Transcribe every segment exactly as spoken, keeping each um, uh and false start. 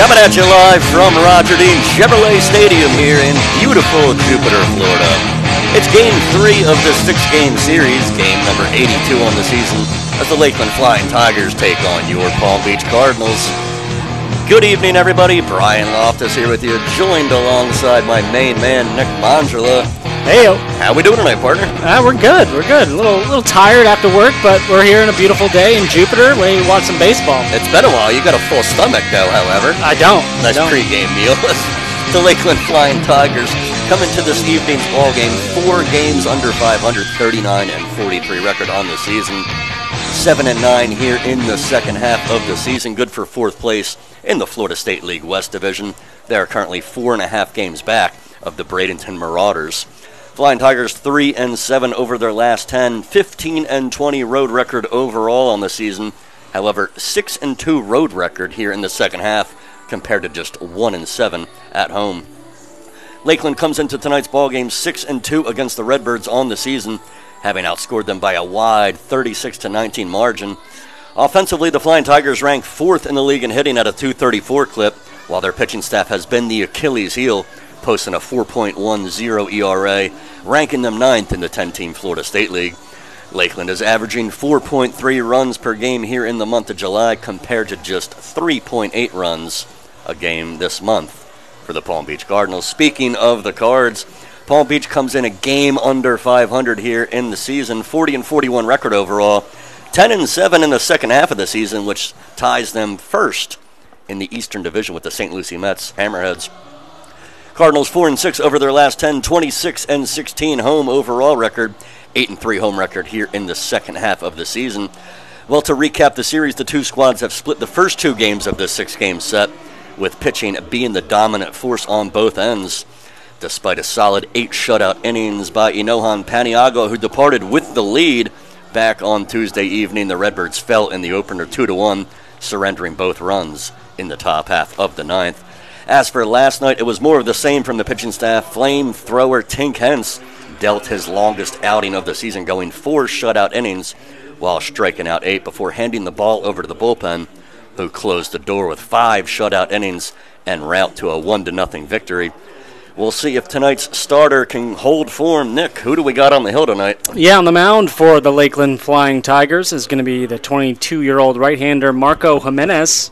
Coming at you live from Roger Dean Chevrolet Stadium here in beautiful Jupiter, Florida. It's game three of the six-game series, game number eighty-two on the season, as the Lakeland Flying Tigers take on your Palm Beach Cardinals. Good evening, everybody. Brian Loftus here with you, joined alongside my main man, Nick Mondrela. Heyo. How we doing tonight, partner? Uh, we're good. We're good. A little, little tired after work, but we're here on a beautiful day in Jupiter, waiting to watch some baseball. It's been a while. You got a full stomach, though. However, I don't. Nice I don't. pre-game meal. The Lakeland Flying Tigers coming to this evening's ball game. Four games under five hundred, thirty-nine and forty-three record on the season. Seven and nine here in the second half of the season. Good for fourth place in the Florida State League West Division. They are currently four and a half games back of the Bradenton Marauders. Flying Tigers three and seven over their last ten, fifteen and twenty road record overall on the season. However, six and two road record here in the second half compared to just one and seven at home. Lakeland comes into tonight's ballgame six and two against the Redbirds on the season, having outscored them by a wide thirty-six to nineteen margin. Offensively, the Flying Tigers rank fourth in the league in hitting at a two thirty-four clip, while their pitching staff has been the Achilles heel, posting a four point one oh E R A, ranking them ninth in the ten-team Florida State League. Lakeland is averaging four point three runs per game here in the month of July, compared to just three point eight runs a game this month for the Palm Beach Cardinals. Speaking of the Cards, Palm Beach comes in a game under five hundred here in the season, forty and forty-one record overall, ten and seven in the second half of the season, which ties them first in the Eastern Division with the Saint Lucie Mets, Hammerheads. Cardinals four and six over their last ten, twenty-six and sixteen home overall record, eight and three home record here in the second half of the season. Well, to recap the series, the two squads have split the first two games of this six-game set, with pitching being the dominant force on both ends. Despite a solid eight shutout innings by Inohan Paniagua, who departed with the lead back on Tuesday evening, the Redbirds fell in the opener two to one, surrendering both runs in the top half of the ninth. As for last night, it was more of the same from the pitching staff. Flamethrower Tink Hence dealt his longest outing of the season, going four shutout innings while striking out eight before handing the ball over to the bullpen, who closed the door with five shutout innings en route to a one to nothing victory. We'll see if tonight's starter can hold form. Nick, who do we got on the hill tonight? Yeah, on the mound for the Lakeland Flying Tigers is going to be the twenty-two-year-old right-hander Marco Jimenez.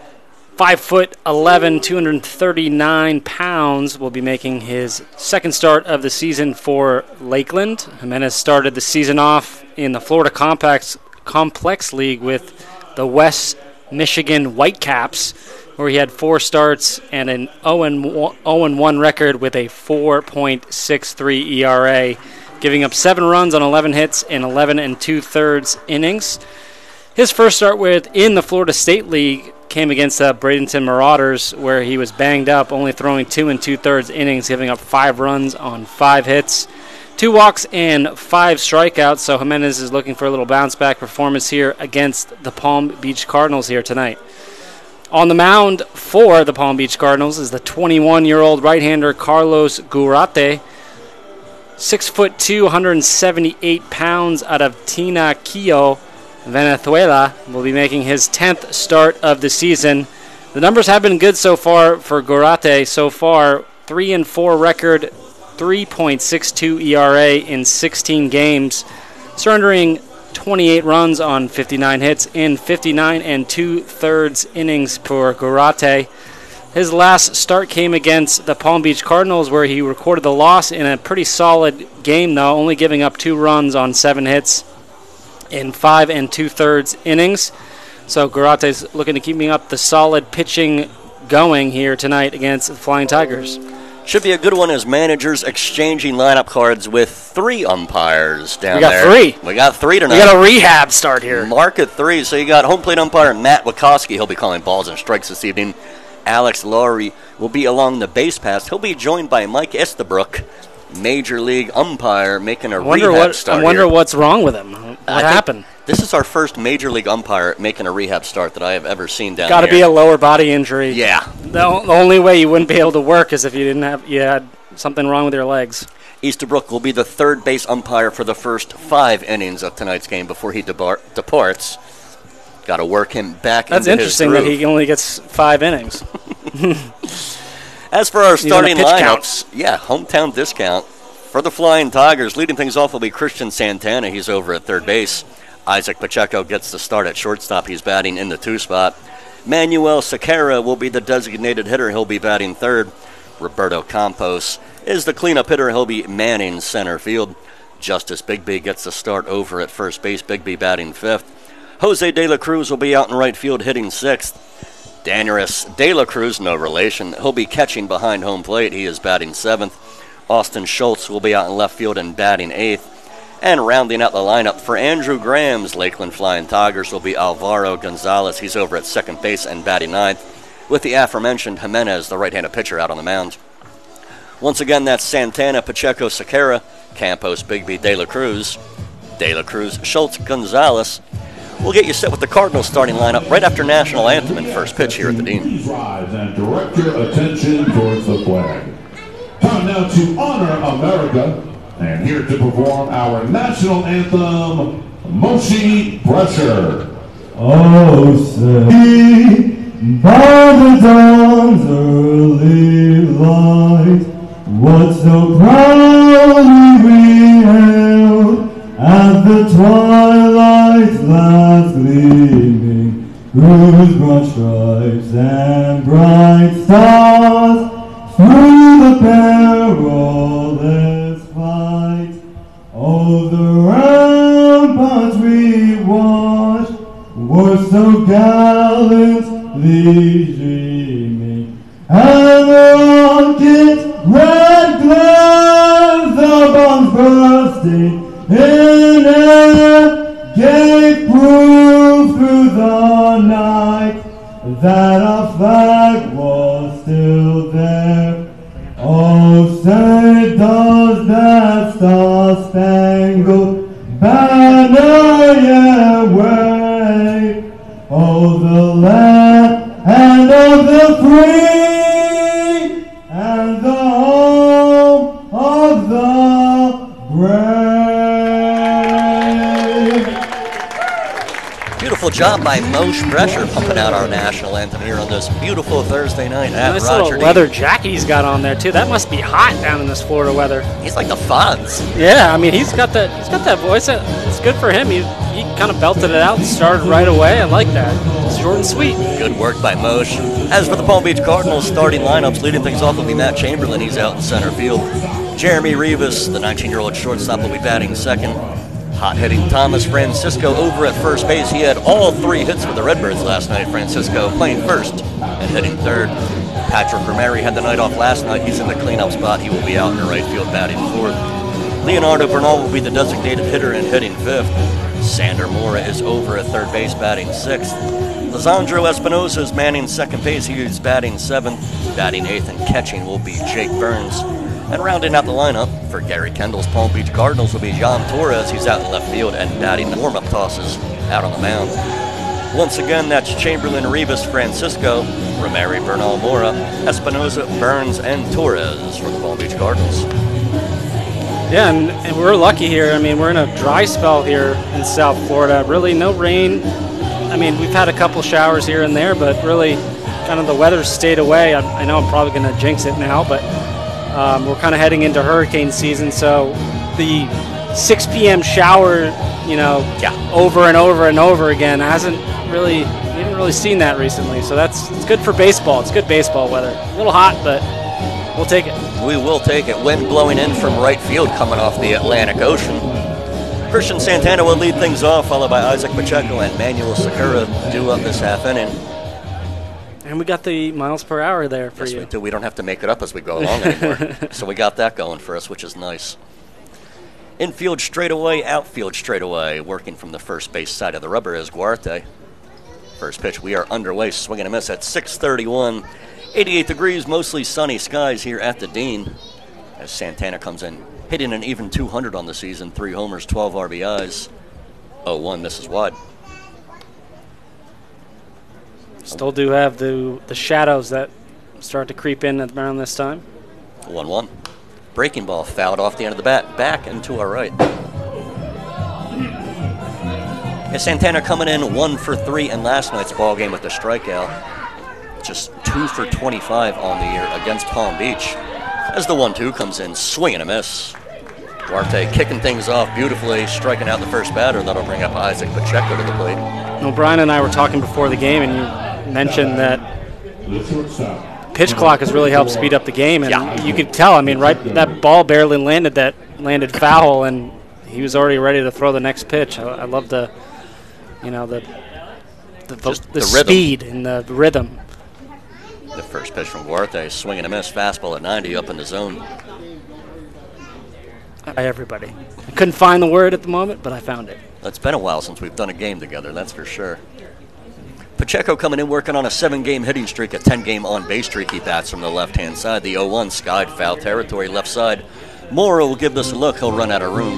Five foot eleven, two hundred thirty-nine pounds, will be making his second start of the season for Lakeland. Jimenez started the season off in the Florida Complex, Complex League with the West Michigan Whitecaps, where he had four starts and an oh and one record with a four point six three E R A, giving up seven runs on eleven hits in eleven and two-thirds innings. His first start with in the Florida State League came against the Bradenton Marauders, where he was banged up, only throwing two and two-thirds innings, giving up five runs on five hits, two walks, and five strikeouts. So Jimenez is looking for a little bounce-back performance here against the Palm Beach Cardinals here tonight. On the mound for the Palm Beach Cardinals is the twenty-one-year-old right-hander Carlos Gurate, six foot two, one hundred seventy-eight pounds, out of Tinaquillo, Venezuela, will be making his tenth start of the season. The numbers have been good so far for Gurate. So far, three and four record, three point six two E R A in sixteen games, surrendering twenty-eight runs on fifty-nine hits in fifty-nine and two-thirds innings for Gurate. His last start came against the Palm Beach Cardinals, where he recorded the loss in a pretty solid game, though, only giving up two runs on seven hits in five and two-thirds innings. So Gurate's looking to keeping up the solid pitching going here tonight against the Flying Tigers. Should be a good one as managers exchanging lineup cards with three umpires down we got there. three. We got three tonight. We got a rehab start here. Mark at three. So you got home plate umpire Matt Wachowski. He'll be calling balls and strikes this evening. Alex Laurie will be along the base pass. He'll be joined by Mike Estabrook, Major League umpire, making a I wonder rehab what, start I wonder here. what's wrong with him. What I happened? This is our first Major League umpire making a rehab start that I have ever seen down Got to here. be a lower body injury. Yeah. The, the only way you wouldn't be able to work is if you didn't have you had something wrong with your legs. Easterbrook will be the third base umpire for the first five innings of tonight's game before he debar- departs. Got to work him back That's into interesting his that groove. he only gets five innings. As for our starting pitch lineups, count. yeah, hometown discount. For the Flying Tigers, leading things off will be Christian Santana. He's over at third base. Isaac Pacheco gets the start at shortstop. He's batting in the two spot. Manuel Sequeira will be the designated hitter. He'll be batting third. Roberto Campos is the cleanup hitter. He'll be manning center field. Justice Bigby gets the start over at first base. Bigby batting fifth. Jose De La Cruz will be out in right field hitting sixth. Danieris De La Cruz, no relation. He'll be catching behind home plate. He is batting seventh. Austin Schultz will be out in left field and batting eighth. And rounding out the lineup for Andrew Graham's Lakeland Flying Tigers will be Alvaro Gonzalez. He's over at second base and batting ninth, with the aforementioned Jimenez, the right-handed pitcher, out on the mound. Once again, that's Santana, Pacheco, Sequeira, Campos, Bigby, De La Cruz, De La Cruz, Schultz, Gonzalez. We'll get you set with the Cardinals starting lineup right after National Anthem and first pitch here at the Dean. Rise and direct your attention towards the flag. Time now to honor America. And here to perform our national anthem, Moshi Pressure. Oh, say, by the dawn's early light, what so proudly we hailed, at the twilight's last gleaming, whose broad stripes and bright stars through the perilous fight. Oh, the ramparts we watched were so gallantly streaming, and the rocket's red glares, the bombs bursting in air, gave proof through the night that our flag was still there. Oh, say does that star-spangled banner yet wave? Oh, the land and of the free and the home of the brave. Beautiful job by Mosh Pressure pumping out our national anthem here on this beautiful Thursday night at nice Roger little D. leather jacket he's got on there too. That must be hot down in this Florida weather. He's like the Fonz. Yeah, I mean he's got that he's got that voice. It's good for him. He he kind of belted it out and started right away. I like that. It's short and sweet. Good work by Mosh. As for the Palm Beach Cardinals starting lineups, leading things off will be Matt Chamberlain. He's out in center field. Jeremy Rivas, the nineteen-year-old shortstop, will be batting second. Hot-hitting Thomas Francisco over at first base. He had all three hits for the Redbirds last night. Francisco playing first and hitting third. Patrick Romeri had the night off last night. He's in the cleanup spot. He will be out in the right field batting fourth. Leonardo Bernal will be the designated hitter and hitting fifth. Sander Mora is over at third base batting sixth. Lisandro Espinosa is manning second base. He is batting seventh. Batting eighth and catching will be Jake Burns. And rounding out the lineup for Gary Kendall's Palm Beach Cardinals will be John Torres. He's out in left field and batting the warm-up tosses out on the mound. Once again, that's Chamberlain, Rivas, Francisco, Romeri, Bernal, Mora, Espinosa, Burns, and Torres for the Palm Beach Cardinals. Yeah, and, and we're lucky here. I mean, we're in a dry spell here in South Florida. Really no rain. I mean, we've had a couple showers here and there, but really kind of the weather's stayed away. I, I know I'm probably going to jinx it now, but Um, we're kind of heading into hurricane season, so the six p.m. shower, you know, yeah. over and over and over again hasn't really, we haven't really seen that recently. So that's it's good for baseball. It's good baseball weather. A little hot, but we'll take it. We will take it. Wind blowing in from right field coming off the Atlantic Ocean. Christian Santana will lead things off, followed by Isaac Pacheco and Manuel Sequeira due up this half inning. And we got the miles per hour there for yes, you. We do. We don't have to make it up as we go along anymore. So we got that going for us, which is nice. Infield straightaway, outfield straightaway. Working from the first base side of the rubber is Guarte. First pitch, we are underway, swing and a miss at six thirty-one. eighty-eight degrees, mostly sunny skies here at the Dean. As Santana comes in, hitting an even two hundred on the season. Three homers, twelve R B Is. oh one, misses wide. Still do have the the shadows that start to creep in at around this time. one one. Breaking ball fouled off the end of the bat, back and to our right. Yeah, Santana coming in one for three in last night's ball game with the strikeout. just two for twenty-five on the year against Palm Beach. As the one two comes in, swing and a miss. Duarte kicking things off beautifully, striking out the first batter. That'll bring up Isaac Pacheco to the plate. Well, Brian and I were talking before the game, and you mentioned that pitch clock has really helped speed up the game, and Yeah. you could tell. I mean, right, that ball barely landed, that landed foul, and he was already ready to throw the next pitch. I, I love the, you know, the the, the, Just the, the rhythm. speed and the rhythm. The first pitch from Duarte, swing and a miss, fastball at ninety up in the zone. By everybody. I couldn't find the word at the moment, but I found it. It's been a while since we've done a game together, that's for sure. Pacheco coming in, working on a seven-game hitting streak, a ten-game on-base streak. He bats from the left-hand side. The oh one skied foul territory, left side. Mora will give this a look. He'll run out of room.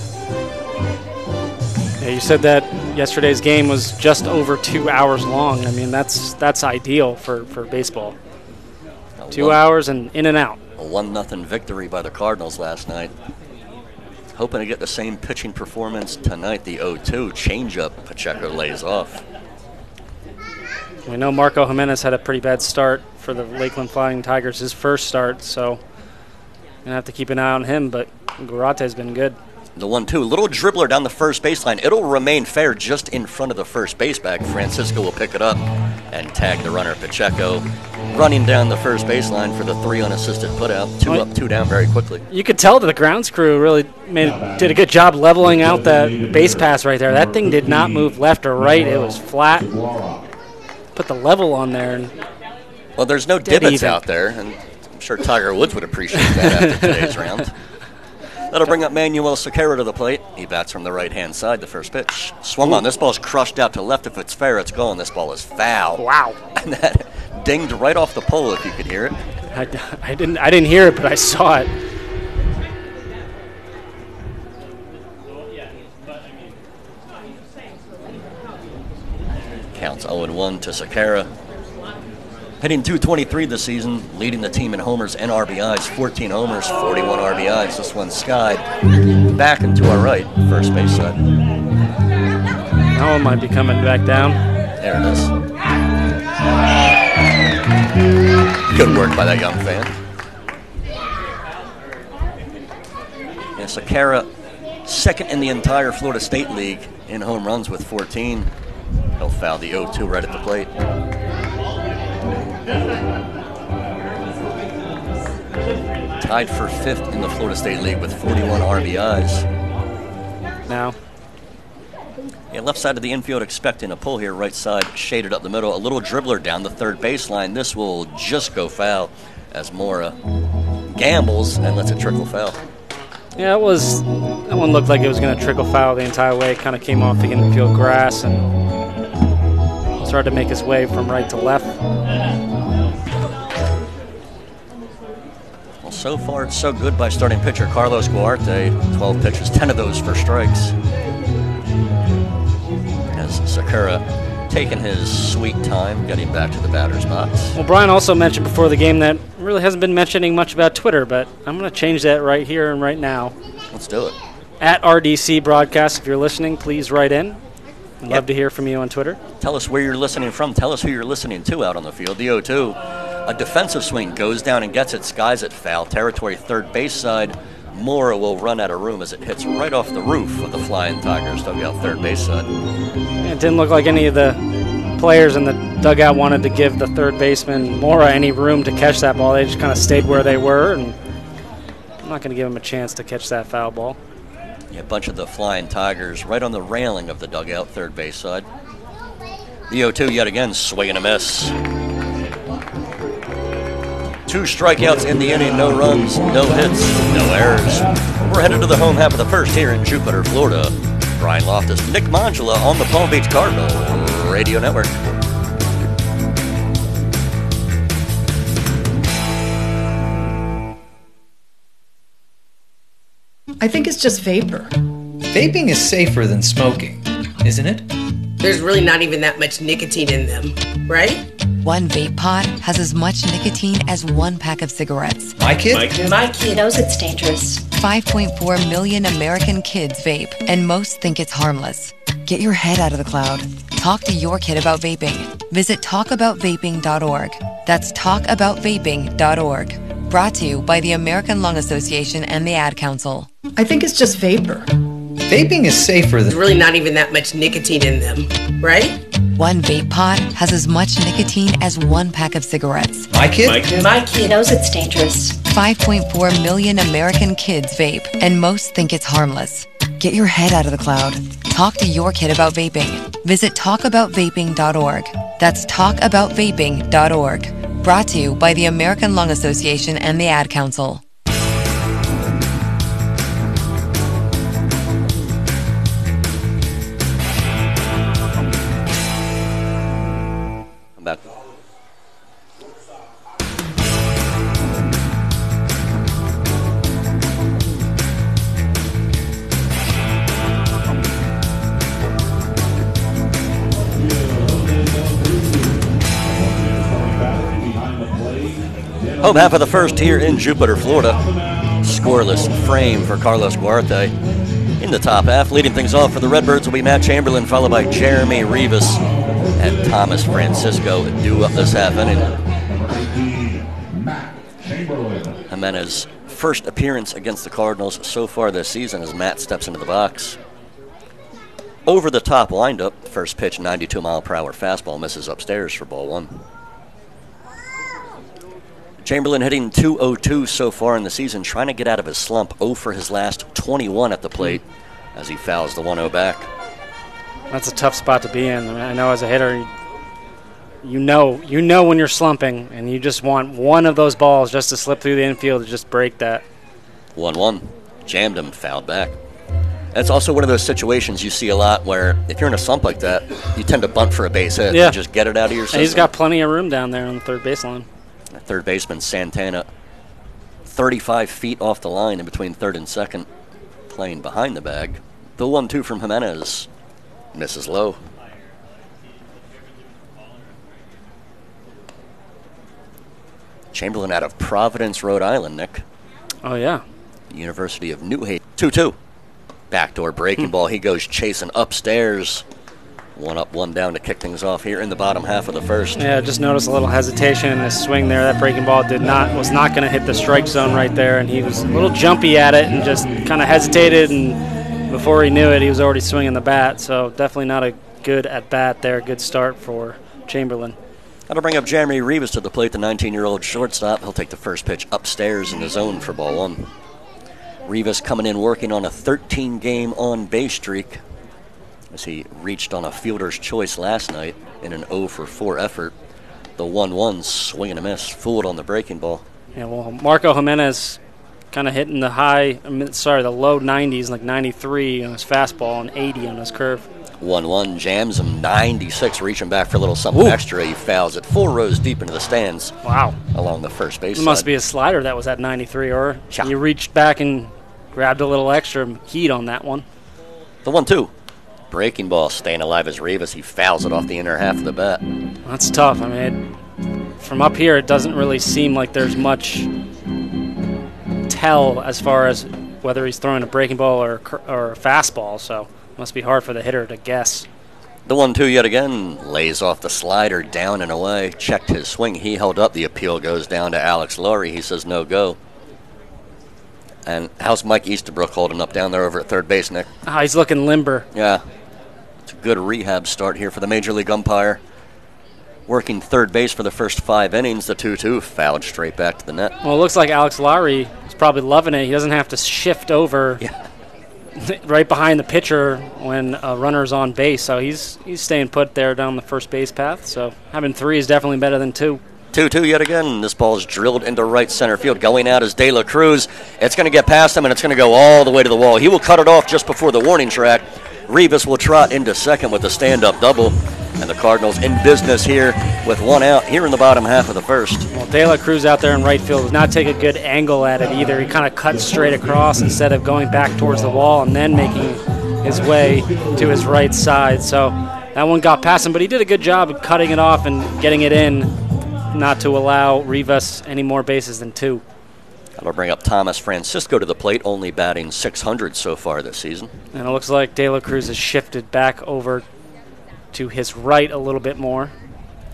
Yeah, you said that yesterday's game was just over two hours long. I mean, that's that's ideal for, for baseball. A Two one, hours and in and out. A one nothing victory by the Cardinals last night. Hoping to get the same pitching performance tonight. The oh two changeup Pacheco lays off. We know Marco Jimenez had a pretty bad start for the Lakeland Flying Tigers, his first start, so going to have to keep an eye on him, but Garate's been good. The one two, little dribbler down the first baseline. It'll remain fair just in front of the first base bag. Francisco will pick it up and tag the runner Pacheco. Running down the first baseline for the three unassisted putout. Two up, two down very quickly. You could tell that the grounds crew really made did a good job leveling out that base pass right there. That thing did not move left or right. It was flat. Put the level on there. And Well, there's no Dead divots even. out there, and I'm sure Tiger Woods would appreciate that after today's round. That'll bring up Manuel Sequeira to the plate. He bats from the right-hand side, the first pitch. Swung on. This ball's crushed out to left. If it's fair, it's gone. This ball is foul. wow. And that dinged right off the pole, if you could hear it. I, I didn't I didn't hear it, but I saw it. Counts oh one to Sequeira. Hitting two twenty-three this season, leading the team in homers and R B Is. fourteen homers, forty-one R B Is. This one skied back and to our right, first base side. That one might be coming back down. There it is. Good work by that young fan. Yeah, Sequeira, second in the entire Florida State League in home runs with fourteen. He'll foul the oh two right at the plate. Tied for fifth in the Florida State League with forty-one R B Is. Now, Yeah, left side of the infield expecting a pull here. Right side shaded up the middle. A little dribbler down the third baseline. This will just go foul as Mora gambles and lets it trickle foul. yeah, it was. That one looked like it was going to trickle foul the entire way. It kind of came off the infield grass and started to make his way from right to left. Well, so far it's so good by starting pitcher Carlos Duarte. twelve pitches, ten of those for strikes. As Sequeira taking his sweet time getting back to the batter's box. Well, Brian also mentioned before the game that really hasn't been mentioning much about Twitter, but I'm going to change that right here and right now. Let's do it. At R D C Broadcast, if you're listening, please write in. I'd Yep. love to hear from you on Twitter. Tell us where you're listening from. Tell us who you're listening to out on the field. The oh two, a defensive swing, goes down and gets it, skies it foul territory, third base side. Mora will run out of room as it hits right off the roof of the Flying Tigers dugout, third base side. It didn't look like any of the players in the dugout wanted to give the third baseman Mora any room to catch that ball. They just kind of stayed where they were, and I'm not going to give him a chance to catch that foul ball. Yeah, a bunch of the Flying Tigers right on the railing of the dugout, third base side. The oh two yet again, swing and a miss. Two strikeouts in the inning, no runs, no hits, no errors. We're headed to the home half of the first here in Jupiter, Florida. Brian Loftus, Nick Mangela on the Palm Beach Cardinal Radio Network. I think it's just vapor. Vaping is safer than smoking, isn't it? There's really not even that much nicotine in them, right? One vape pod has as much nicotine as one pack of cigarettes. My kid? My kid knows it's dangerous. five point four million American kids vape, and most think it's harmless. Get your head out of the cloud. Talk to your kid about vaping. visit talk about vaping dot org. That's talk about vaping dot org. Brought to you by the American Lung Association and the Ad Council. I think it's just vapor. Vaping is safer There's than... really not even that much nicotine in them, right? One vape pod has as much nicotine as one pack of cigarettes. My kid? My kid? My kid knows it's dangerous. five point four million American kids vape, and most think it's harmless. Get your head out of the cloud. Talk to your kid about vaping. Visit talk about vaping dot org. That's talk about vaping dot org. Brought to you by the American Lung Association and the Ad Council. I'm back. Home half of the first here in Jupiter, Florida. Scoreless frame for Carlos Guarte. In the top half, leading things off for the Redbirds will be Matt Chamberlain, followed by Jeremy Rivas and Thomas Francisco due up this half inning. Jimenez, first appearance against the Cardinals so far this season as Matt steps into the box. Over the top windup, first pitch ninety-two mile per hour fastball misses upstairs for ball one. Chamberlain hitting two oh two so far in the season, trying to get out of his slump. oh for his last twenty-one at the plate as he fouls the one oh back. That's a tough spot to be in. I mean, I know as a hitter, you know, you know when you're slumping, and you just want one of those balls just to slip through the infield to just break that. one one. Jammed him, fouled back. That's also one of those situations you see a lot where if you're in a slump like that, you tend to bunt for a base hit yeah. and just get it out of your system. And he's got plenty of room down there on the third baseline. Third baseman Santana, thirty-five feet off the line in between third and second, playing behind the bag. The one two from Jimenez misses low. Chamberlain out of Providence, Rhode Island, Nick. Oh, yeah. University of New Haven. two two. Backdoor breaking ball. He goes chasing upstairs. One up, one down to kick things off here in the bottom half of the first. Yeah, just noticed a little hesitation in his swing there. That breaking ball did not was not going to hit the strike zone right there, and he was a little jumpy at it and just kind of hesitated, and before he knew it, he was already swinging the bat. So definitely not a good at bat there. Good start for Chamberlain. That'll bring up Jeremy Rivas to the plate, the nineteen-year-old shortstop. He'll take the first pitch upstairs in the zone for ball one. Rivas coming in working on a thirteen-game on-base streak, as he reached on a fielder's choice last night in an oh for four effort. The one one swing and a miss, fooled on the breaking ball. Yeah, well, Marco Jimenez kind of hitting the high, I mean, sorry, the low nineties, like ninety-three on his fastball and eighty on his curve. one one jams him, ninety-six, reaching back for a little something Ooh. extra. He fouls it four rows deep into the stands. Wow. Along the first base It must side. be a slider that was at ninety-three, or Yeah. you reached back and grabbed a little extra heat on that one. The one two. Breaking ball staying alive as Rivas. He fouls it off the inner half of the bat. That's tough. I mean, it, from up here, it doesn't really seem like there's much tell as far as whether he's throwing a breaking ball or, or a fastball, so it must be hard for the hitter to guess. The one two yet again lays off the slider down and away. Checked his swing. He held up. The appeal goes down to Alex Laurie. He says no go. And how's Mike Easterbrook holding up down there over at third base, Nick? Ah, he's looking limber. Yeah. It's a good rehab start here for the Major League umpire. Working third base for the first five innings. The two two fouled straight back to the net. Well, it looks like Alex Lowry is probably loving it. He doesn't have to shift over Yeah. right behind the pitcher when a runner's on base. So he's he's staying put there down the first base path. So having three is definitely better than two. two two yet again. This ball is drilled into right center field. Going out is De La Cruz. It's going to get past him, and it's going to go all the way to the wall. He will cut it off just before the warning track. Rivas will trot into second with a stand-up double. And the Cardinals in business here with one out here in the bottom half of the first. Well, De La Cruz out there in right field does not take a good angle at it either. He kind of cuts straight across instead of going back towards the wall and then making his way to his right side. So that one got past him, but he did a good job of cutting it off and getting it in, not to allow Rivas any more bases than two. That'll bring up Thomas Francisco to the plate, only batting six hundred so far this season. And it looks like De La Cruz has shifted back over to his right a little bit more.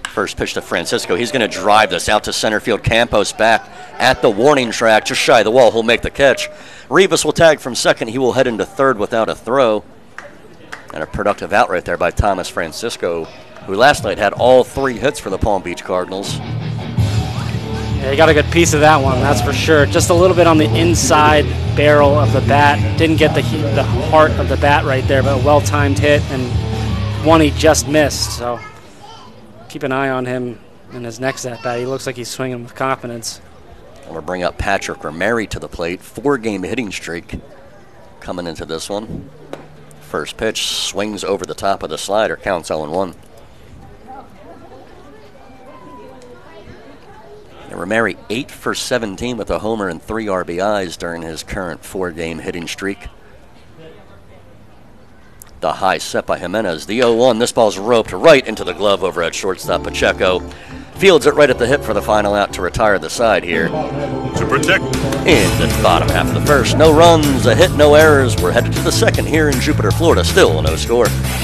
First pitch to Francisco. He's going to drive this out to center field. Campos back at the warning track, just shy of the wall. He'll make the catch. Rivas will tag from second. He will head into third without a throw. And a productive out right there by Thomas Francisco, who last night had all three hits for the Palm Beach Cardinals. Yeah, he got a good piece of that one, that's for sure. Just a little bit on the inside barrel of the bat. Didn't get the the heart of the bat right there, but a well-timed hit and one he just missed. So keep an eye on him in his next at-bat. He looks like he's swinging with confidence. And we'll bring up Patrick Romeri to the plate. Four-game hitting streak coming into this one. First pitch swings over the top of the slider. Counts oh one. Romeri eight for seventeen with a homer and three R B Is during his current four-game hitting streak. The high set by Jimenez. The oh one. This ball's roped right into the glove over at shortstop Pacheco. Fields it right at the hip for the final out to retire the side here. To protect. In the bottom half of the first. No runs, a hit, no errors. We're headed to the second here in Jupiter, Florida. Still no score.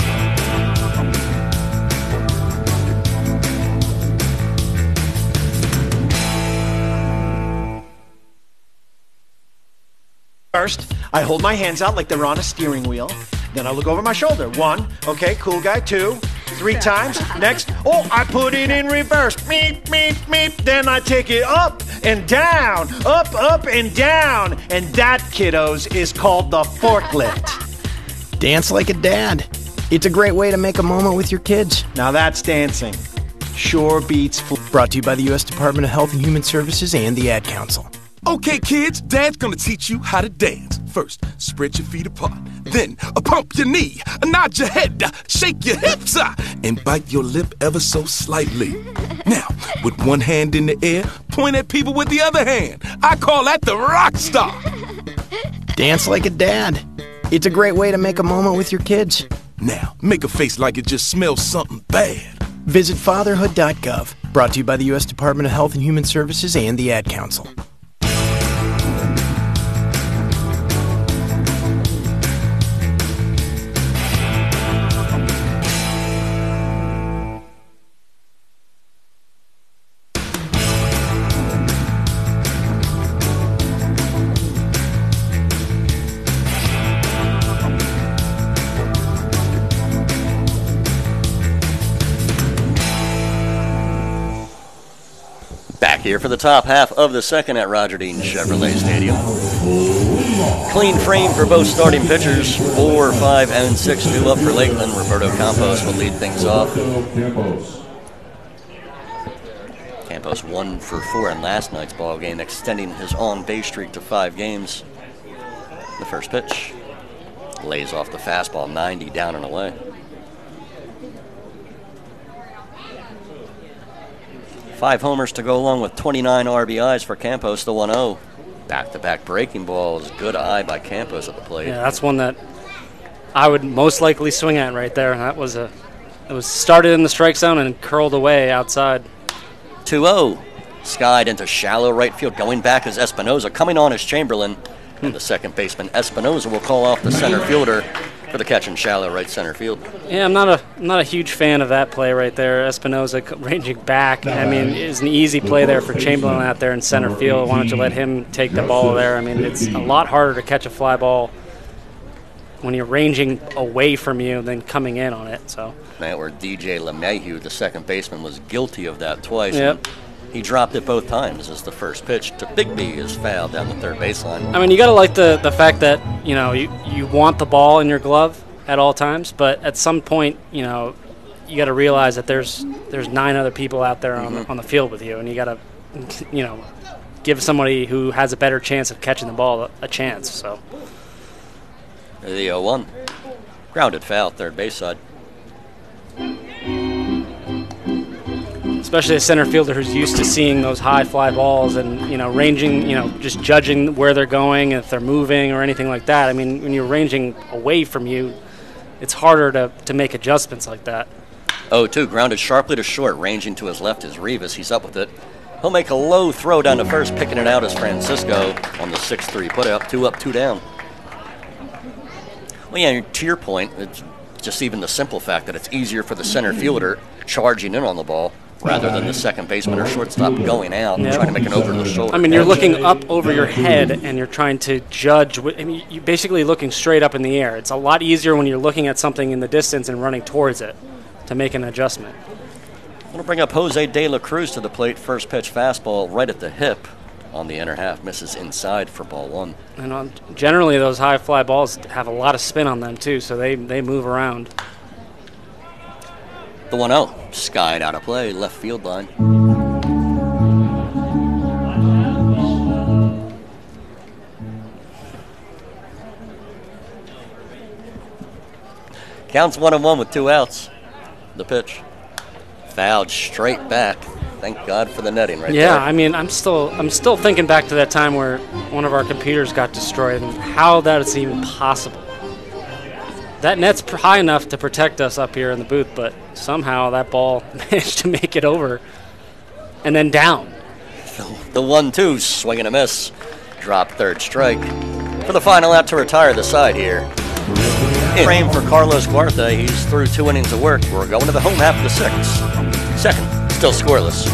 First, I hold my hands out like they're on a steering wheel. Then I look over my shoulder. One, okay, cool guy. Two, three times. Next, oh, I put it in reverse. Meep, meep, meep. Then I take it up and down, up, up, and down. And that, kiddos, is called the forklift. Dance like a dad. It's a great way to make a moment with your kids. Now that's dancing. Sure beats. Brought to you by the U S Department of Health and Human Services and the Ad Council. Okay, kids, Dad's gonna teach you how to dance. First, spread your feet apart. Then, uh, pump your knee, uh, nod your head, uh, shake your hips, uh, and bite your lip ever so slightly. Now, with one hand in the air, point at people with the other hand. I call that the rock star. Dance like a dad. It's a great way to make a moment with your kids. Now, make a face like it just smells something bad. Visit fatherhood dot gov. Brought to you by the U S Department of Health and Human Services and the Ad Council. Here for the top half of the second at Roger Dean Chevrolet Stadium. Clean frame for both starting pitchers. Four, five, and six new up for Lakeland. Roberto Campos will lead things off. Campos one for four in last night's ball game, extending his on-base streak to five games. The first pitch lays off the fastball, ninety down and away. Five homers to go along with twenty-nine R B Is for Campos, the one oh. Back-to-back breaking balls. Good eye by Campos at the plate. Yeah, that's one that I would most likely swing at right there. That was a, it was started in the strike zone and curled away outside. two oh. Skied into shallow right field. Going back is Espinoza. Coming on is Chamberlain. Hmm. And the second baseman, Espinoza, will call off the center fielder for the catch in shallow right center field. Yeah, I'm not a I'm not a huge fan of that play right there. Espinoza ranging back. I mean, it's an easy play there for Chamberlain out there in center field. Why don't you let him take the ball there? I mean, it's a lot harder to catch a fly ball when you're ranging away from you than coming in on it. So that where D J LeMahieu, the second baseman, was guilty of that twice. Yep. He dropped it both times as the first pitch to Bigby is fouled down the third baseline. I mean, you got to like the, the fact that, you know, you, you want the ball in your glove at all times, but at some point, you know, you got to realize that there's there's nine other people out there on, mm-hmm. the, on the field with you, and you got to, you know, give somebody who has a better chance of catching the ball a, a chance. So the oh one. Grounded foul, third base side. Especially a center fielder who's used to seeing those high fly balls and, you know, ranging, you know, just judging where they're going, if they're moving or anything like that. I mean, when you're ranging away from you, it's harder to, to make adjustments like that. oh two, grounded sharply to short, ranging to his left is Rivas. He's up with it. He'll make a low throw down to first, picking it out as Francisco on the six three put out. Two up, two down. Well, yeah, to your point, it's just even the simple fact that it's easier for the center fielder charging in on the ball rather than the second baseman or shortstop going out and Yep. trying to make an over the shoulder. I mean, you're looking up over your head and you're trying to judge. What, I mean, you're basically looking straight up in the air. It's a lot easier when you're looking at something in the distance and running towards it to make an adjustment. I'm going to bring up Jose De La Cruz to the plate. First pitch fastball right at the hip on the inner half. Misses inside for ball one. And on, generally, those high fly balls have a lot of spin on them, too, so they, they move around. The one oh, skied out of play, left field line. Counts one and one with two outs. The pitch. Fouled straight back. Thank God for the netting right yeah, there. I mean, I'm still I'm still thinking back to that time where one of our computers got destroyed and how that is even possible. That net's pr- high enough to protect us up here in the booth, but somehow that ball managed to make it over and then down. The one two, swing and a miss. Drop third strike. For the final out to retire the side here. In frame for Carlos Guartha. He's through two innings of work. We're going to the home half of the sixth. Second, still scoreless.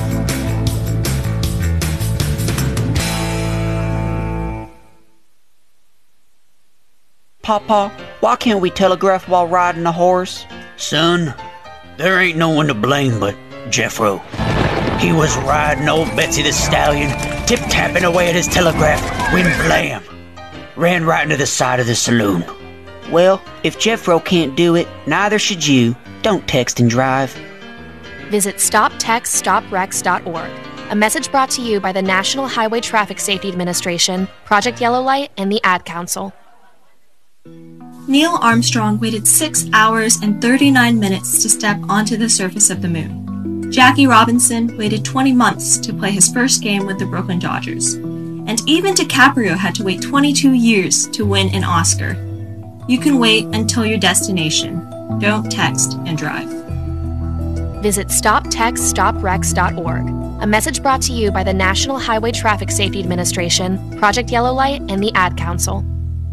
Papa, why can't we telegraph while riding a horse? Son, there ain't no one to blame but Jeffro. He was riding old Betsy the Stallion, tip-tapping away at his telegraph, when blam! Ran right into the side of the saloon. Well, if Jeffro can't do it, neither should you. Don't text and drive. Visit stop text stop wrecks dot org. A message brought to you by the National Highway Traffic Safety Administration, Project Yellow Light, and the Ad Council. Neil Armstrong waited six hours and thirty-nine minutes to step onto the surface of the moon. Jackie Robinson waited twenty months to play his first game with the Brooklyn Dodgers. And even DiCaprio had to wait twenty-two years to win an Oscar. You can wait until your destination. Don't text and drive. Visit stop text stop wrecks dot org. A message brought to you by the National Highway Traffic Safety Administration, Project Yellow Light, and the Ad Council.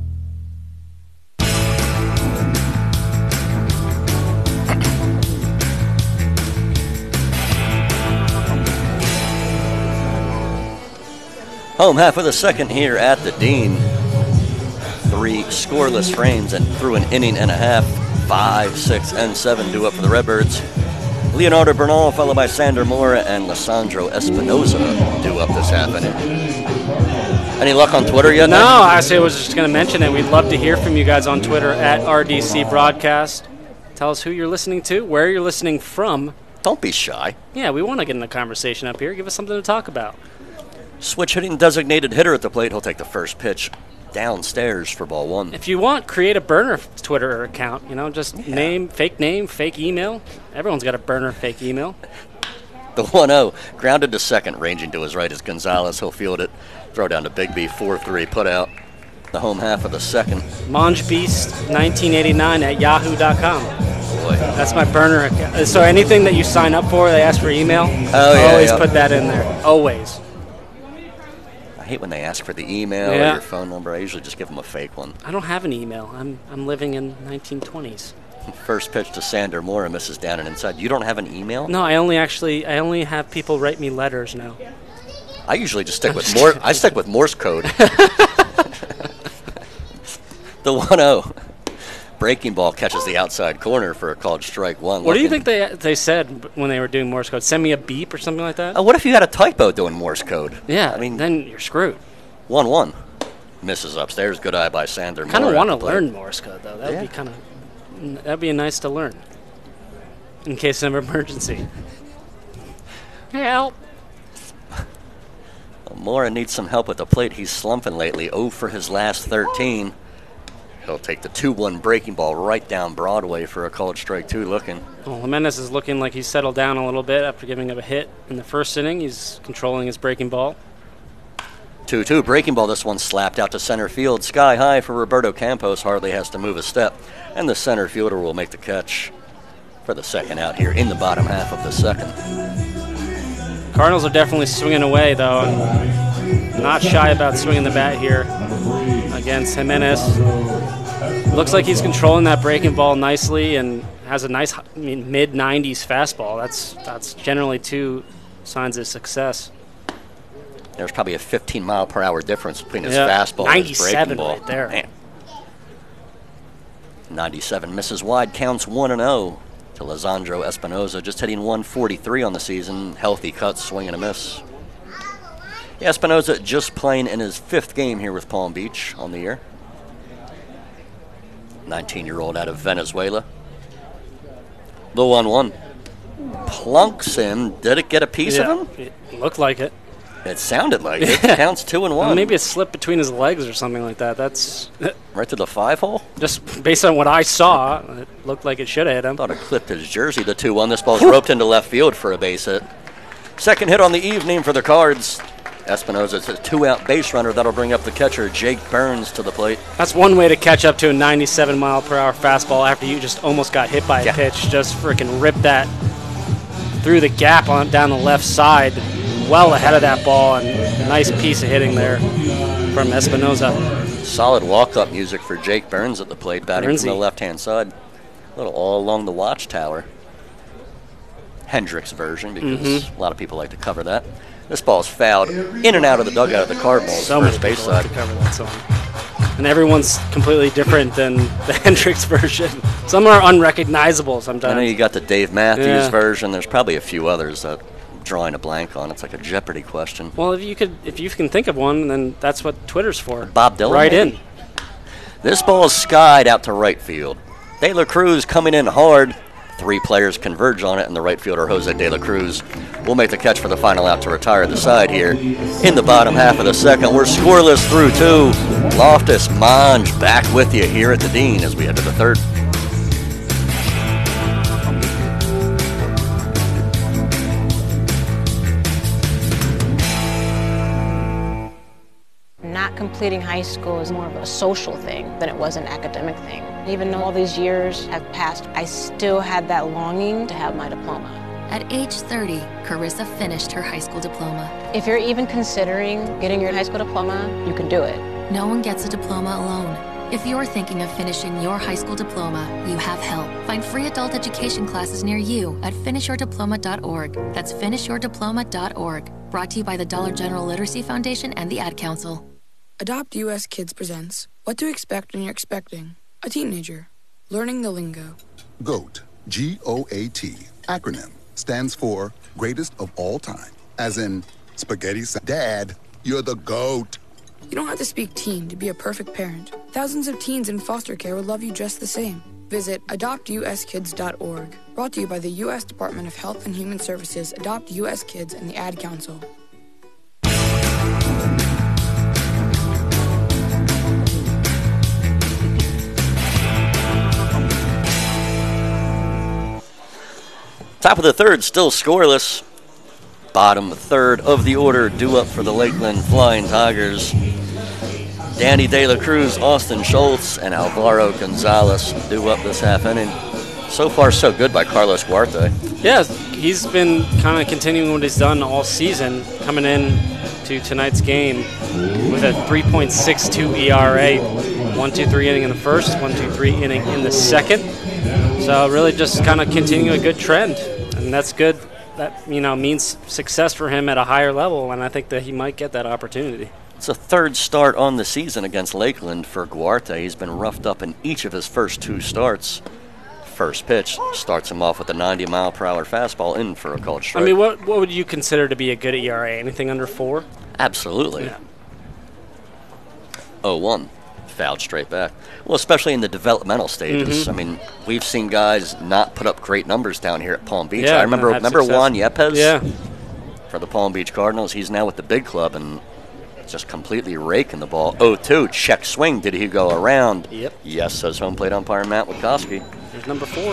Home half of the second here at the Dean. Three scoreless frames and through an inning and a half. Five, six, and seven due up for the Redbirds. Leonardo Bernal followed by Sander Mora and Lissandro Espinoza due up this half inning. Any luck on Twitter yet? No, I say I was just going to mention it. We'd love to hear from you guys on Twitter at R D C Broadcast. Tell us who you're listening to, where you're listening from. Don't be shy. Yeah, we want to get in a conversation up here. Give us something to talk about. Switch hitting designated hitter at the plate. He'll take the first pitch downstairs for ball one. If you want, create a burner Twitter account. You know, just yeah. name, fake name, fake email. Everyone's got a burner fake email. The one oh, grounded to second, ranging to his right is Gonzalez. He'll field it. Throw down to Bigby, four three, put out the home half of the second. ManjBeast nineteen eighty-nine at yahoo dot com. Boy. That's my burner account. So anything that you sign up for, they ask for email. Oh, yeah, always yeah. put that in there. Always. I hate when they ask for the email yeah. or your phone number. I usually just give them a fake one. I don't have an email. I'm I'm living in nineteen twenties. First pitch to Sander Mora, misses down and inside. You don't have an email? No, I only actually I only have people write me letters now. I usually just stick with Morse. I stick with Morse code. The one oh. Breaking ball catches the outside corner for a called strike one. What do you think they they said when they were doing Morse code? Send me a beep or something like that? Uh, what if you had a typo doing Morse code? Yeah, I mean, then you're screwed. one one. Misses upstairs. Good eye by Sander Mora. I kind of want to learn Morse code, though. That would yeah. be kind of that'd be nice to learn in case of emergency. Help. Well, Mora needs some help at the plate. He's slumping lately. oh for his last thirteen. He'll take the two one breaking ball right down Broadway for a called strike two looking. Well, Jimenez is looking like he's settled down a little bit after giving up a hit in the first inning. He's controlling his breaking ball. two two breaking ball. This one slapped out to center field. Sky high for Roberto Campos. Hardly has to move a step. And the center fielder will make the catch for the second out here in the bottom half of the second. Cardinals are definitely swinging away, though, and not shy about swinging the bat here against Jimenez. Looks like he's controlling that breaking ball nicely and has a nice I mean, mid nineties fastball. That's that's generally two signs of success. There's probably a fifteen mile per hour difference between his Yeah, fastball and his breaking ninety-seven ball. right there. Man. ninety-seven misses wide, counts one and oh to Lisandro Espinoza, just hitting one forty-three on the season. Healthy cuts, swing and a miss. Espinoza just playing in his fifth game here with Palm Beach on the year. nineteen-year-old out of Venezuela. The one one. Plunks him. Did it get a piece Yeah, of him? It looked like it. It sounded like it. Counts two and one. Well, maybe it slipped between his legs or something like that. That's right to the five hole? Just based on what I saw, it looked like it should have hit him. Thought it clipped his jersey, the two one. This ball's roped into left field for a base hit. Second hit on the evening for the Cards. Espinoza's a two-out base runner. That'll bring up the catcher, Jake Burns, to the plate. That's one way to catch up to a ninety-seven mile per hour fastball after you just almost got hit by a Yeah. pitch. Just freaking rip that through the gap on down the left side, well ahead of that ball, and a nice piece of hitting there from Espinoza. Solid walk-up music for Jake Burns at the plate, batting Burnsy. from the left-hand side. A little all along the watchtower. Hendricks version, because Mhm. a lot of people like to cover that. This ball's fouled in and out of the dugout of the Cardinals. So many first base people like side. to cover that song. And everyone's completely different than the Hendricks version. Some are unrecognizable sometimes. I know you got the Dave Matthews Yeah. version. There's probably a few others that I'm drawing a blank on. It's like a Jeopardy question. Well, if you could, if you can think of one, then that's what Twitter's for. Bob Dylan. Right maybe? in. This ball is skied out to right field. De La Cruz coming in hard. Three players converge on it, and the right fielder, Jose De La Cruz, will make the catch for the final out to retire the side here. In the bottom half of the second, we're scoreless through two. Loftus Monge back with you here at the Dean as we head to the third. Not completing high school is more of a social thing than it was an academic thing. Even though all these years have passed, I still had that longing to have my diploma. At age thirty, Carissa finished her high school diploma. If you're even considering getting your high school diploma, you can do it. No one gets a diploma alone. If you're thinking of finishing your high school diploma, you have help. Find free adult education classes near you at finish your diploma dot org. That's finish your diploma dot org. Brought to you by the Dollar General Literacy Foundation and the Ad Council. Adopt U S Kids presents What to Expect When You're Expecting a Teenager. Learning the Lingo. GOAT, G O A T, acronym, stands for Greatest of All Time. As in, spaghetti, sa- Dad, you're the GOAT. You don't have to speak teen to be a perfect parent. Thousands of teens in foster care will love you just the same. Visit adopt u s kids dot org. Brought to you by the U S Department of Health and Human Services, Adopt U S Kids, and the Ad Council. Top of the third, still scoreless. Bottom third of the order, due up for the Lakeland Flying Tigers. Danny De La Cruz, Austin Schultz, and Alvaro Gonzalez due up this half inning. So far, so good by Carlos Huarte. Yeah, he's been kind of continuing what he's done all season, coming in to tonight's game with a three point six two E R A. one two three inning in the first, one two three inning in the second. So really just kind of continuing a good trend, and that's good. That, you know, means success for him at a higher level, and I think that he might get that opportunity. It's a third start on the season against Lakeland for Huarte. He's been roughed up in each of his first two starts. First pitch starts him off with a ninety mile per hour fastball in for a called strike. I mean, what what would you consider to be a good E R A? Anything under four? Absolutely. Yeah. oh one. Fouled straight back. Well, especially in the developmental stages. Mhm. I mean, we've seen guys not put up great numbers down here at Palm Beach. Yeah, I remember and have remember success. Juan Yepes? Yeah. For the Palm Beach Cardinals. He's now with the big club and just completely raking the ball. oh two, check swing. Did he go around? Yep. Yes, says home plate umpire Matt Witkoski. There's number four.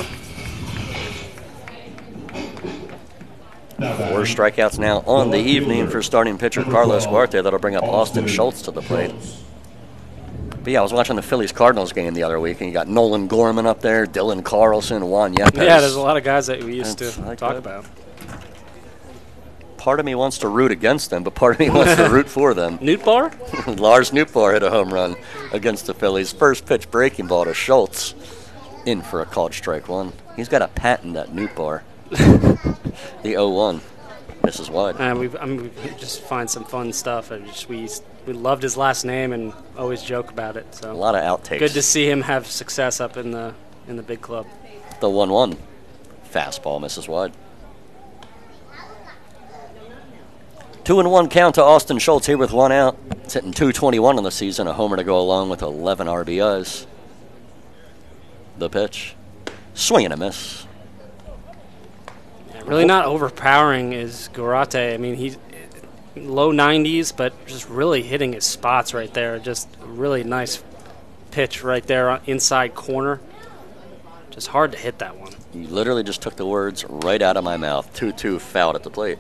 Four strikeouts now on the evening for starting pitcher Carlos Huarte. That'll bring up Austin Schultz to the plate. But yeah, I was watching the Phillies-Cardinals game the other week, and you got Nolan Gorman up there, Dylan Carlson, Juan Yepes. Yeah, there's a lot of guys that we used It's to like talk that. about. Part of me wants to root against them, but part of me wants to root for them. Nootbaar? Lars Nootbaar hit a home run against the Phillies. First pitch breaking ball to Schultz. In for a called strike one. He's got a patent at Newt Bar. The oh one. Misses wide. And we I mean, we just find some fun stuff. And just, we we loved his last name and always joke about it. So a lot of outtakes. Good to see him have success up in the in the big club. The one one. Fastball misses wide. Two and one count to Austin Schultz here with one out. It's hitting two twenty-one on the season. A homer to go along with eleven R B Is. The pitch. Swing and a miss. Really not overpowering is Garate. I mean, he's low nineties, but just really hitting his spots right there. Just a really nice pitch right there inside corner. Just hard to hit that one. You literally just took the words right out of my mouth. two two fouled at the plate.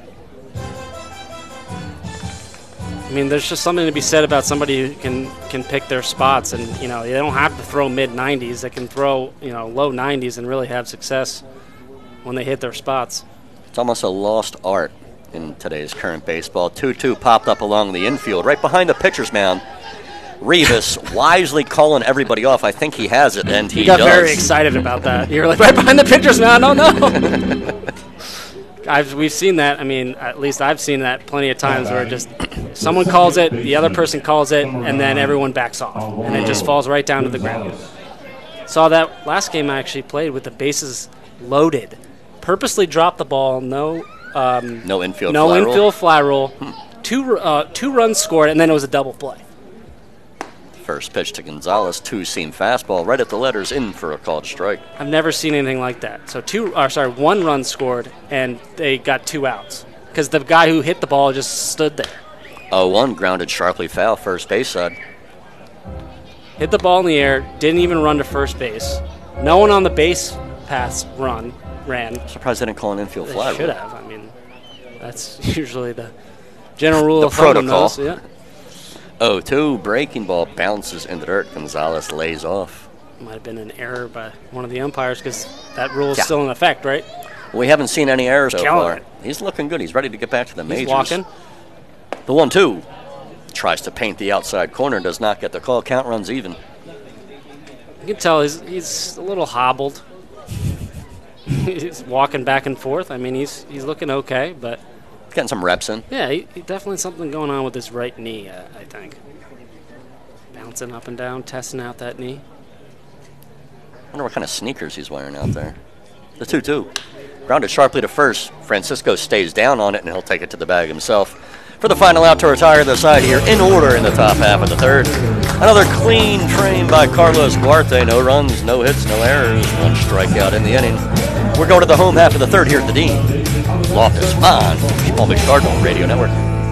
I mean, there's just something to be said about somebody who can can pick their spots, and you know, they don't have to throw mid nineties. They can throw, you know, low nineties and really have success when they hit their spots. It's almost a lost art in today's current baseball. two two popped up along the infield, right behind the pitcher's mound. Rivas wisely calling everybody off. I think he has it, and he You got does. very excited about that. You're like, right behind the pitcher's mound, oh no! I've, we've seen that. I mean, at least I've seen that plenty of times where just someone calls it, the other person calls it, and then everyone backs off, and it just falls right down to the ground. Saw that last game I actually played with the bases loaded. Purposely dropped the ball, no um, no infield no fly infield roll. fly roll. Two uh, two runs scored, and then it was a double play. First pitch to Gonzalez, two-seam fastball, right at the letters, in for a called strike. I've never seen anything like that. So two, or sorry, one run scored, and they got two outs because the guy who hit the ball just stood there. oh one grounded sharply foul, first base side. Hit the ball in the air, didn't even run to first base. No one on the base pass run ran. Surprised they didn't call an infield They fly. should have. I mean, that's usually the general rule The of thumb on protocol. those, yeah. oh two, breaking ball bounces in the dirt. Gonzalez lays off. Might have been an error by one of the umpires because that rule is Yeah. still in effect, right? We haven't seen any errors so Killing far. it. He's looking good. He's ready to get back to the He's majors. walking. The one two. Tries to paint the outside corner, does not get the call. Count runs even. You can tell he's he's a little hobbled. He's walking back and forth. I mean, he's he's looking okay, but Getting some reps in. yeah, he, he definitely something going on with his right knee. Uh, I think bouncing up and down, testing out that knee. Wonder what kind of sneakers he's wearing out there. The two two. Grounded sharply to first. Francisco stays down on it, and he'll take it to the bag himself. For the final out to retire the side here, in order in the top half of the third. Another clean frame by Carlos Duarte. No runs, no hits, no errors. One strikeout in the inning. We're going to the home half of the third here at the Dean. Loftus on Palm Beach Cardinal Radio Network.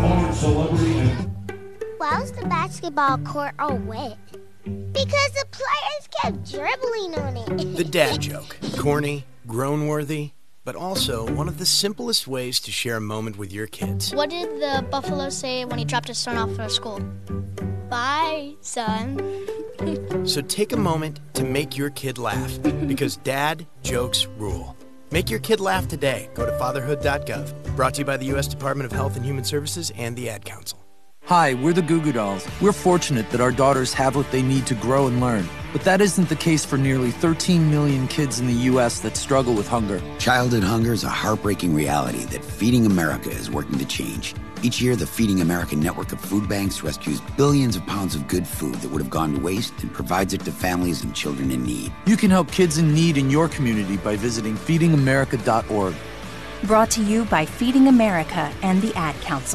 Why was the basketball court all wet? Because the players kept dribbling on it. The dad joke. Corny, groan-worthy, but also one of the simplest ways to share a moment with your kids. What did the buffalo say when he dropped his son off for school? Bye, son. So take a moment to make your kid laugh, because dad jokes rule. Make your kid laugh today. Go to fatherhood dot gov. Brought to you by the U S Department of Health and Human Services and the Ad Council. Hi, we're the Goo Goo Dolls. We're fortunate that our daughters have what they need to grow and learn. But that isn't the case for nearly thirteen million kids in the U S that struggle with hunger. Childhood hunger is a heartbreaking reality that Feeding America is working to change. Each year, the Feeding America network of food banks rescues billions of pounds of good food that would have gone to waste and provides it to families and children in need. You can help kids in need in your community by visiting feeding america dot org. Brought to you by Feeding America and the Ad Council.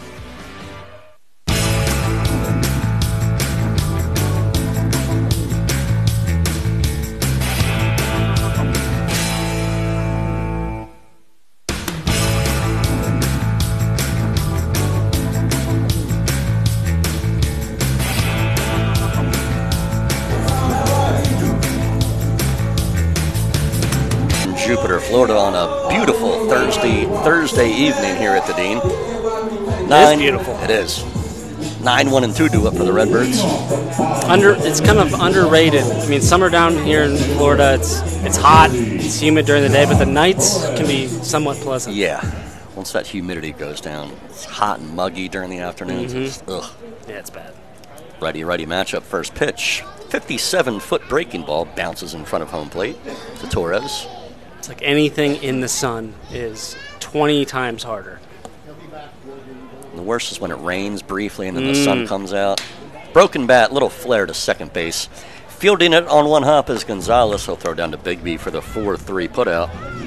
Jupiter, Florida, on a beautiful Thursday Thursday evening here at the Dean. Nine, it is beautiful. It is. Nine, one, and two do up for the Redbirds. Under, it's kind of underrated. I mean, summer down here in Florida, it's it's hot, it's humid during the day, but the nights can be somewhat pleasant. Yeah. Once that humidity goes down, it's hot and muggy during the afternoons. Mhm. It's, ugh. Yeah, it's bad. Righty, righty matchup. First pitch. fifty-seven-foot breaking ball bounces in front of home plate to Torres. It's like anything in the sun is twenty times harder. And the worst is when it rains briefly and then Mm. the sun comes out. Broken bat, little flare to second base. Fielding it on one hop is Gonzalez. He'll throw down to Bigby for the four three putout.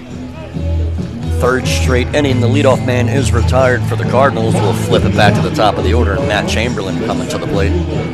Third straight inning, the leadoff man is retired for the Cardinals. We'll flip it back to the top of the order. Matt Chamberlain coming to the plate.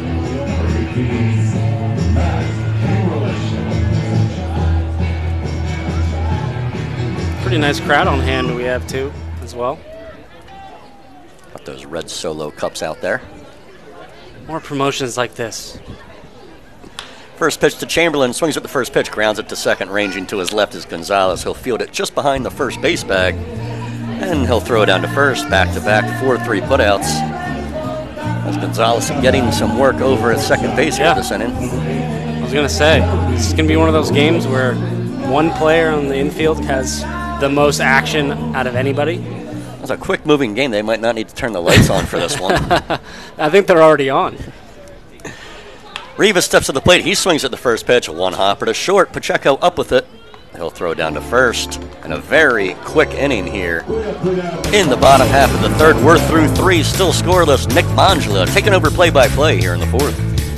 Pretty nice crowd on hand we have too, as well. Got those red Solo cups out there. More promotions like this. First pitch to Chamberlain, swings at the first pitch, grounds it to second, ranging to his left is Gonzalez. He'll field it just behind the first base bag, and he'll throw it down to first, back-to-back four three putouts. As Gonzalez getting some work over at second base Yeah. here this inning. I was going to say, this is going to be one of those games where one player on the infield has the most action out of anybody. It's a quick-moving game. They might not need to turn the lights on for this one. I think they're already on. Rivas steps to the plate. He swings at the first pitch. A one-hopper to short. Pacheco up with it. He'll throw down to first. And a very quick inning here. In the bottom half of the third, we're through three. Still scoreless. Nick Mangela taking over play-by-play here in the fourth.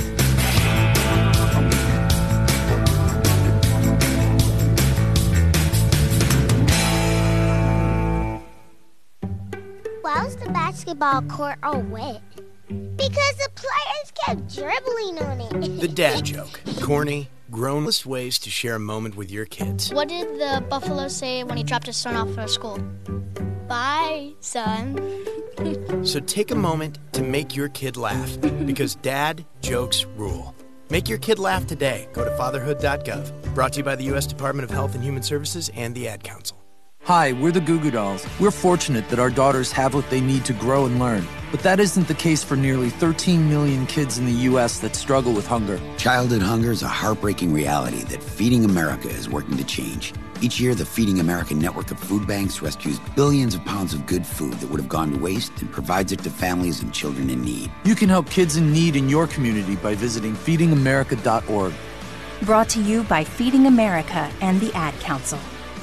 Why was the basketball court all wet? Because the players kept dribbling on it. The dad joke. Corny, grownless ways to share a moment with your kids. What did the buffalo say when he dropped his son off for school? Bye, son. So take a moment to make your kid laugh, because dad jokes rule. Make your kid laugh today. Go to fatherhood dot gov. Brought to you by the U S Department of Health and Human Services and the Ad Council. Hi, we're the Goo Goo Dolls. We're fortunate that our daughters have what they need to grow and learn. But that isn't the case for nearly thirteen million kids in the U S that struggle with hunger. Childhood hunger is a heartbreaking reality that Feeding America is working to change. Each year, the Feeding America network of food banks rescues billions of pounds of good food that would have gone to waste and provides it to families and children in need. You can help kids in need in your community by visiting feeding america dot org. Brought to you by Feeding America and the Ad Council.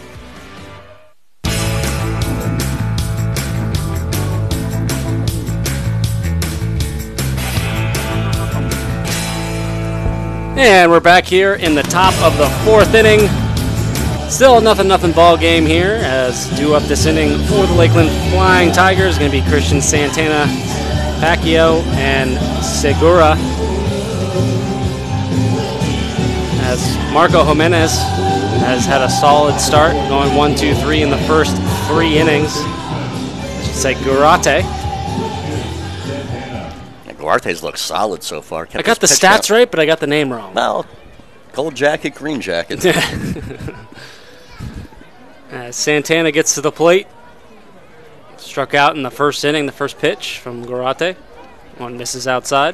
And we're back here in the top of the fourth inning. Still a nothing nothing ball game here, as due up this inning for the Lakeland Flying Tigers is going to be Christian Santana, Pacquiao, and Segura. As Marco Jimenez has had a solid start, going one, two, three in the first three innings. I should say Gurate. Guarte's looked solid so far. I got the stats right, but I got the name wrong. Well, gold jacket, green jacket. As Santana gets to the plate. Struck out in the first inning, the first pitch from Gurate. One misses outside.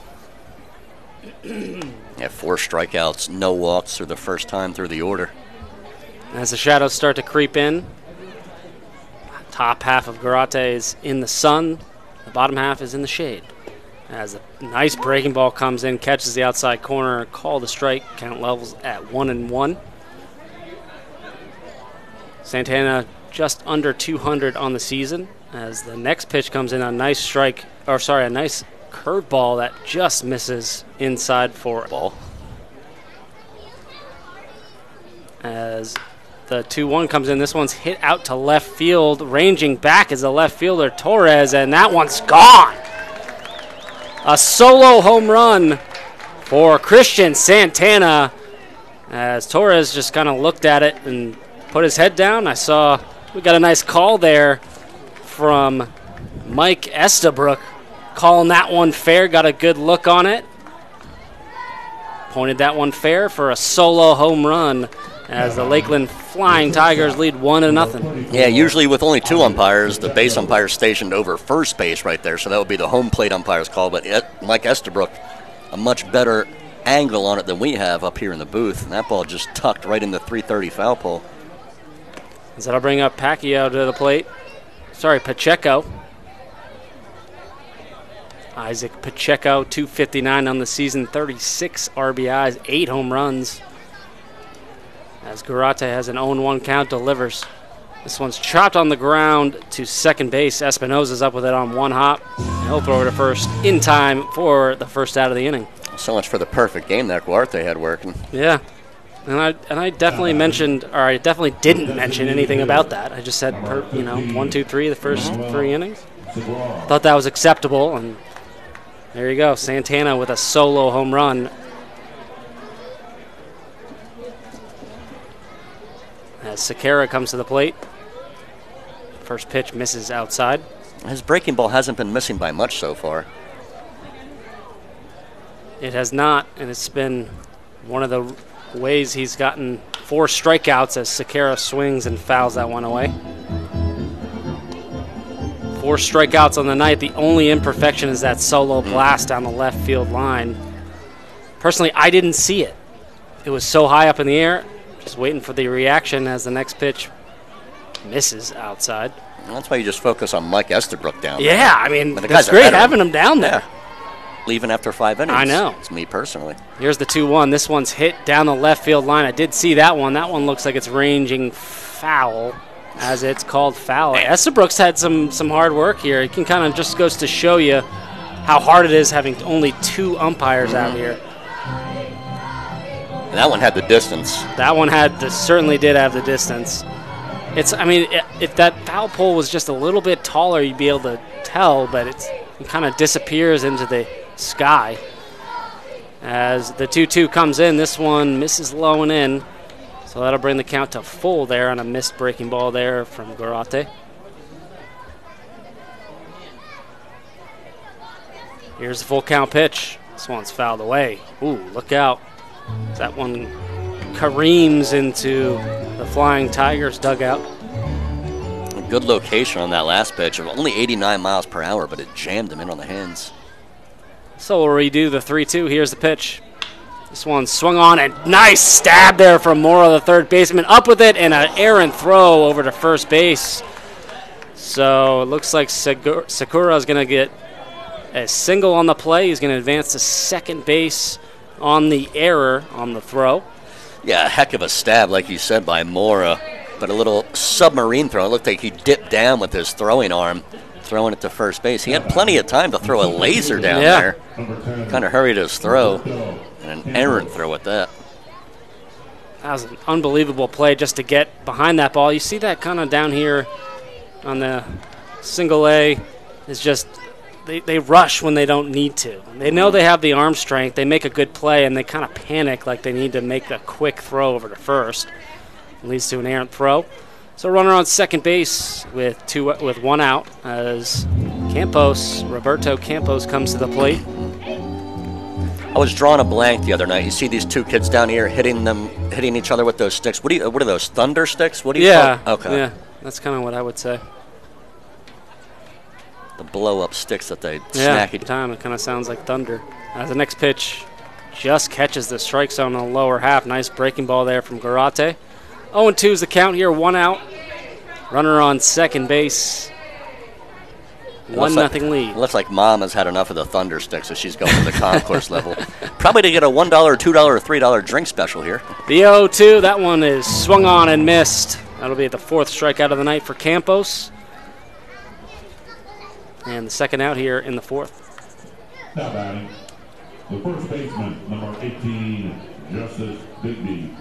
Yeah, four strikeouts, no walks for the first time through the order. As the shadows start to creep in, top half of Gurate is in the sun. The bottom half is in the shade. As a nice breaking ball comes in, catches the outside corner, called a strike, count levels at one and one. Santana just under two hundred on the season. As the next pitch comes in, a nice strike, or sorry, a nice curveball that just misses inside for ball. As the two one comes in, this one's hit out to left field. Ranging back is the left fielder, Torres, and that one's gone. A solo home run for Christian Santana, as Torres just kind of looked at it and put his head down. I saw we got a nice call there from Mike Estabrook, calling that one fair, got a good look on it. Pointed that one fair for a solo home run, as the Lakeland Flying Tigers lead one to nothing. Yeah, usually with only two umpires, the base umpire stationed over first base right there, so that would be the home plate umpire's call. But Mike Estabrook, a much better angle on it than we have up here in the booth, and that ball just tucked right in the three thirty foul pole. So that'll bring up Pacquiao to the plate. Sorry, Pacheco. Isaac Pacheco, two fifty-nine on the season, thirty-six R B Is, eight home runs. As Garate has an oh one count, delivers. This one's chopped on the ground to second base. Espinosa's up with it on one hop. And he'll throw it to first in time for the first out of the inning. So much for the perfect game that Guarte had working. Yeah. And I and I definitely mentioned, or I definitely didn't mention anything about that. I just said, per, you know, one, two, three, the first three innings. Thought that was acceptable, and there you go. Santana with a solo home run. As Sequeira comes to the plate. First pitch misses outside. His breaking ball hasn't been missing by much so far. It has not, and it's been one of the ways he's gotten four strikeouts as Sequeira swings and fouls that one away. Four strikeouts on the night. The only imperfection is that solo blast down the left field line. Personally, I didn't see it. It was so high up in the air. Just waiting for the reaction as the next pitch misses outside. Well, that's why you just focus on Mike Estabrook down yeah, there. Yeah, I mean, the it's great having him down there. Yeah. Leaving after five innings. I know. It's me personally. Here's the two one. This one's hit down the left field line. I did see that one. That one looks like it's ranging foul, as it's called foul. Estabrook's had some, some hard work here. It can kind of just goes to show you how hard it is having only two umpires mm-hmm. out here. And that one had the distance. That one had the, certainly did have the distance. It's, I mean, if that foul pole was just a little bit taller, you'd be able to tell, but it's, it kind of disappears into the sky. As the two two comes in, this one misses low and in. So that'll bring the count to full there on a missed breaking ball there from Garate. Here's the full count pitch. This one's fouled away. Ooh, look out. That one careens into the Flying Tigers dugout. A good location on that last pitch of only eighty-nine miles per hour, but it jammed him in on the hands. So we'll redo the three two. Here's the pitch. This one swung on, and nice stab there from Mora, the third baseman. Up with it, and an errant throw over to first base. So it looks like Sakura is going to get a single on the play. He's going to advance to second base on the error on the throw. Yeah, a heck of a stab, like you said, by Mora. But a little submarine throw. It looked like he dipped down with his throwing arm, throwing it to first base. He had plenty of time to throw a laser down yeah. there. Kind of hurried his throw. And an errant throw at that. That was an unbelievable play just to get behind that ball. You see that kind of down here on the single A is just they, they rush when they don't need to. They know they have the arm strength. They make a good play, and they kind of panic like they need to make a quick throw over to first. It leads to an errant throw. So runner on second base with two with one out as Campos, Roberto Campos comes to the plate. I was drawing a blank the other night. You see these two kids down here hitting them, hitting each other with those sticks. What do you? What are those? Thunder sticks? What do you yeah, call? Okay. Yeah, that's kind of what I would say. The blow-up sticks that they yeah, snack. time it kind of sounds like thunder. As the next pitch just catches the strike zone on the lower half. Nice breaking ball there from Garate. oh and two is the count here. One out. Runner on second base. One nothing like, lead. Looks like Mom has had enough of the thunder sticks, so she's going to the concourse level. Probably to get a one dollar, two dollar, or three dollar drink special here. The oh two, that one is swung on and missed. That'll be the fourth strikeout of the night for Campos. And the second out here in the fourth. Now batting, the first baseman, number eighteen, Justice Bigby.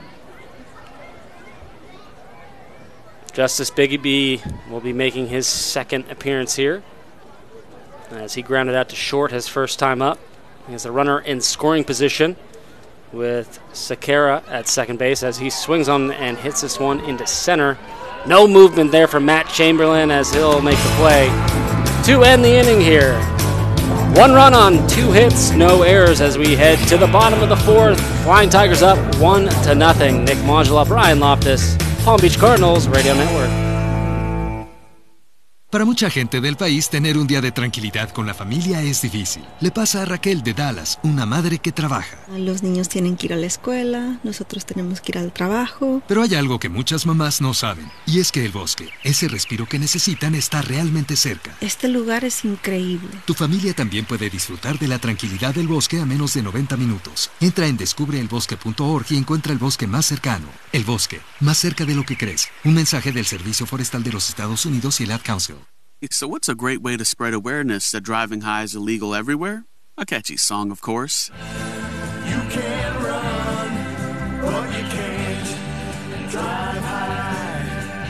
Justice Bigby will be making his second appearance here, as he grounded out to short his first time up. He has a runner in scoring position with Sequeira at second base as he swings on and hits this one into center. No movement there from Matt Chamberlain as he'll make the play to end the inning here. One run on two hits, no errors as we head to the bottom of the fourth. Flying Tigers up one to nothing. Nick Modula, Brian Loftus, Palm Beach Cardinals Radio Network. Para mucha gente del país, tener un día de tranquilidad con la familia es difícil. Le pasa a Raquel de Dallas, una madre que trabaja. Los niños tienen que ir a la escuela, nosotros tenemos que ir al trabajo. Pero hay algo que muchas mamás no saben, y es que el bosque, ese respiro que necesitan, está realmente cerca. Este lugar es increíble. Tu familia también puede disfrutar de la tranquilidad del bosque a menos de noventa minutos. Entra en descubre el bosque punto org y encuentra el bosque más cercano. El bosque, más cerca de lo que crees. Un mensaje del Servicio Forestal de los Estados Unidos y el Ad Council. So what's a great way to spread awareness that driving high is illegal everywhere? A catchy song, of course. You can run, but you can't drive high.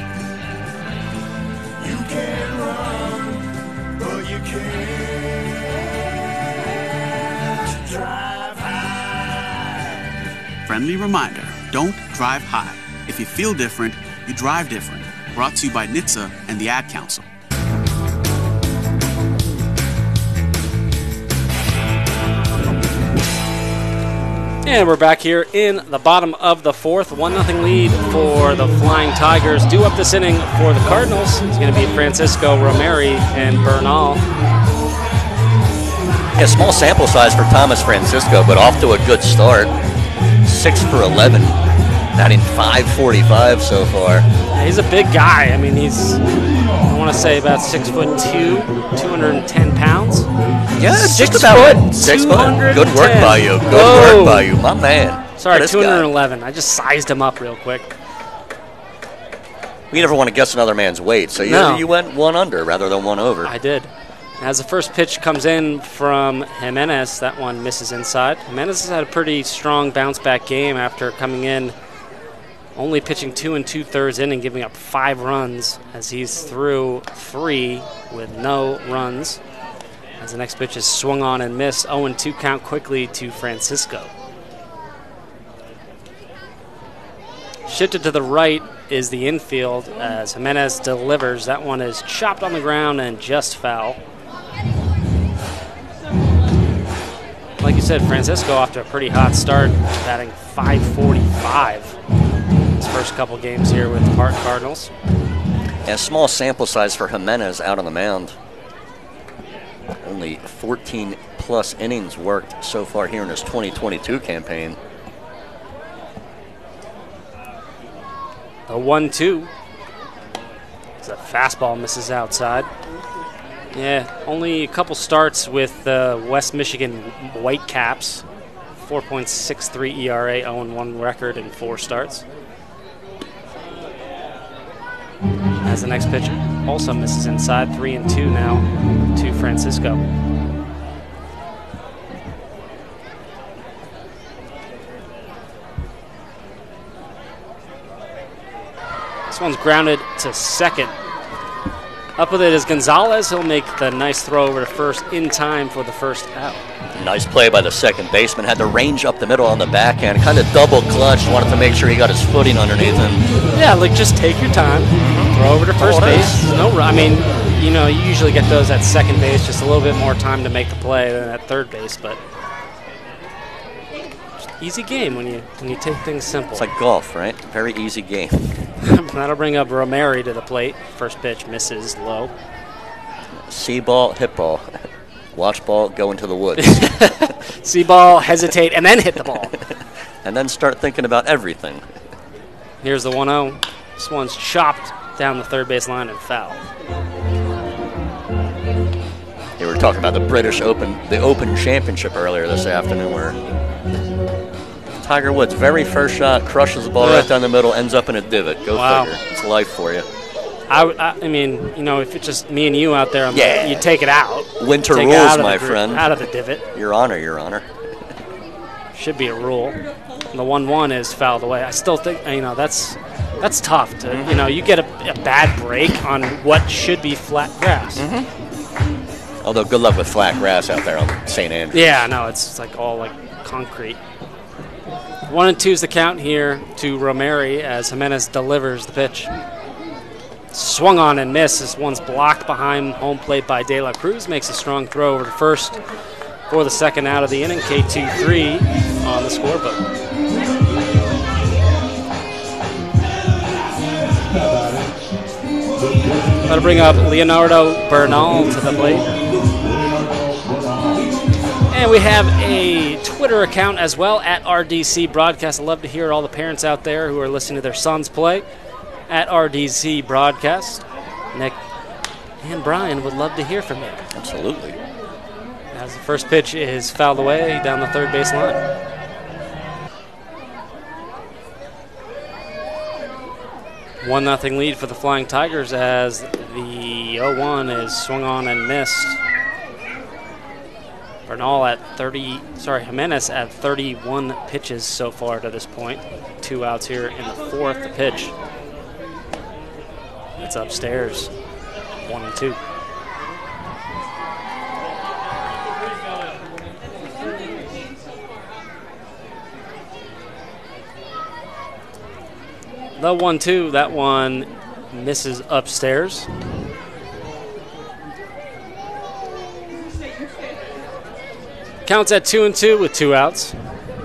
You can run, but you can't drive high. Friendly reminder, don't drive high. If you feel different, you drive different. Brought to you by N H T S A and the Ad Council. And we're back here in the bottom of the fourth. one nothing lead for the Flying Tigers. Due up this inning for the Cardinals. It's going to be Francisco Romeri and Bernal. Yeah, small sample size for Thomas Francisco, but off to a good start. six for eleven, batting five forty-five so far. Yeah, he's a big guy. I mean, he's, I want to say about six foot two, two hundred ten pounds. Yeah, six just about foot, six foot. Good work by you. Good Whoa. work by you, my man. Sorry, two hundred eleven. I just sized him up real quick. We never want to guess another man's weight, so you, No. you went one under rather than one over. I did. As the first pitch comes in from Jimenez, that one misses inside. Jimenez has had a pretty strong bounce-back game after coming in only pitching two and two-thirds inning, giving up five runs as he's through three with no runs. As the next pitch is swung on and missed, oh and two count quickly to Francisco. Shifted to the right is the infield as Jimenez delivers. That one is chopped on the ground and just foul. Like you said, Francisco off to a pretty hot start, batting five forty-five. His first couple games here with the Park Cardinals. A small sample size for Jimenez out on the mound. Only fourteen plus innings worked so far here in his twenty twenty-two campaign. The one two. As a fastball misses outside. Yeah, only a couple starts with the uh, West Michigan Whitecaps. four point six three E R A, oh and one record in four starts. As the next pitch also misses inside, three and two now to Francisco. This one's grounded to second. Up with it is Gonzalez. He'll make the nice throw over to first in time for the first out. Nice play by the second baseman. Had the range up the middle on the backhand. Kind of double clutch. Wanted to make sure he got his footing underneath him. Yeah, like just take your time. Mm-hmm. Throw over to first Oh, base. nice. No, ru- I mean, you know, you usually get those at second base. Just a little bit more time to make the play than at third base, but just easy game when you when you take things simple. It's like golf, right? Very easy game. That'll bring up Romeri to the plate. First pitch misses low. See ball, hit ball. Watch ball, go into the woods. See ball, hesitate, and then hit the ball. And then start thinking about everything. Here's the one oh. This one's chopped down the third base line and foul. You were talking about the British Open, the Open Championship earlier this afternoon, where Tiger Woods' very first shot crushes the ball Yeah. right down the middle, ends up in a divot. Go Wow. figure. It's life for you. I, w- I- I mean, you know, if it's just me and you out there, I'm Yeah. you take it out. Winter Take it rules, out of my the gr- friend. Out of the divot. Your honor, your honor. Should be a rule. And the one one is fouled away. I still think, you know, that's that's tough. To Mm-hmm. You know, you get a, a bad break on what should be flat grass. Mm-hmm. Although, good luck with flat grass out there on Saint Andrews. Yeah, no, it's, it's like all like concrete. One and two's the count here to Romeri as Jimenez delivers the pitch. Swung on and missed. This one's blocked behind home plate by De La Cruz. Makes a strong throw over to first for the second out of the inning. K two three on the scorebook. That'll bring up Leonardo Bernal to the plate. And we have a Twitter account as well, at R D C Broadcast. I'd love to hear all the parents out there who are listening to their sons play, at R D C Broadcast. Nick and Brian would love to hear from you. Absolutely. As the first pitch is fouled away down the third base line. One nothing lead for the Flying Tigers as the oh one is swung on and missed. Bernal at thirty, sorry, Jimenez at thirty-one pitches so far to this point. Two outs here in the fourth. The pitch. It's upstairs. One and two. The one two, that one misses upstairs. Counts at two and two with two outs.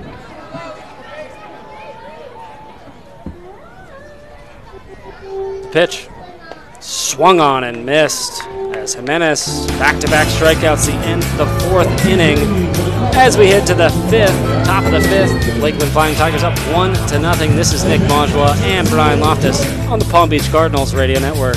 The pitch swung on and missed as Jimenez back-to-back strikeouts the end of the fourth inning. As we head to the fifth, top of the fifth, Lakeland Flying Tigers up one to nothing. This is Nick Montjoie and Brian Loftus on the Palm Beach Cardinals Radio Network.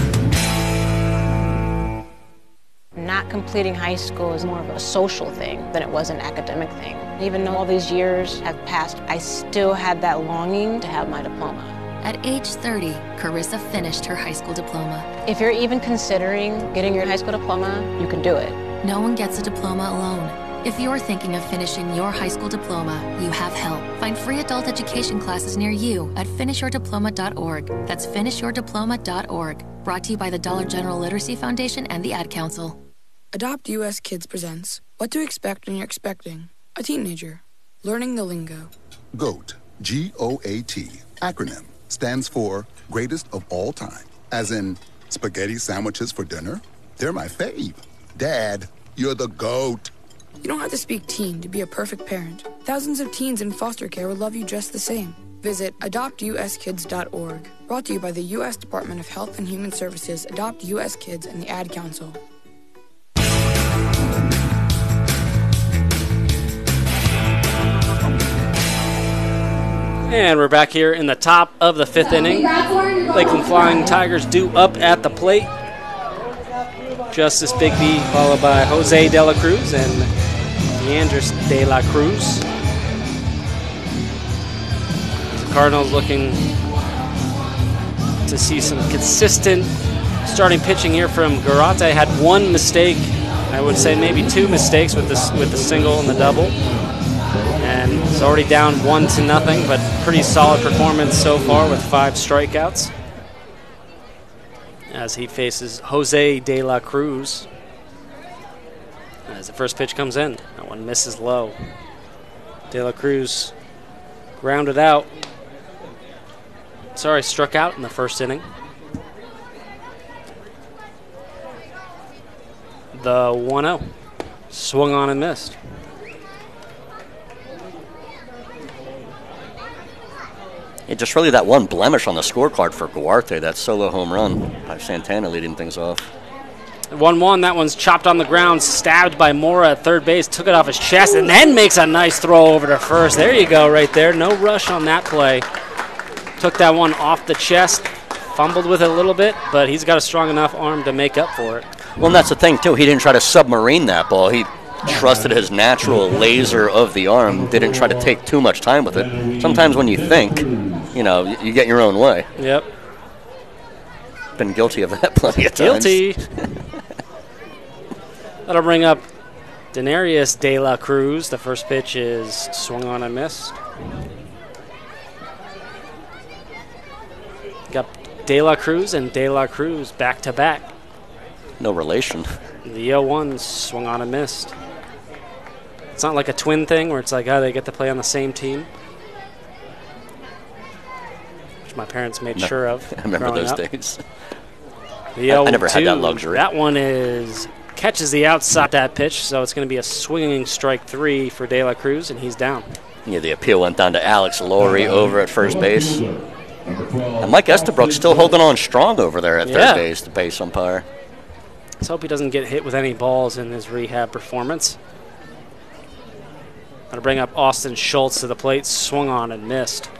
Not completing high school is more of a social thing than it was an academic thing. Even though all these years have passed, I still had that longing to have my diploma. At age thirty, Carissa finished her high school diploma. If you're even considering getting your high school diploma, you can do it. No one gets a diploma alone. If you're thinking of finishing your high school diploma, you have help. Find free adult education classes near you at finish your diploma dot org. That's finish your diploma dot org. Brought to you by the Dollar General Literacy Foundation and the Ad Council. Adopt U S Kids presents What to Expect When You're Expecting a Teenager. Learning the Lingo. GOAT, G O A T, acronym, stands for Greatest of All Time. As in, spaghetti sandwiches for dinner? They're my fave. Dad, you're the GOAT. You don't have to speak teen to be a perfect parent. Thousands of teens in foster care will love you just the same. Visit adopt U S kids dot org. Brought to you by the U S Department of Health and Human Services, Adopt U S Kids, and the Ad Council. And we're back here in the top of the fifth inning. Lakeland Flying Tigers due up at the plate. Justice Bigby followed by Jose De La Cruz and Leandris De La Cruz. The Cardinals looking to see some consistent starting pitching here from Garate. Had one mistake, I would say maybe two mistakes with the, with the single and the double. And it's already down one to nothing, but pretty solid performance so far with five strikeouts. As he faces Jose De La Cruz. As the first pitch comes in, that one misses low. De La Cruz grounded out. Sorry, struck out in the first inning. The one oh. Swung on and missed. Yeah, just really that one blemish on the scorecard for Guarte, that solo home run by Santana leading things off. one one, that one's chopped on the ground, stabbed by Mora at third base, took it off his chest, and then makes a nice throw over to first. There you go right there. No rush on that play. Took that one off the chest, fumbled with it a little bit, but he's got a strong enough arm to make up for it. Well, and that's the thing, too. He didn't try to submarine that ball. He trusted his natural laser of the arm, didn't try to take too much time with it. Sometimes when you think, you know, you get your own way. Yep. Been guilty of that plenty of times. Guilty. That'll bring up Denarius De La Cruz. The first pitch is swung on and missed. Got De La Cruz and De La Cruz back to back. No relation. The oh one swung on and missed. It's not like a twin thing where it's like, oh, they get to play on the same team. Which my parents made no, sure of. I remember those up. days. The I, I never had that luxury. That one is catches the outside that pitch, so it's going to be a swinging strike three for De La Cruz, and he's down. Yeah, the appeal went down to Alex Laurie over at first base. And Mike Estabrook still holding on strong over there at Yeah. third base, the base umpire. Let's hope he doesn't get hit with any balls in his rehab performance. Going to bring up Austin Schultz to the plate, swung on and missed.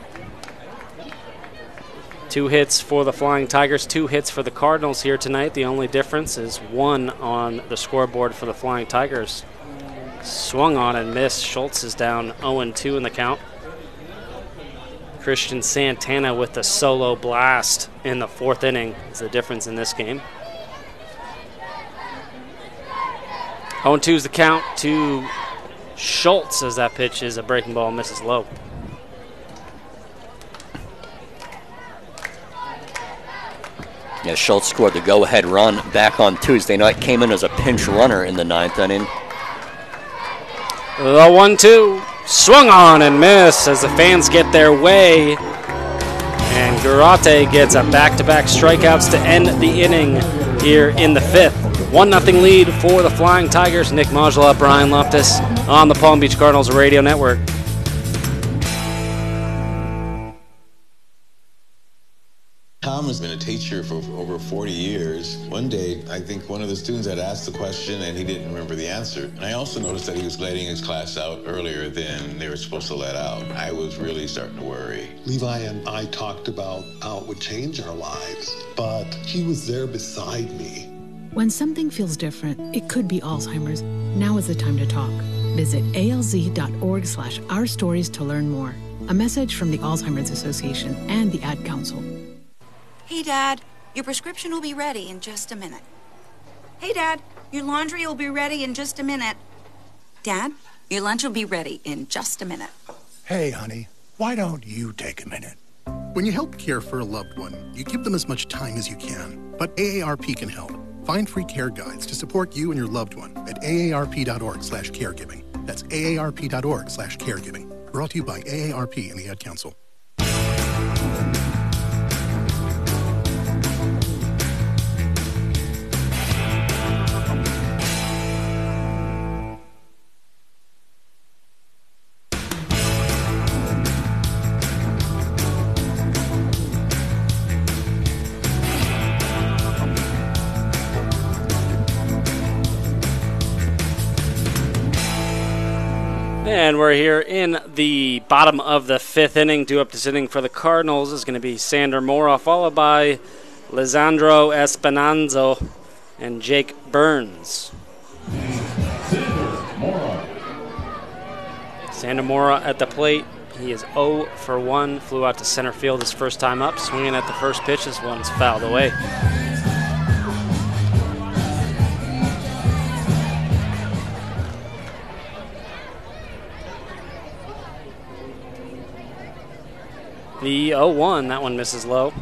Two hits for the Flying Tigers, two hits for the Cardinals here tonight. The only difference is one on the scoreboard for the Flying Tigers. Swung on and missed. Schultz is down oh and two in the count. Christian Santana with the solo blast in the fourth inning is the difference in this game. oh and two is the count to Schultz as that pitch is a breaking ball, misses low. Yeah, Schultz scored the go-ahead run back on Tuesday night. Came in as a pinch runner in the ninth inning. The one two swung on and missed as the fans get their way. And Garate gets a back-to-back strikeouts to end the inning here in the fifth. one nothing lead for the Flying Tigers. Nick Modula, Brian Loftus on the Palm Beach Cardinals Radio Network. Tom has been a teacher for over forty years. One day, I think one of the students had asked the question and he didn't remember the answer. And I also noticed that he was letting his class out earlier than they were supposed to let out. I was really starting to worry. Levi and I talked about how it would change our lives, but he was there beside me. When something feels different, it could be Alzheimer's. Now is the time to talk. Visit alz.org slash our stories to learn more. A message from the Alzheimer's Association and the Ad Council. Hey, Dad, your prescription will be ready in just a minute. Hey, Dad, your laundry will be ready in just a minute. Dad, your lunch will be ready in just a minute. Hey, honey, why don't you take a minute? When you help care for a loved one, you give them as much time as you can. But A A R P can help. Find free care guides to support you and your loved one at aarp.org slash caregiving. That's aarp.org slash caregiving. Brought to you by A A R P and the Ad Council. And we're here in the bottom of the fifth inning. Due up this inning for the Cardinals is going to be Sander Mora, followed by Lisandro Espinanzo and Jake Burns. Sander Mora at the plate. He is oh for one. Flew out to center field his first time up. Swinging at the first pitch. This one's fouled away. The oh one, that one misses low.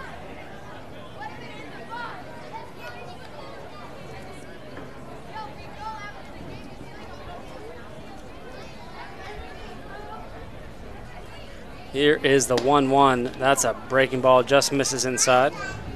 Here is the one one. That's a breaking ball, just misses inside.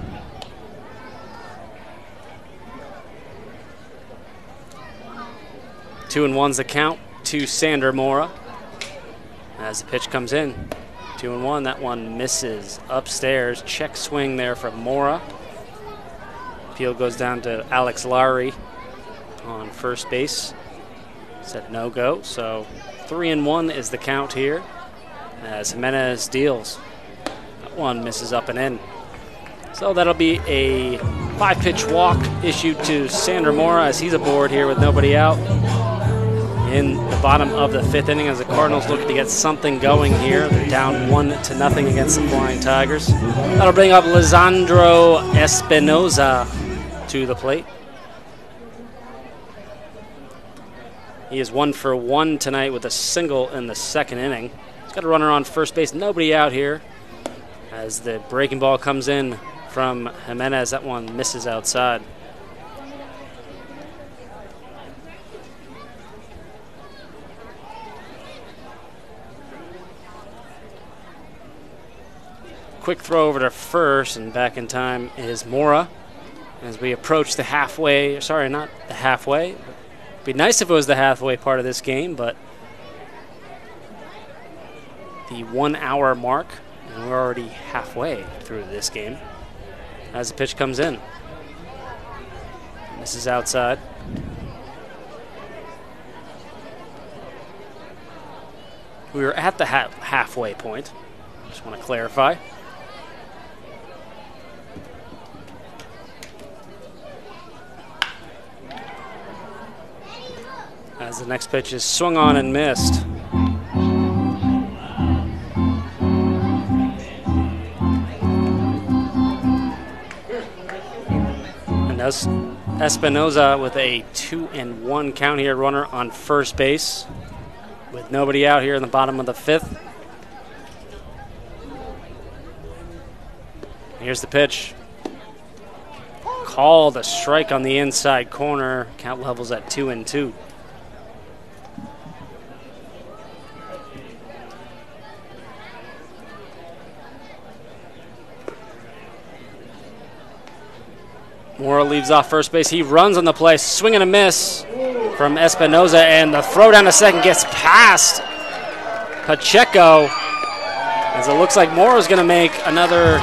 Two and one's the count to Sander Mora as the pitch comes in. Two and one, that one misses upstairs. Check swing there from Mora. Field goes down to Alex Lowry on first base. Said no go, so three and one is the count here as Jimenez deals. That one misses up and in. So that'll be a five pitch walk issued to Sander Mora as he's aboard here with nobody out. In the bottom of the fifth inning as the Cardinals look to get something going here. They're down one to nothing against the Flying Tigers. That'll bring up Lisandro Espinoza to the plate. He is one for one tonight with a single in the second inning. He's got a runner on first base, nobody out here. As the breaking ball comes in from Jimenez, that one misses outside. Quick throw over to first, and back in time is Mora. As we approach the halfway, sorry, not the halfway. It'd be nice if it was the halfway part of this game, but the one hour mark And we're already halfway through this game as the pitch comes in. This is outside. We were at the ha halfway point. Just want to clarify. As the next pitch is swung on and missed. And Es Espinoza with a two and one count here, runner on first base with nobody out here in the bottom of the fifth. Here's the pitch. Called a strike on the inside corner. Count levels at two and two. Mora leaves off first base. He runs on the play. Swing and a miss from Espinoza, and the throw down to second gets past Pacheco, as it looks like Mora's going to make another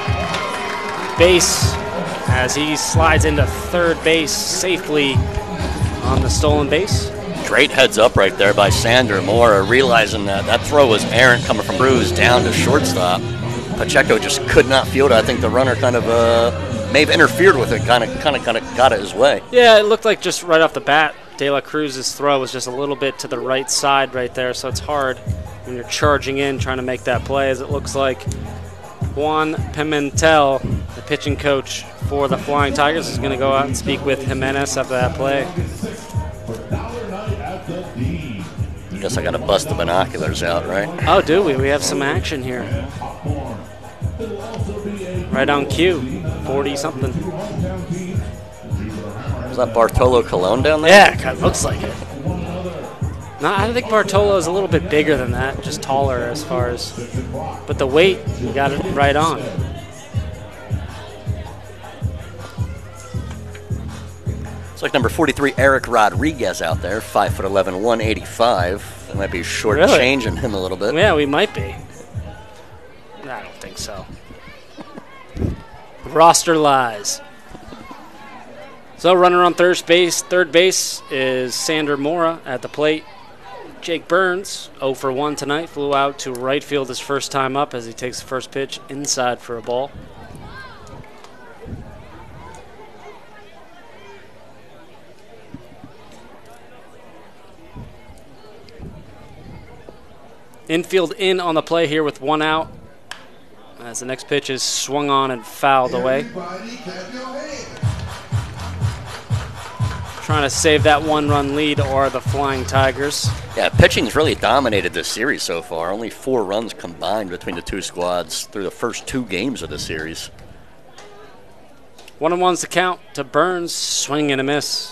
base as he slides into third base safely on the stolen base. Great heads up right there by Sander Mora, realizing that that throw was errant coming from Bruce down to shortstop. Pacheco just could not field it. I think the runner kind of uh, may have interfered with it, kind of, kind of, kind of got it his way. Yeah, it looked like just right off the bat, De La Cruz's throw was just a little bit to the right side right there, so it's hard when you're charging in trying to make that play, as it looks like Juan Pimentel, the pitching coach for the Flying Tigers, is going to go out and speak with Jimenez after that play. I guess I got to bust the binoculars out, right? Oh, do we? We have some action here. Right on cue, forty-something. Is that Bartolo Colon down there? Yeah, it kind of looks like it. No, I think Bartolo is a little bit bigger than that, just taller as far as, but the weight, you got it right on. It's like number forty-three, Eric Rodriguez out there, five foot eleven, one eighty-five. That might be short-changing Really? him a little bit. Yeah, we might be. I don't think so. Roster lies. So runner on third base, third base is Sander Mora at the plate. Jake Burns, oh for one tonight, flew out to right field his first time up as he takes the first pitch inside for a ball. Infield in on the play here with one out, as the next pitch is swung on and fouled away. Trying to save that one-run lead are the Flying Tigers. Yeah, pitching's really dominated this series so far. Only four runs combined between the two squads through the first two games of the series. One and one's the count to Burns, swing and a miss.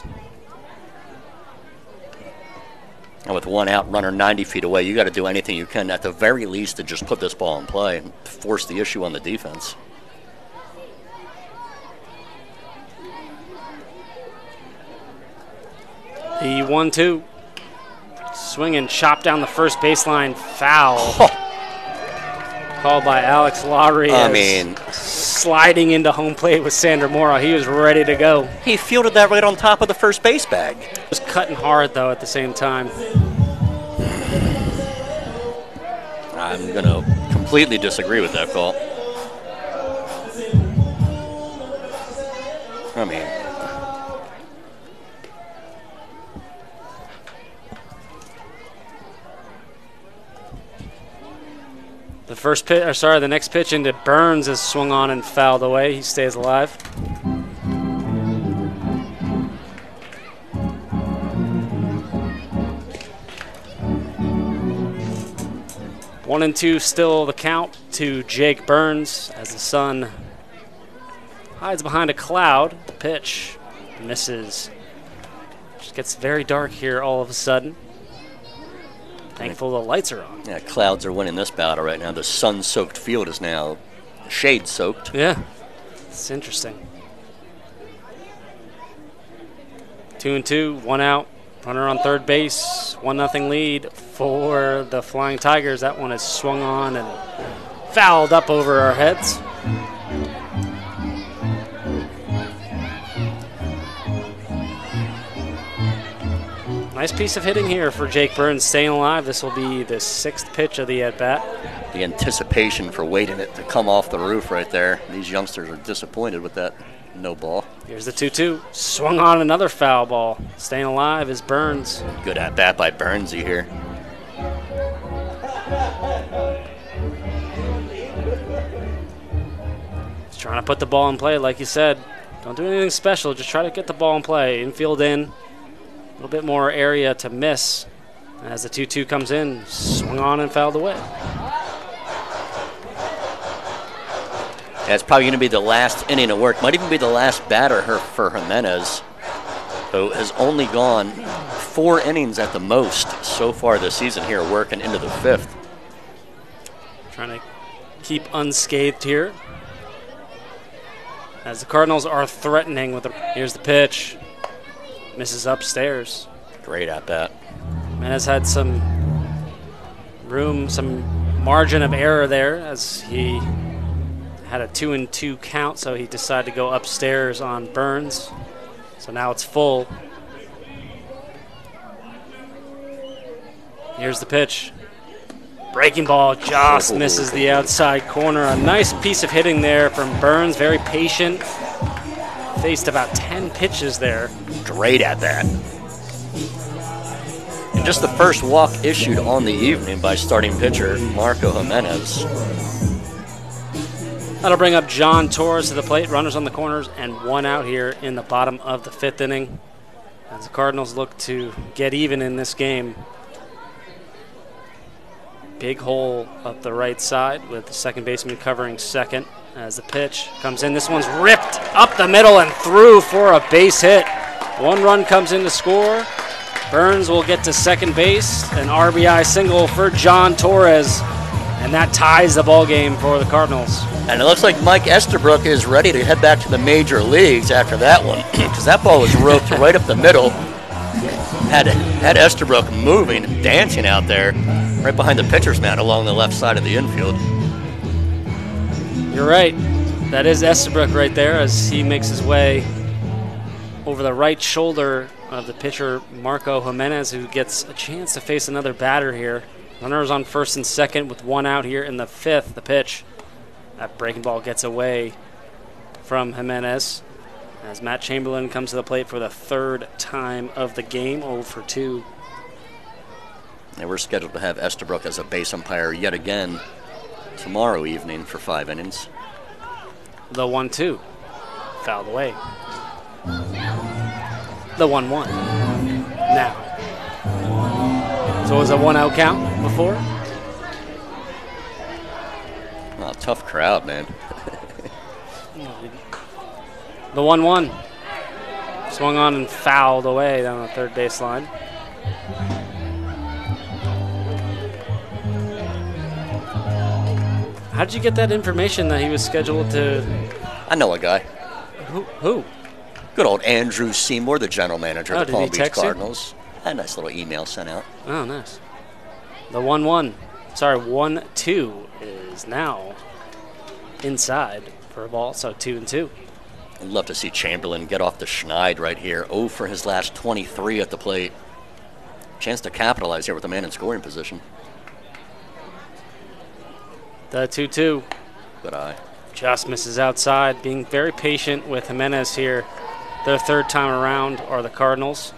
And with one out, runner ninety feet away, you got to do anything you can, at the very least, to just put this ball in play and force the issue on the defense. The one two. Swing and chop down the first baseline, foul. Oh. Called by Alex Lowry. I mean, sliding into home plate with Sander Mora. He was ready to go. He fielded that right on top of the first base bag. Was cutting hard, though, at the same time. I'm going to completely disagree with that call. I mean, the first pitch, or sorry, the next pitch into Burns is swung on and fouled away. He stays alive. One and two still the count to Jake Burns as the sun hides behind a cloud. The pitch misses. Just gets very dark here all of a sudden. Thankful the lights are on. Yeah, clouds are winning this battle right now. The sun-soaked field is now shade-soaked. Yeah, it's interesting. Two and two, one out. Runner on third base, one nothing lead for the Flying Tigers. That one is swung on and fouled up over our heads. Nice piece of hitting here for Jake Burns, staying alive. This will be the sixth pitch of the at-bat. The anticipation for waiting it to come off the roof right there. These youngsters are disappointed with that no ball. Here's the two two. Swung on another foul ball. Staying alive is Burns. Good at-bat by Burnsy here. He's trying to put the ball in play, like you said. Don't do anything special. Just try to get the ball in play. Infield in. A little bit more area to miss as the two two comes in. Swung on and fouled away. Yeah, it's probably going to be the last inning of work. Might even be the last batter her, for Jimenez, who has only gone four innings at the most so far this season here, working into the fifth. Trying to keep unscathed here as the Cardinals are threatening with the. Here's the pitch. Misses upstairs. Great at bat. Jimenez had some room, some margin of error there as he had a two and two count, so he decided to go upstairs on Burns. So now it's full. Here's the pitch. Breaking ball just misses the outside corner. A nice piece of hitting there from Burns, very patient. Faced about ten pitches there. Great at that. And just the first walk issued on the evening by starting pitcher Marco Jimenez. That'll bring up John Torres to the plate. Runners on the corners and one out here in the bottom of the fifth inning as the Cardinals look to get even in this game. Big hole up the right side with the second baseman covering second. As the pitch comes in, this one's ripped up the middle and through for a base hit. One run comes in to score. Burns will get to second base. An R B I single for John Torres. And that ties the ball game for the Cardinals. And it looks like Mike Estabrook is ready to head back to the major leagues after that one, because that ball was roped right up the middle. Had, had Estabrook moving, dancing out there, right behind the pitcher's mound along the left side of the infield. You're right. That is Estabrook right there as he makes his way over the right shoulder of the pitcher Marco Jimenez, who gets a chance to face another batter here. Runners on first and second with one out here in the fifth. The pitch. That breaking ball gets away from Jimenez as Matt Chamberlain comes to the plate for the third time of the game, oh for two. And we're scheduled to have Estabrook as a base umpire yet again tomorrow evening for five innings. The one two. Fouled away. The one one. Now. So it was a one out count before? Oh, tough crowd, man. The one one. Swung on and fouled away down the third baseline. How did you get that information that he was scheduled to... I know a guy. Who? Who? Good old Andrew Seymour, the general manager Oh, of the did he Palm Beach text you? Cardinals. Had a nice little email sent out. Oh, nice. The one one. Sorry, one two is now inside for a ball, so two and two. I'd love to see Chamberlain get off the schneid right here. oh for his last twenty-three at the plate. Chance to capitalize here with a man in scoring position. The two two. Good eye. Just misses outside, being very patient with Jimenez here. Their third time around are the Cardinals.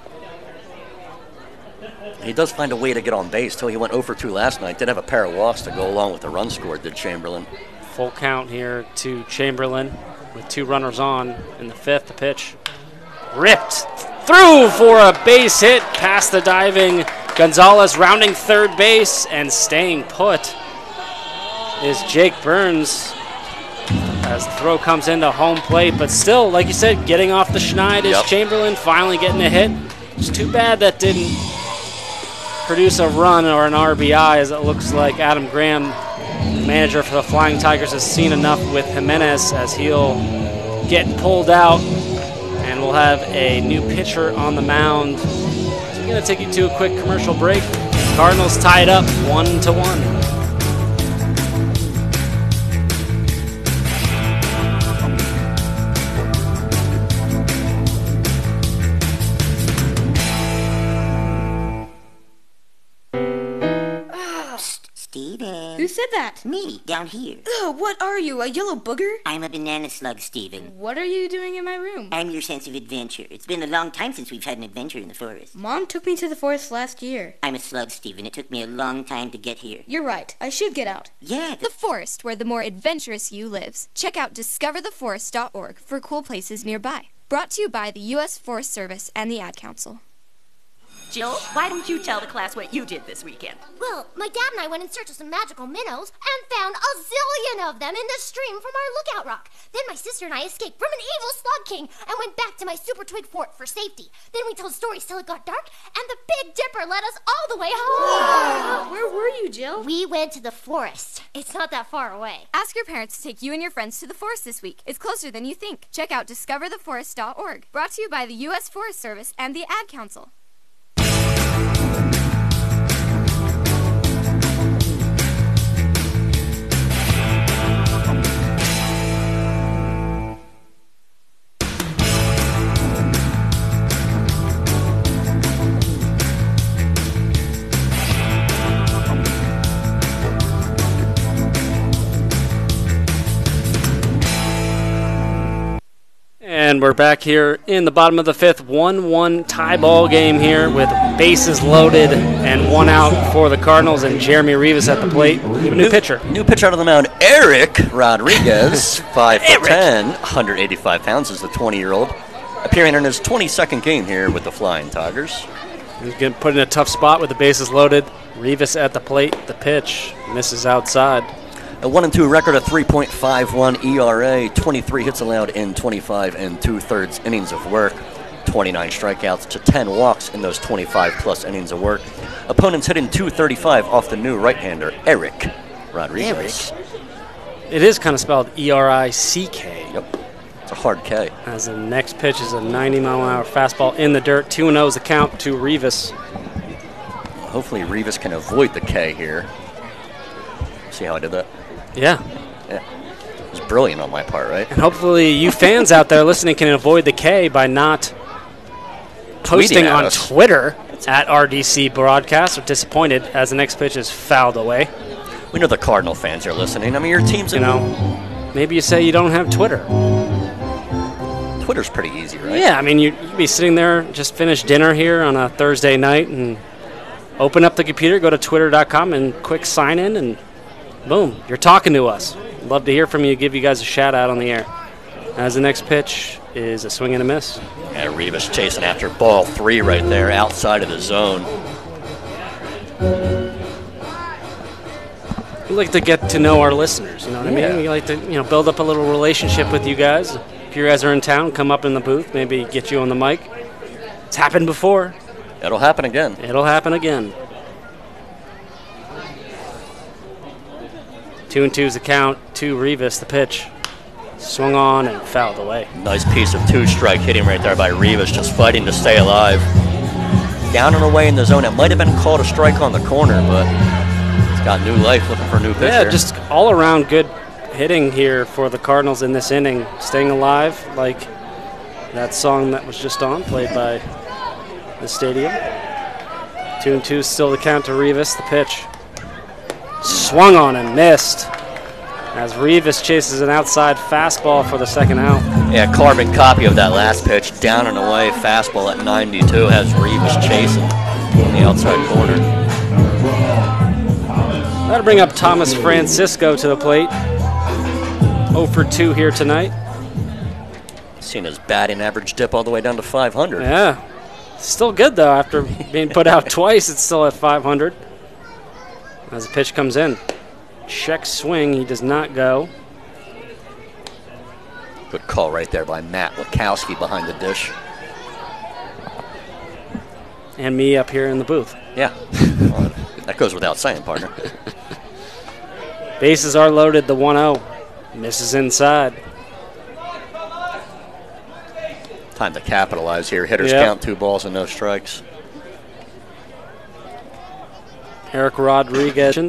He does find a way to get on base, too. He went oh for two last night. Did have a pair of walks to go along with the run scored, did Chamberlain. Full count here to Chamberlain with two runners on in the fifth. The pitch ripped through for a base hit past the diving Gonzalez, rounding third base and staying put is Jake Burns as the throw comes into home plate. But still, like you said, getting off the schneid is Yep. Chamberlain, finally getting a hit. It's too bad that didn't produce a run or an R B I, as it looks like Adam Graham, the manager for the Flying Tigers, has seen enough with Jimenez as he'll get pulled out, and we'll have a new pitcher on the mound. So we're going to take you to a quick commercial break. Cardinals tied up one to one. Who said that? Me, down here. Ugh, what are you, a yellow booger? I'm a banana slug, Steven. What are you doing in my room? I'm your sense of adventure. It's been a long time since we've had an adventure in the forest. Mom took me to the forest last year. I'm a slug, Steven. It took me a long time to get here. You're right. I should get out. Yeah. The forest, where the more adventurous you lives. Check out discover the forest dot org for cool places nearby. Brought to you by the U S Forest Service and the Ad Council. Jill, why don't you tell the class what you did this weekend? Well, my dad and I went in search of some magical minnows and found a zillion of them in the stream from our lookout rock. Then my sister and I escaped from an evil slug king and went back to my super twig fort for safety. Then we told stories till it got dark, and the Big Dipper led us all the way home. Wow. Where were you, Jill? We went to the forest. It's not that far away. Ask your parents to take you and your friends to the forest this week. It's closer than you think. Check out discover the forest dot org. Brought to you by the U S Forest Service and the Ad Council. And we're back here in the bottom of the fifth, one one tie ball game here with bases loaded and one out for the Cardinals and Jeremy Rivas at the plate. We have a new, new pitcher. New pitcher out of the mound, Eric Rodriguez, five foot ten, one hundred eighty-five pounds, is the twenty-year-old, appearing in his twenty-second game here with the Flying Tigers. He's getting put in a tough spot with the bases loaded. Rivas at the plate, the pitch misses outside. A one and two record, a three point five one E R A, twenty-three hits allowed in twenty-five and two-thirds innings of work, twenty-nine strikeouts to ten walks in those twenty-five plus innings of work. Opponents hitting two thirty-five off the new right-hander, Eric Rodriguez. Eric. It is kind of spelled E R I C K. Yep, it's a hard K. As the next pitch is a ninety mile an hour fastball in the dirt, two and oh is the count to Rivas. Hopefully Rivas can avoid the K here. See how I did that? Yeah. Yeah. It was brilliant on my part, right? And hopefully you fans out there listening can avoid the K by not posting on us. Twitter at R D C Broadcast or disappointed as the next pitch is fouled away. We know the Cardinal fans are listening. I mean, your team's You in know, maybe you say you don't have Twitter. Twitter's pretty easy, right? Yeah, I mean, you, you'd be sitting there, just finished dinner here on a Thursday night and open up the computer, go to twitter dot com and quick sign in and boom, you're talking to us. Love to hear from you, give you guys a shout out on the air. As the next pitch is a swing and a miss. And Rivas chasing after ball three right there outside of the zone. We like to get to know our listeners, you know what Yeah. I mean? We like to, you know, build up a little relationship with you guys. If you guys are in town, come up in the booth, maybe get you on the mic. It's happened before. It'll happen again. It'll happen again. Two and two's the count. Two Rivas, the pitch. Swung on and fouled away. Nice piece of two-strike hitting right there by Rivas, just fighting to stay alive. Down and away in the zone. It might have been called a strike on the corner, but it's got new life looking for a new pitcher. Yeah, just all-around good hitting here for the Cardinals in this inning. Staying alive like that song that was just on, played by the stadium. Two and two, still the count to Rivas, the pitch. Swung on and missed as Rivas chases an outside fastball for the second out. Yeah, carbon copy of that last pitch. Down and away, fastball at ninety-two has Rivas chasing on the outside corner. That'll bring up Thomas Francisco to the plate. oh for two here tonight. Seen his batting average dip all the way down to five hundred. Yeah. Still good, though. After being put out twice, it's still at five hundred. As the pitch comes in. Check swing. He does not go. Good call right there by Matt Lukowski behind the dish. And me up here in the booth. Yeah. Well, that goes without saying, partner. Bases are loaded. The one oh. Misses inside. Time to capitalize here. Hitters Yep. count two balls and no strikes. Eric Rodriguez.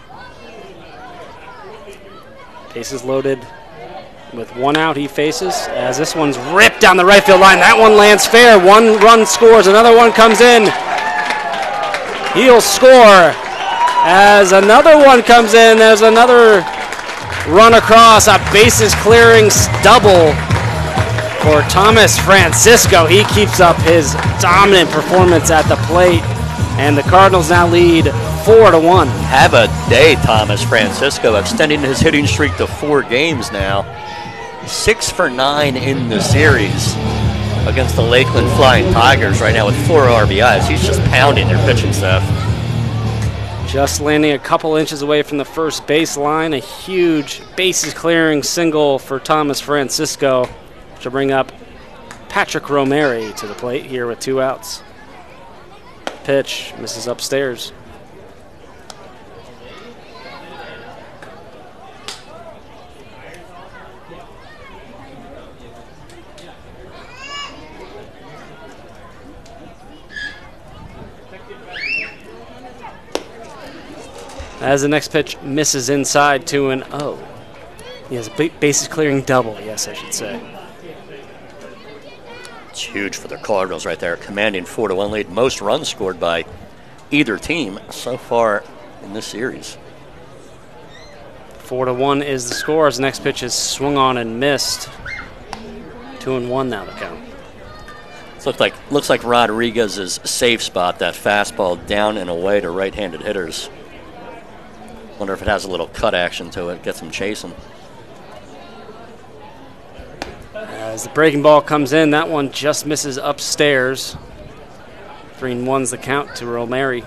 Bases loaded with one out he faces as this one's ripped down the right field line. That one lands fair. One run scores. Another one comes in. He'll score. As another one comes in, there's another run across, a bases clearing double for Thomas Francisco. He keeps up his dominant performance at the plate, and the Cardinals now lead four to one. Have a day, Thomas Francisco, extending his hitting streak to four games now. Six for nine in the series against the Lakeland Flying Tigers right now with four R B Is. He's just pounding their pitching staff. Just landing a couple inches away from the first baseline. A huge bases clearing single for Thomas Francisco to bring up Patrick Romeri to the plate here with two outs. Pitch misses upstairs. As the next pitch misses inside, two and oh. He has a bases clearing double, yes, I should say. It's huge for the Cardinals right there, commanding four to one lead. Most runs scored by either team so far in this series. Four to one is the score. As the next pitch is swung on and missed. Two and one now the count. It looks like looks like Rodriguez's safe spot, that fastball down and away to right-handed hitters. Wonder if it has a little cut action to it, gets him chasing. As the breaking ball comes in, that one just misses upstairs. Three and one's the count to Romeri.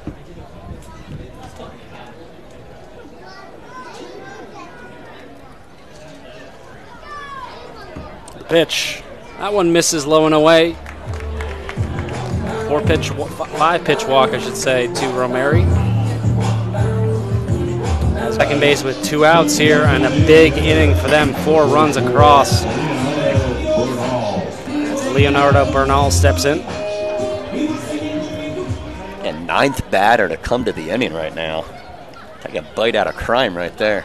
The pitch. That one misses low and away. Four pitch, five pitch walk, I should say, to Romeri. Second base with two outs here and a big inning for them. Four runs across. As Leonardo Bernal steps in. And ninth batter to come to the inning right now. Take a bite out of crime right there.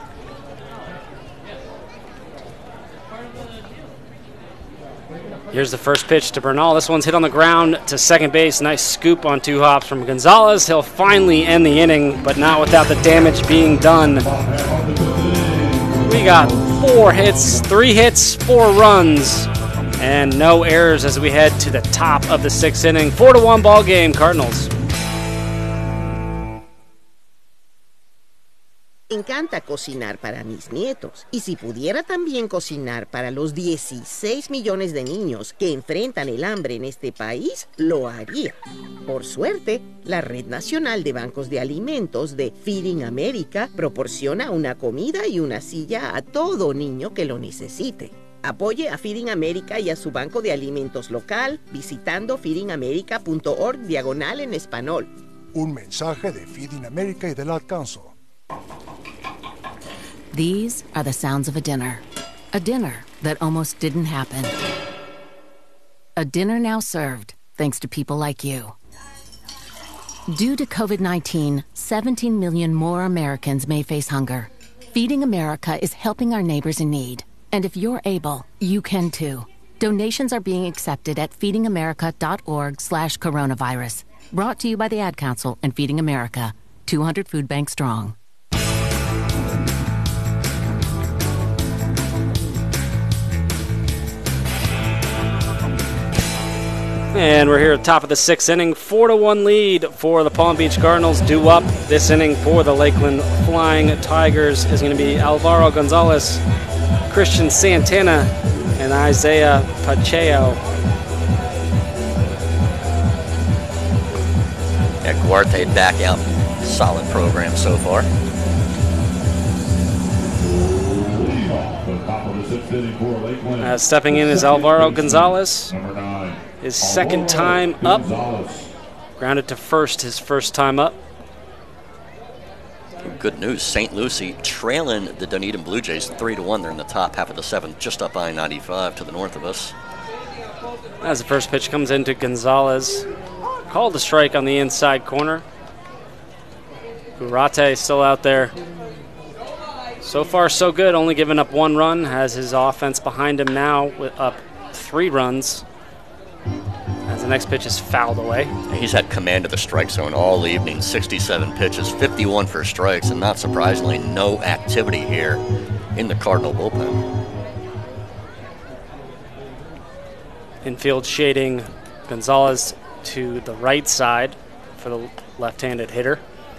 Here's the first pitch to Bernal. This one's hit on the ground to second base. Nice scoop on two hops from Gonzalez. He'll finally end the inning, but not without the damage being done. We got four hits, three hits, four runs, and no errors as we head to the top of the sixth inning. Four to one ball game, Cardinals. Me encanta cocinar para mis nietos, y si pudiera también cocinar para los dieciséis millones de niños que enfrentan el hambre en este país, lo haría. Por suerte, la Red Nacional de Bancos de Alimentos de Feeding America proporciona una comida y una silla a todo niño que lo necesite. Apoye a Feeding America y a su banco de alimentos local visitando feeding america punto org diagonal en español. Un mensaje de Feeding America y del Alcanzo. These are the sounds of a dinner. A dinner that almost didn't happen. A dinner now served, thanks to people like you. Due to COVID nineteen, seventeen million more Americans may face hunger. Feeding America is helping our neighbors in need. And if you're able, you can too. Donations are being accepted at feeding america dot org slash coronavirus. Brought to you by the Ad Council and Feeding America, two hundred food banks strong. And we're here at the top of the sixth inning. Four to one lead for the Palm Beach Cardinals. Due up this inning for the Lakeland Flying Tigers is going to be Alvaro Gonzalez, Christian Santana, and Isaiah Pacheco. Yeah, Guarte back out. Solid program so far. Uh, stepping in is Alvaro Gonzalez. His second time up. Grounded to first his first time up. Good news, Saint Lucie trailing the Dunedin Blue Jays three to one. They're in the top half of the seventh, just up I ninety-five to the north of us. As the first pitch comes into Gonzalez. Called a strike on the inside corner. Guarte still out there. So far, so good. Only giving up one run. Has his offense behind him now with up three runs. As the next pitch is fouled away. He's had command of the strike zone all evening, sixty-seven pitches, fifty-one for strikes, and not surprisingly, no activity here in the Cardinal bullpen. Infield shading Gonzalez to the right side for the left-handed hitter.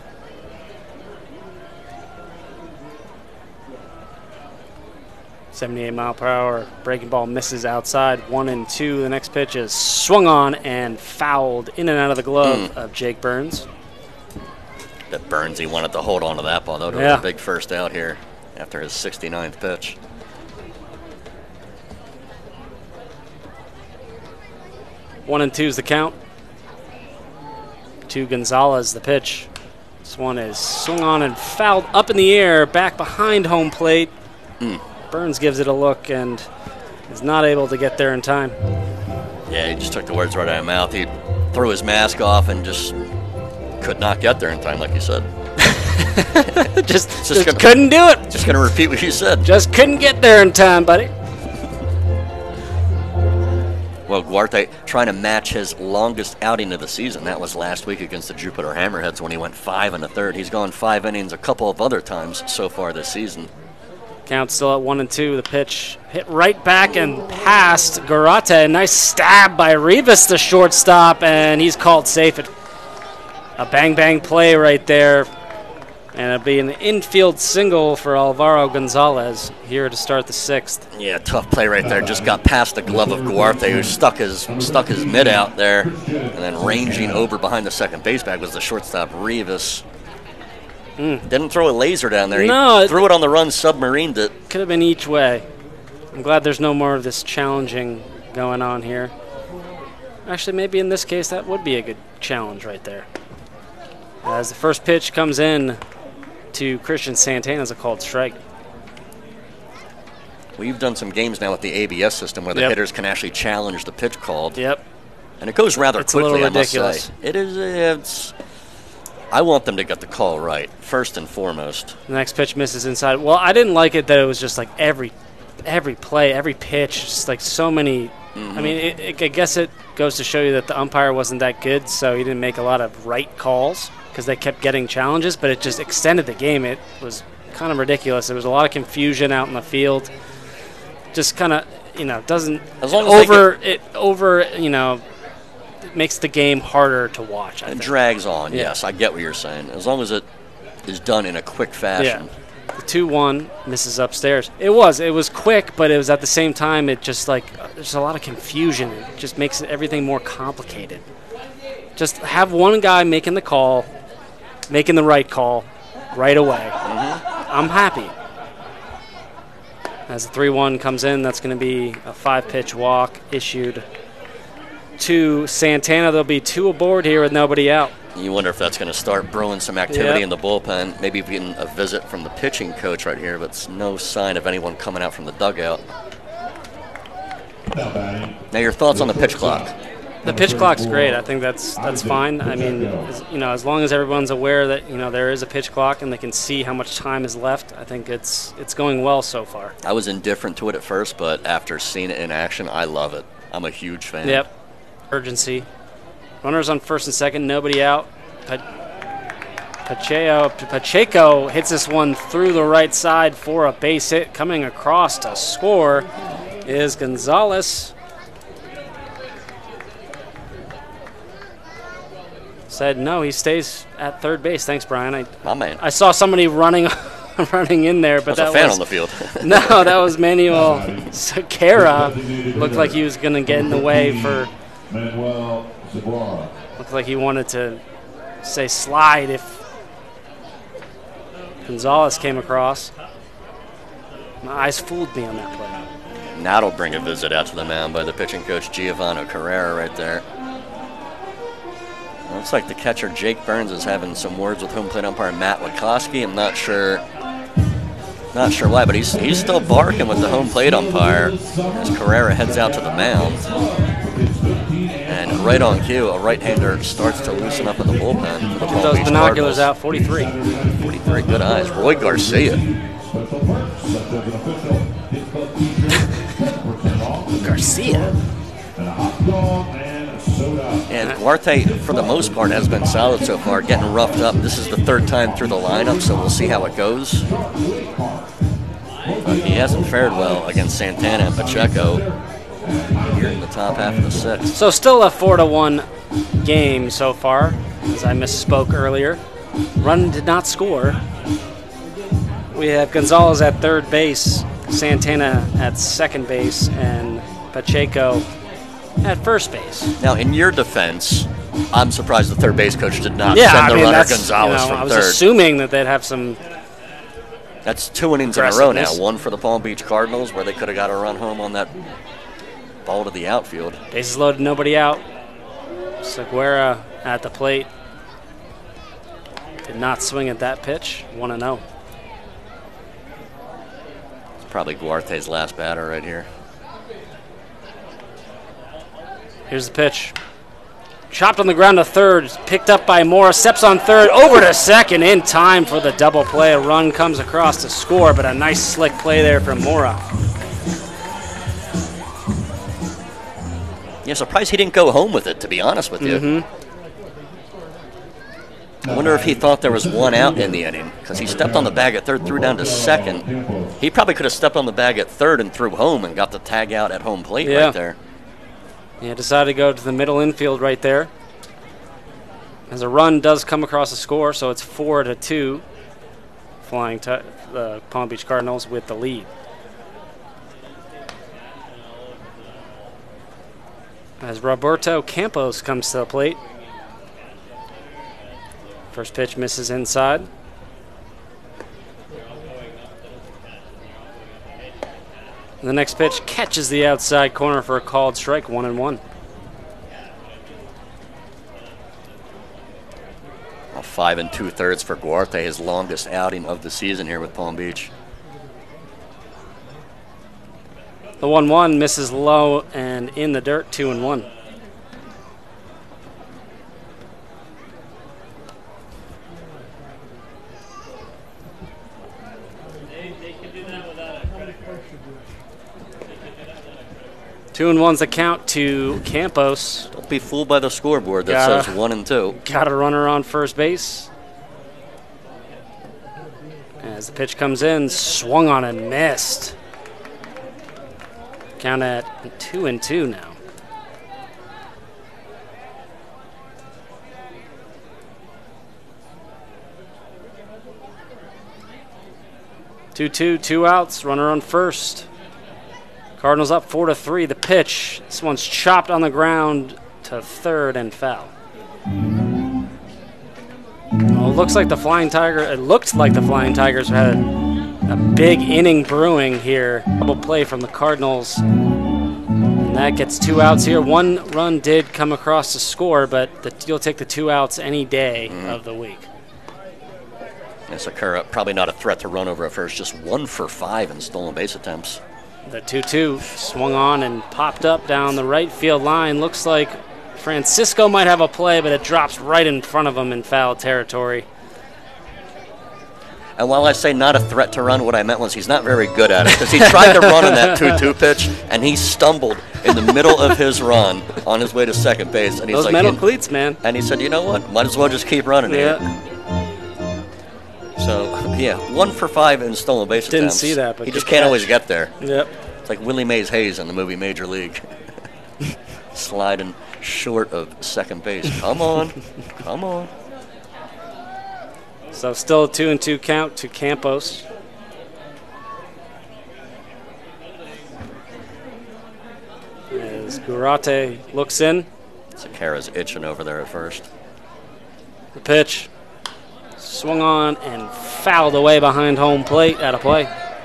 seventy-eight mile per hour breaking ball misses outside. One and two. The next pitch is swung on and fouled in and out of the glove mm. of Jake Burns. That Burns, he wanted to hold on to that ball. That would have yeah. been a big first out here after his sixty-ninth pitch. One and two is the count. To Gonzalez, the pitch. This one is swung on and fouled up in the air, back behind home plate. Mm. Burns gives it a look and is not able to get there in time. Yeah, he just took the words right out of his mouth. He threw his mask off and just could not get there in time, like you said. just just, just gonna, couldn't do it. Just going to repeat what you said. Just couldn't get there in time, buddy. Well, Guarte trying to match his longest outing of the season. That was last week against the Jupiter Hammerheads when he went five and a third. He's gone five innings a couple of other times so far this season. Count still at one and two. The pitch hit right back and past Garate. Nice stab by Rivas, the shortstop, and he's called safe. It, a bang-bang play right there. And it'll be an infield single for Alvaro Gonzalez here to start the sixth. Yeah, tough play right there. Just got past the glove of Guarte, who stuck his stuck his mid out there. And then ranging over behind the second base bag was the shortstop, Rivas. Mm. Didn't throw a laser down there. He no, threw it on the run, submarined it. Could have been each way. I'm glad there's no more of this challenging going on here. Actually, maybe in this case, that would be a good challenge right there. As the first pitch comes in to Christian Santana as a called strike. We've done some games now with the A B S system where the yep. hitters can actually challenge the pitch called. Yep. And it goes rather it's quickly, a little I must ridiculous. say. It is, it's... I want them to get the call right, first and foremost. The next pitch misses inside. Well, I didn't like it that it was just like every every play, every pitch, just like so many. Mm-hmm. I mean, it, it, I guess it goes to show you that the umpire wasn't that good, so he didn't make a lot of right calls because they kept getting challenges, but it just extended the game. It was kind of ridiculous. There was a lot of confusion out in the field. Just kind of, you know, doesn't as long as over it over, you know, makes the game harder to watch. I it think. drags on, yeah. yes. I get what you're saying. As long as it is done in a quick fashion. Yeah. The two one misses upstairs. It was. It was quick, but it was at the same time, it just like, uh, there's a lot of confusion. It just makes everything more complicated. Just have one guy making the call, making the right call right away. Mm-hmm. I'm happy. As the three one comes in, that's going to be a five-pitch walk issued to Santana. There'll be two aboard here with nobody out. You wonder if that's going to start brewing some activity yep. in the bullpen. Maybe even a visit from the pitching coach right here, but it's no sign of anyone coming out from the dugout. Now, your thoughts on the pitch clock? The pitch clock's great. I think that's that's fine. I mean, as, you know, as long as everyone's aware that, you know, there is a pitch clock and they can see how much time is left, I think it's it's going well so far. I was indifferent to it at first, but after seeing it in action, I love it. I'm a huge fan. Yep. Urgency. Runners on first and second, nobody out. Pacheco, Pacheco hits this one through the right side for a base hit. Coming across to score is Gonzalez. Said no, he stays at third base. Thanks, Brian. I, My man. I saw somebody running running in there, but That's that a fan was, on the field. no, that was Manuel Sequeira. Looked like he was going to get in the way for. Looked like he wanted to say slide if Gonzalez came across. My eyes fooled me on that play. Now it'll bring a visit out to the mound by the pitching coach Giovanni Carrera right there. Looks like the catcher Jake Burns is having some words with home plate umpire Matt Wachowski. I'm not sure, not sure why, but he's he's still barking with the home plate umpire as Carrera heads out to the mound. And right on cue, a right-hander starts to loosen up in the bullpen. For the Get those binoculars out. forty-three. forty-three, good eyes. Roy Garcia. Garcia. And Duarte, for the most part, has been solid so far, getting roughed up. This is the third time through the lineup, so we'll see how it goes. But he hasn't fared well against Santana and Pacheco here in the top half of the sixth. So still a four to one game so far, as I misspoke earlier. Run did not score. We have Gonzalez at third base, Santana at second base, and Pacheco at first base. Now, in your defense, I'm surprised the third base coach did not yeah, send the I mean, runner that's, Gonzalez you know, from I was third. assuming that they'd have some. That's two innings in a row now. One for the Palm Beach Cardinals, where they could have got a run home on that ball to the outfield. Bases loaded, nobody out. Segura at the plate. Did not swing at that pitch. one and oh. It's probably Duarte's last batter right here. Here's the pitch. Chopped on the ground to third. Picked up by Mora. Steps on third. Over to second. In time for the double play. A run comes across to score, but a nice slick play there from Mora. Yeah, surprised he didn't go home with it, to be honest with you. Mm-hmm. I wonder if he thought there was one out in the inning, because he stepped on the bag at third, threw down to second. He probably could have stepped on the bag at third and threw home and got the tag out at home plate Yeah. right there. Yeah, decided to go to the middle infield right there. As a run does come across the score, so it's four to two. Flying the uh, Palm Beach Cardinals with the lead. As Roberto Campos comes to the plate. First pitch misses inside. And the next pitch catches the outside corner for a called strike, one and one. Well, five and two thirds for Duarte, his longest outing of the season here with Palm Beach. The one one misses low and in the dirt, two and one. Two and one's the count to Campos. Don't be fooled by the scoreboard that Gotta- says one and two. Got a runner on first base. As the pitch comes in, swung on and missed. Count at two and two now. Two two, two outs, runner on first. Cardinals up four to three. The pitch. This one's chopped on the ground to third and foul. Well, it looks like the Flying Tiger. It looked like the Flying Tigers had a, a big inning brewing here. Double play from the Cardinals. And that gets two outs here. One run did come across to score, but the, you'll take the two outs any day Mm-hmm. of the week. Yes, Sakura, probably not a threat to run over at first, just one for five in stolen base attempts. The two two swung on and popped up down the right field line. Looks like Francisco might have a play, but it drops right in front of him in foul territory. And while I say not a threat to run, what I meant was he's not very good at it, because he tried to run on that two two pitch, and he stumbled in the middle of his run on his way to second base. And he's Those like, metal you- cleats, man. And he said, you know what, might as well just keep running Yeah. here. So, yeah, one for five in stolen base Didn't attempts. see that, but he good just can't catch. always get there. Yep. It's like Willie Mays Hayes in the movie Major League. Sliding short of second base. Come on. Come on. So still a two and two count to Campos. As Gurate looks in. Sakara's itching over there at first. The pitch swung on and fouled away behind home plate out of play.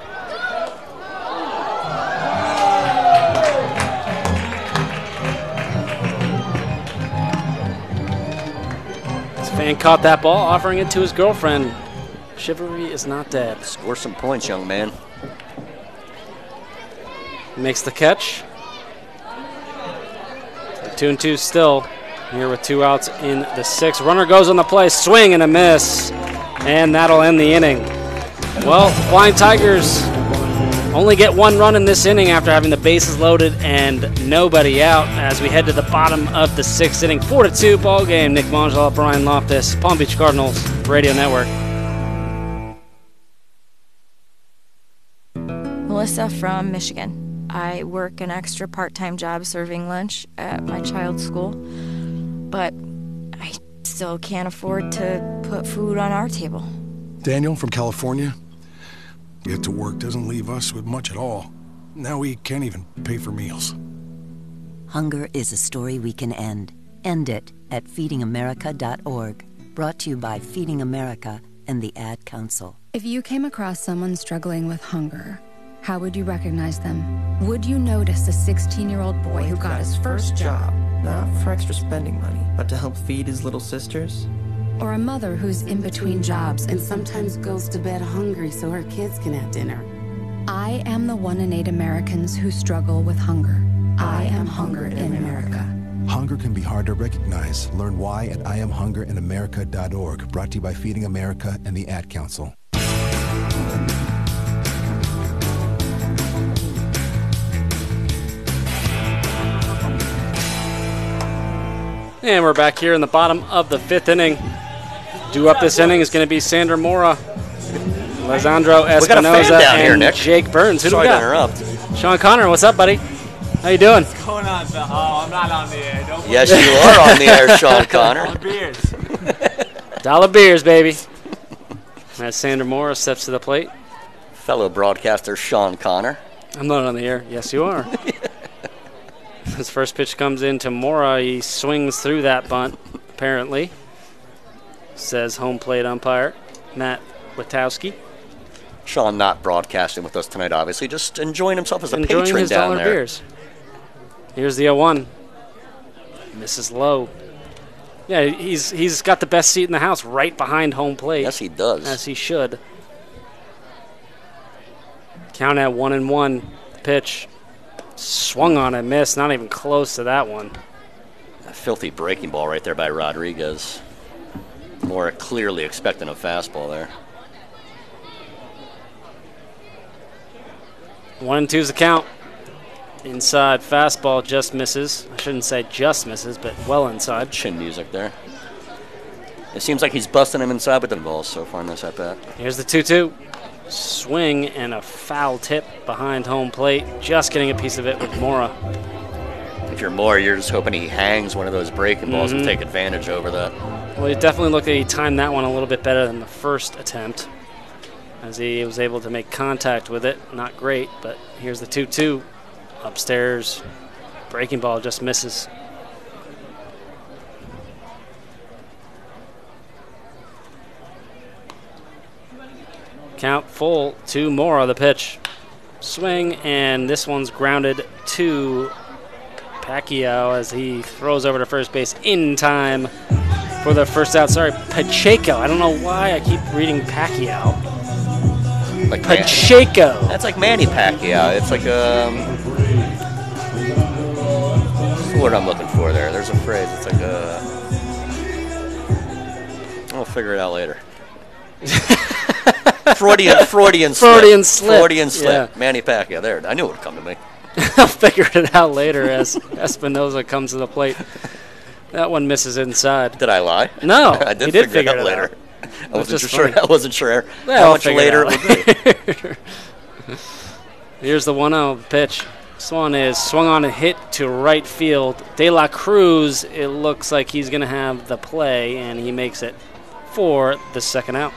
This fan caught that ball, offering it to his girlfriend. Chivalry is not dead. Score some points, young man. Makes the catch. Two and two still. Here with two outs in the sixth. Runner goes on the play, swing and a miss. And that'll end the inning. Well, Flying Tigers only get one run in this inning after having the bases loaded and nobody out as we head to the bottom of the sixth inning. four to two ball game. Nick Mongela, Brian Loftus, Palm Beach Cardinals Radio Network. Melissa from Michigan. I work an extra part-time job serving lunch at my child's school, but I still can't afford to put food on our table. Daniel from California. Get to work doesn't leave us with much at all. Now we can't even pay for meals. Hunger is a story we can end. End it at feeding america dot org. Brought to you by Feeding America and the Ad Council. If you came across someone struggling with hunger, how would you recognize them? Would you notice a sixteen-year-old boy who got his first job? Not for extra spending money, but to help feed his little sisters? Or a mother who's in between jobs and sometimes goes to bed hungry so her kids can have dinner? I am the one in eight Americans who struggle with hunger. I am hunger in America. Hunger can be hard to recognize. Learn why at I am hunger in america dot org. Brought to you by Feeding America and the Ad Council. And we're back here in the bottom of the fifth inning. Due up this inning is going to be Sander Mora, Lisandro Espinoza, and here, Nick. Jake Burns. Who Sorry do we to got? interrupt. Sean Connor, what's up, buddy? How you doing? What's going on, Bill? Oh, I'm not on the air. Don't Yes, you are on the air, Sean Connor. Dollar beers. Dollar beers, baby. As Sander Mora steps to the plate. Fellow broadcaster Sean Connor. I'm not on the air. Yes, you are. His first pitch comes in to Mora. He swings through that bunt, apparently. Says home plate umpire Matt Witowski. Sean not broadcasting with us tonight, obviously. Just enjoying himself as a Enjoying patron his down dollar there. beers. Here's the oh one. Misses low. Yeah, he's he's got the best seat in the house right behind home plate. Yes, he does. As he should. Count at one and one. Pitch. Swung on and missed. Not even close to that one. A filthy breaking ball right there by Rodriguez. Mora clearly expecting a fastball there. One and two's the count. Inside fastball just misses. I shouldn't say just misses, but well inside. Chin music there. It seems like he's busting him inside with the balls so far in this at bat. Here's the two two. Swing and a foul tip behind home plate. Just getting a piece of it with Mora. If you're Mora, you're just hoping he hangs one of those breaking balls Mhm. and take advantage over that. Well, he definitely looked like he timed that one a little bit better than the first attempt, as he was able to make contact with it. Not great, but here's the two two. Upstairs, breaking ball just misses. Count full to Mora, the pitch. Swing, and this one's grounded to Pacquiao as he throws over to first base in time for the first out. Sorry, Pacheco. I don't know why I keep reading Pacquiao. Like Pacheco. Man- That's like Manny Pacquiao. It's like um. What's the word I'm looking for there? There's a phrase. It's like a. I'll figure it out later. Freudian, Freudian slip. Freudian slip. Freudian slip. Yeah. Manny Pacquiao. There, I knew it would come to me. I'll figure it out later as Espinoza comes to the plate. That one misses inside. Did I lie? No, I did, you did figure, figure it out it later. out. I It was wasn't just sure. funny. I wasn't sure Well, how I'll much figure later it it would be. Here's the one oh pitch. This one is swung on and hit to right field. De La Cruz, it looks like he's going to have the play, and he makes it for the second out.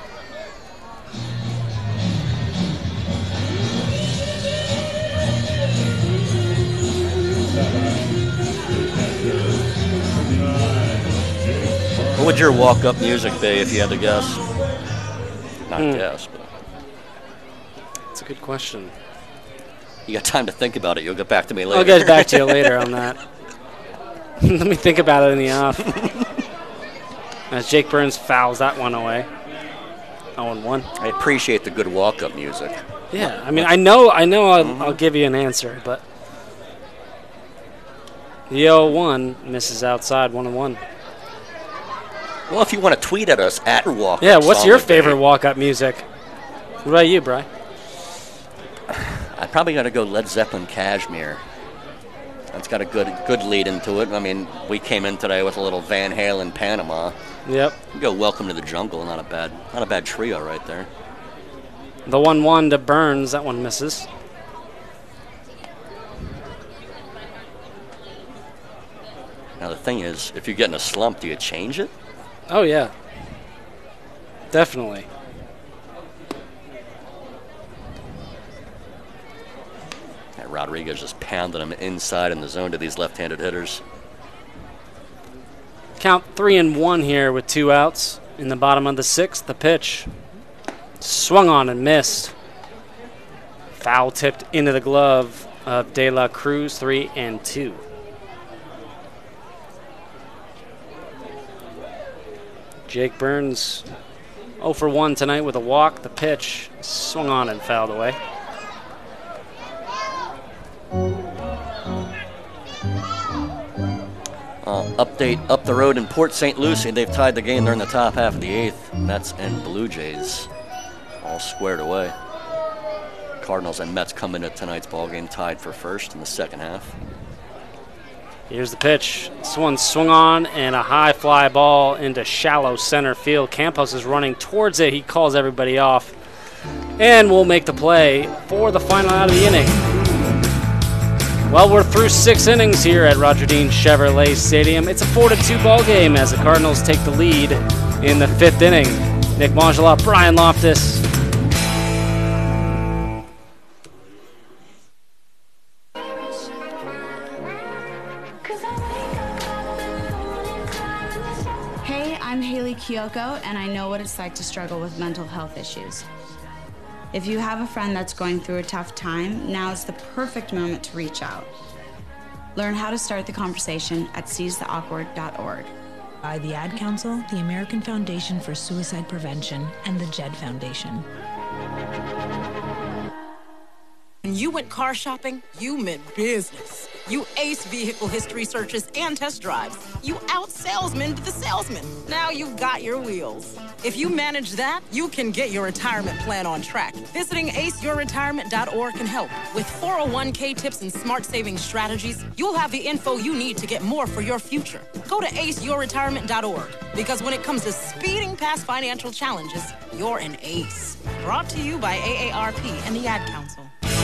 What would your walk-up music be if you had to guess? Not Hmm. guess, but That's a good question. you got time to think about it. You'll get back to me later. I'll get back to you later on that. Let me think about it in the off. As Jake Burns fouls that one away. oh and one. I appreciate the good walk-up music. Yeah, I mean, I know, I know, I'll, mm-hmm. I'll give you an answer, but the oh one misses outside, one and one. Well, if you want to tweet at us at walk-up Yeah, what's song your of the day. favorite walk-up music? What about you, Bri? I probably got to go Led Zeppelin Cashmere. That's got a good good lead into it. I mean, we came in today with a little Van Halen Panama. Yep. You go Welcome to the Jungle. Not a bad, not a bad trio right there. The one one to Burns. That one misses. Now the thing is, if you get in a slump, do you change it? Oh yeah. Definitely. And Rodriguez just pounding them inside in the zone to these left-handed hitters. Count three and one here with two outs in the bottom of the sixth. The pitch swung on and missed. Foul tipped into the glove of De La Cruz. Three and two. Jake Burns oh for one tonight with a walk. The pitch swung on and fouled away. Uh, update up the road in Port Saint Lucie. They've tied the game. They're in the top half of the eighth. Mets and Blue Jays all squared away. Cardinals and Mets come into tonight's ball game tied for first in the second half. Here's the pitch. This one swung on and a high fly ball into shallow center field. Campos is running towards it. He calls everybody off and will make the play for the final out of the inning. Well, we're through six innings here at Roger Dean Chevrolet Stadium. It's a four to two ball game as the Cardinals take the lead in the fifth inning. Nick Mangela, Brian Loftus. Hey, I'm Haley Kiyoko, and I know what it's like to struggle with mental health issues. If you have a friend that's going through a tough time, now is the perfect moment to reach out. Learn how to start the conversation at seize the awkward dot org. By the Ad Council, the American Foundation for Suicide Prevention, and the Jed Foundation. When you went car shopping, you meant business. You aced vehicle history searches and test drives. You out-salesmaned the salesman. Now you've got your wheels. If you manage that, you can get your retirement plan on track. Visiting ace your retirement dot org can help. With four oh one k tips and smart saving strategies, you'll have the info you need to get more for your future. Go to ace your retirement dot org, because when it comes to speeding past financial challenges, you're an ace. Brought to you by A A R P and the Ad Council.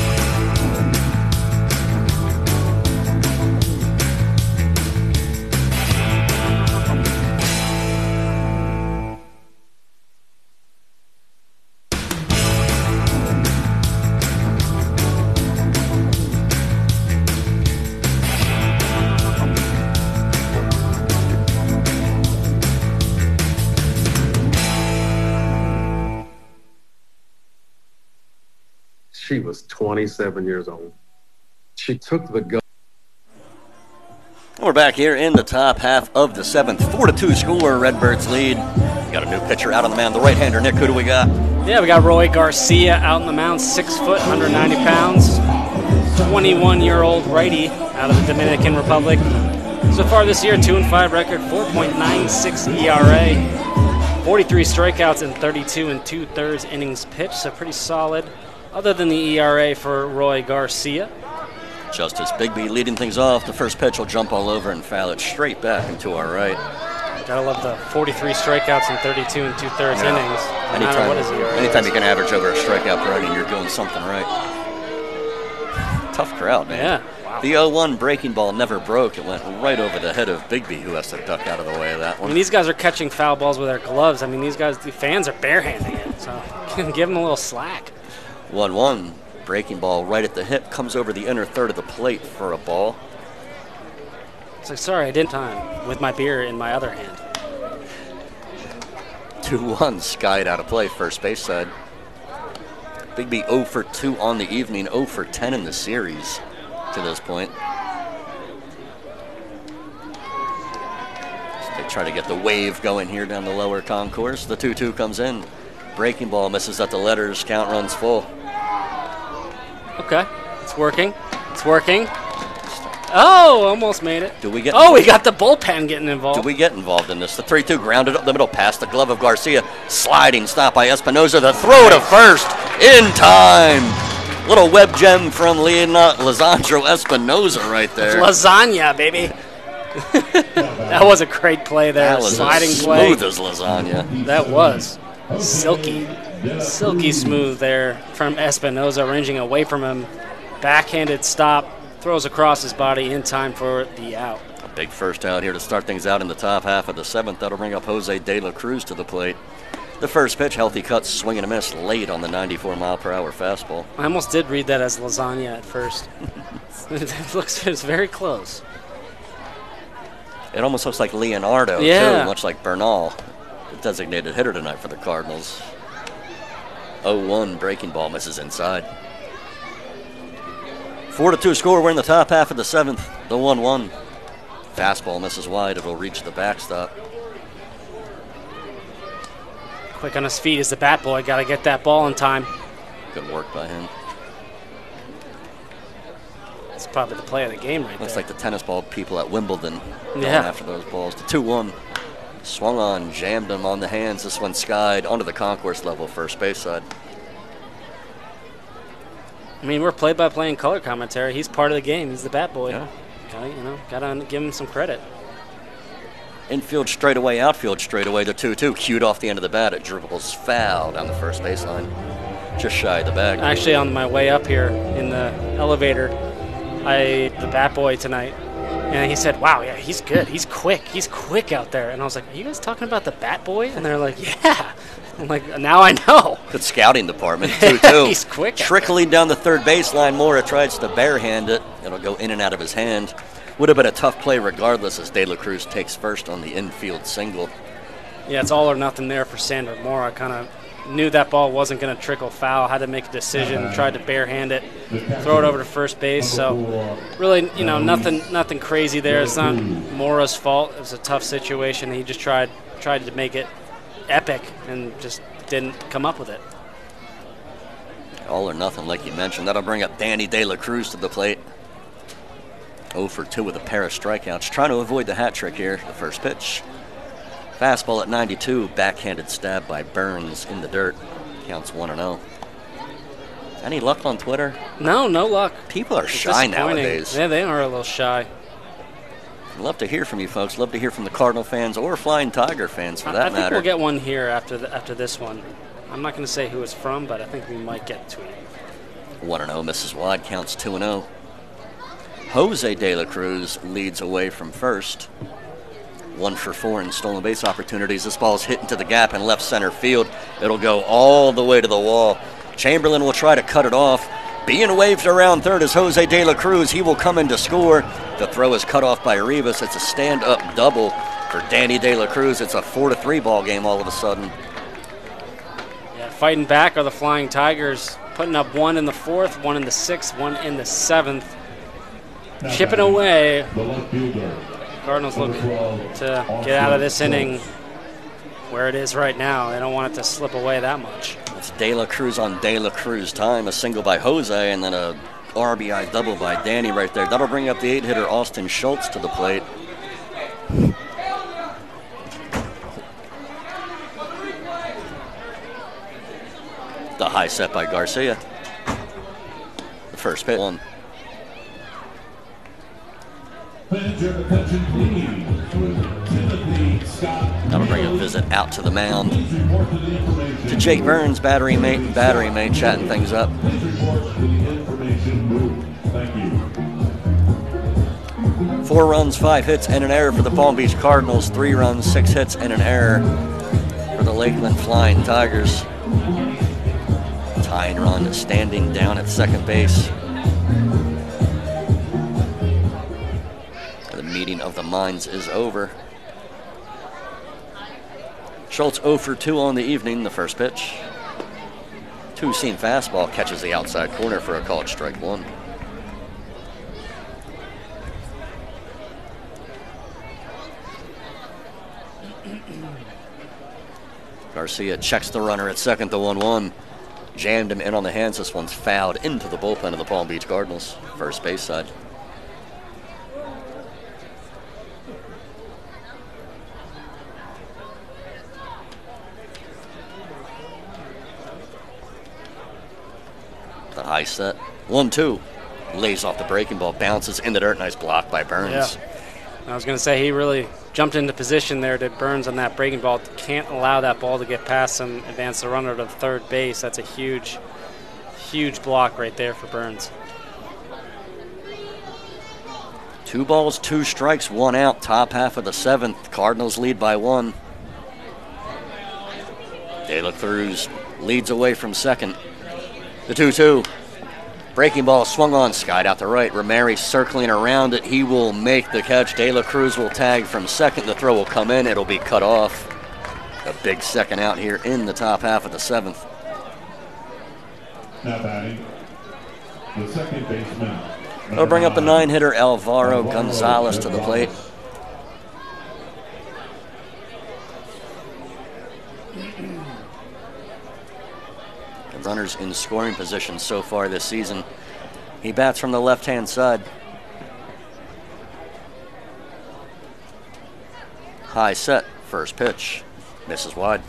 She was twenty-seven years old. She took the gun. We're back here in the top half of the seventh. four to two score, Redbirds lead. Got a new pitcher out on the mound, the right-hander. Nick, who do we got? Yeah, we got Roy Garcia out on the mound, six foot, one hundred ninety pounds. twenty-one-year-old righty out of the Dominican Republic. So far this year, two and five record, four point nine six E R A. forty-three strikeouts and thirty-two and two-thirds innings pitched, so pretty solid. Other than the E R A for Roy Garcia. Justice Bigby leading things off. The first pitch will jump all over and foul it straight back into our right. Gotta love the forty-three strikeouts and thirty-two and two-thirds Yeah. innings. No Anytime, matter what his E R A anytime is. you can average over a strikeout per inning, you're doing something right. Tough crowd, man. Yeah. Wow. The oh one breaking ball never broke. It went right over the head of Bigby, who has to duck out of the way of that I one. mean, these guys are catching foul balls with their gloves. I mean, these guys, the fans are barehanding it, so give them a little slack. one one. Breaking ball right at the hip, comes over the inner third of the plate for a ball. It's like, sorry, I didn't time with my beer in my other hand. two one, skied out of play, first base side. Bigby oh for two on the evening, oh for ten in the series to this point. So they try to get the wave going here down the lower concourse. The two two comes in. Breaking ball misses at the letters, count runs full. Okay, it's working. It's working. Oh, almost made it. Do we get? Oh, we got the bullpen getting involved. Do we get involved in this? The three two grounded up the middle, past the glove of Garcia. Sliding stop by Espinoza. The throw to first in time. Little web gem from Leonardo Lisandro Espinoza right there. Lasagna, baby. That was a great play there. That was Sliding as play. smooth as lasagna. That was silky. Silky smooth there from Espinoza, ranging away from him. Backhanded stop. Throws across his body in time for the out. A big first out here to start things out in the top half of the seventh. That'll bring up Jose De La Cruz to the plate. The first pitch, healthy cut, swing and a miss, late on the ninety-four mile per hour fastball. I almost did read that as lasagna at first. It looks it's very close. It almost looks like Leonardo, yeah. too, much like Bernal, the designated hitter tonight for the Cardinals. oh one breaking ball misses inside. four to two score. We're in the top half of the seventh. The one one. Fastball misses wide. It'll reach the backstop. Quick on his feet is the bat boy. Got to get that ball in time. Good work by him. That's probably the play of the game right Looks there. like the tennis ball people at Wimbledon going Yeah. after those balls. The two one. Swung on, jammed him on the hands. This one skied onto the concourse level, first base side. I mean, we're play-by-play and color commentary. He's part of the game. He's the bat boy. Yeah. Gotta, you know, gotta give him some credit. Infield straightaway, outfield straightaway, the two two. Cued off the end of the bat. It dribbles foul down the first baseline. Just shy of the bag. Actually, on my way up here in the elevator, I the bat boy tonight, and he said, "Wow, yeah, he's good. He's quick. He's quick out there." And I was like, "Are you guys talking about the bat boy?" And they're like, "Yeah." I'm like, "Now I know." Good scouting department, two two. He's quick. Trickling down the third baseline. Mora tries to barehand it. It'll go in and out of his hand. Would have been a tough play regardless as De La Cruz takes first on the infield single. Yeah, it's all or nothing there for Sandro Mora. I kind of knew that ball wasn't going to trickle foul. Had to make a decision. Tried to barehand it, throw it over to first base. So really, you know, nothing, nothing crazy there. It's not Mora's fault. It was a tough situation. He just tried, tried to make it epic and just didn't come up with it. All or nothing, like you mentioned. That'll bring up Danny De La Cruz to the plate. oh for two with a pair of strikeouts. Trying to avoid the hat trick here. The first pitch. Fastball at ninety-two. Backhanded stab by Burns in the dirt. Counts one and oh. Any luck on Twitter? No, no luck. People are It's shy disappointing. nowadays. Yeah, they are a little shy. Love to hear from you folks. Love to hear from the Cardinal fans or Flying Tiger fans for I, that I think matter. we'll get one here after the, after this one. I'm not going to say who it's from, but I think we might get to it. one and oh misses wide, counts two and oh. Jose De La Cruz leads away from first. One for four in stolen base opportunities. This ball's hit into the gap in left center field. It'll go all the way to the wall. Chamberlain will try to cut it off. Being waved around third is Jose De La Cruz. He will come in to score. The throw is cut off by Rivas. It's a stand-up double for Danny De La Cruz. It's a four to three ball game all of a sudden. Yeah, fighting back are the Flying Tigers, putting up one in the fourth, one in the sixth, one in the seventh. Chipping away. Cardinals look to get out of this inning where it is right now. They don't want it to slip away that much. It's De La Cruz on De La Cruz time. A single by Jose and then a R B I double by Danny right there. That'll bring up the eight-hitter Austin Schultz to the plate. The high set by Garcia. The first pitch. One. That'll bring a visit out to the mound to Jake Burns, battery mate and battery mate, chatting things up. Four runs, five hits, and an error for the Palm Beach Cardinals. Three runs, six hits, and an error for the Lakeland Flying Tigers. Tying run standing down at second base. The meeting of the minds is over. Schultz oh for two on the evening, the first pitch. Two-seam fastball catches the outside corner for a called strike one. Garcia checks the runner at second, the one one. Jammed him in on the hands. This one's fouled into the bullpen of the Palm Beach Cardinals, first base side. The high High set. one two. Lays off the breaking ball. Bounces in the dirt. Nice block by Burns. Yeah. I was going to say he really jumped into position there to Burns on that breaking ball. Can't allow that ball to get past him. Advance the runner to third base. That's a huge, huge block right there for Burns. Two balls, two strikes, one out. Top half of the seventh. Cardinals lead by one. De La Cruz leads away from second. The two two. Breaking ball swung on, skied out to right. Rameri circling around it. He will make the catch. De La Cruz will tag from second. The throw will come in. It'll be cut off. A big second out here in the top half of the seventh. Now batting, the second baseman. They'll bring up the nine-hitter Alvaro Gonzalez to the plate. Runners in scoring position so far this season. He bats from the left-hand side. High set, first pitch. Misses wide.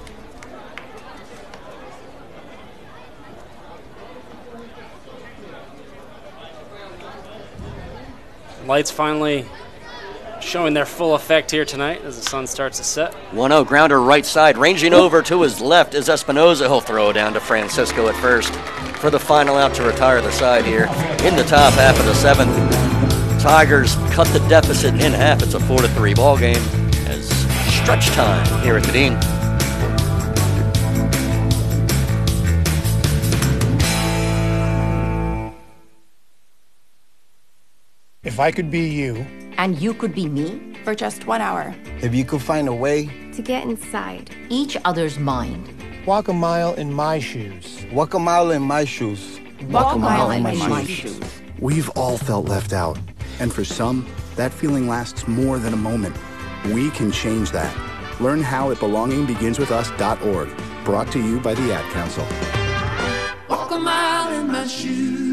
Lights finally showing their full effect here tonight as the sun starts to set. one oh, grounder right side. Ranging over to his left is Espinoza. He'll throw down to Francisco at first for the final out to retire the side here in the top half of the seventh. Tigers cut the deficit in half. It's a four to three ball game as stretch time here at the Dean. If I could be you. And you could be me? For just one hour. If you could find a way. To get inside each other's mind. Walk a mile in my shoes. Walk a mile in my shoes. Walk a mile in my, my shoes. shoes. We've all felt left out. And for some, that feeling lasts more than a moment. We can change that. Learn how at belonging begins with us dot org. Brought to you by the Ad Council. Walk a mile in my shoes.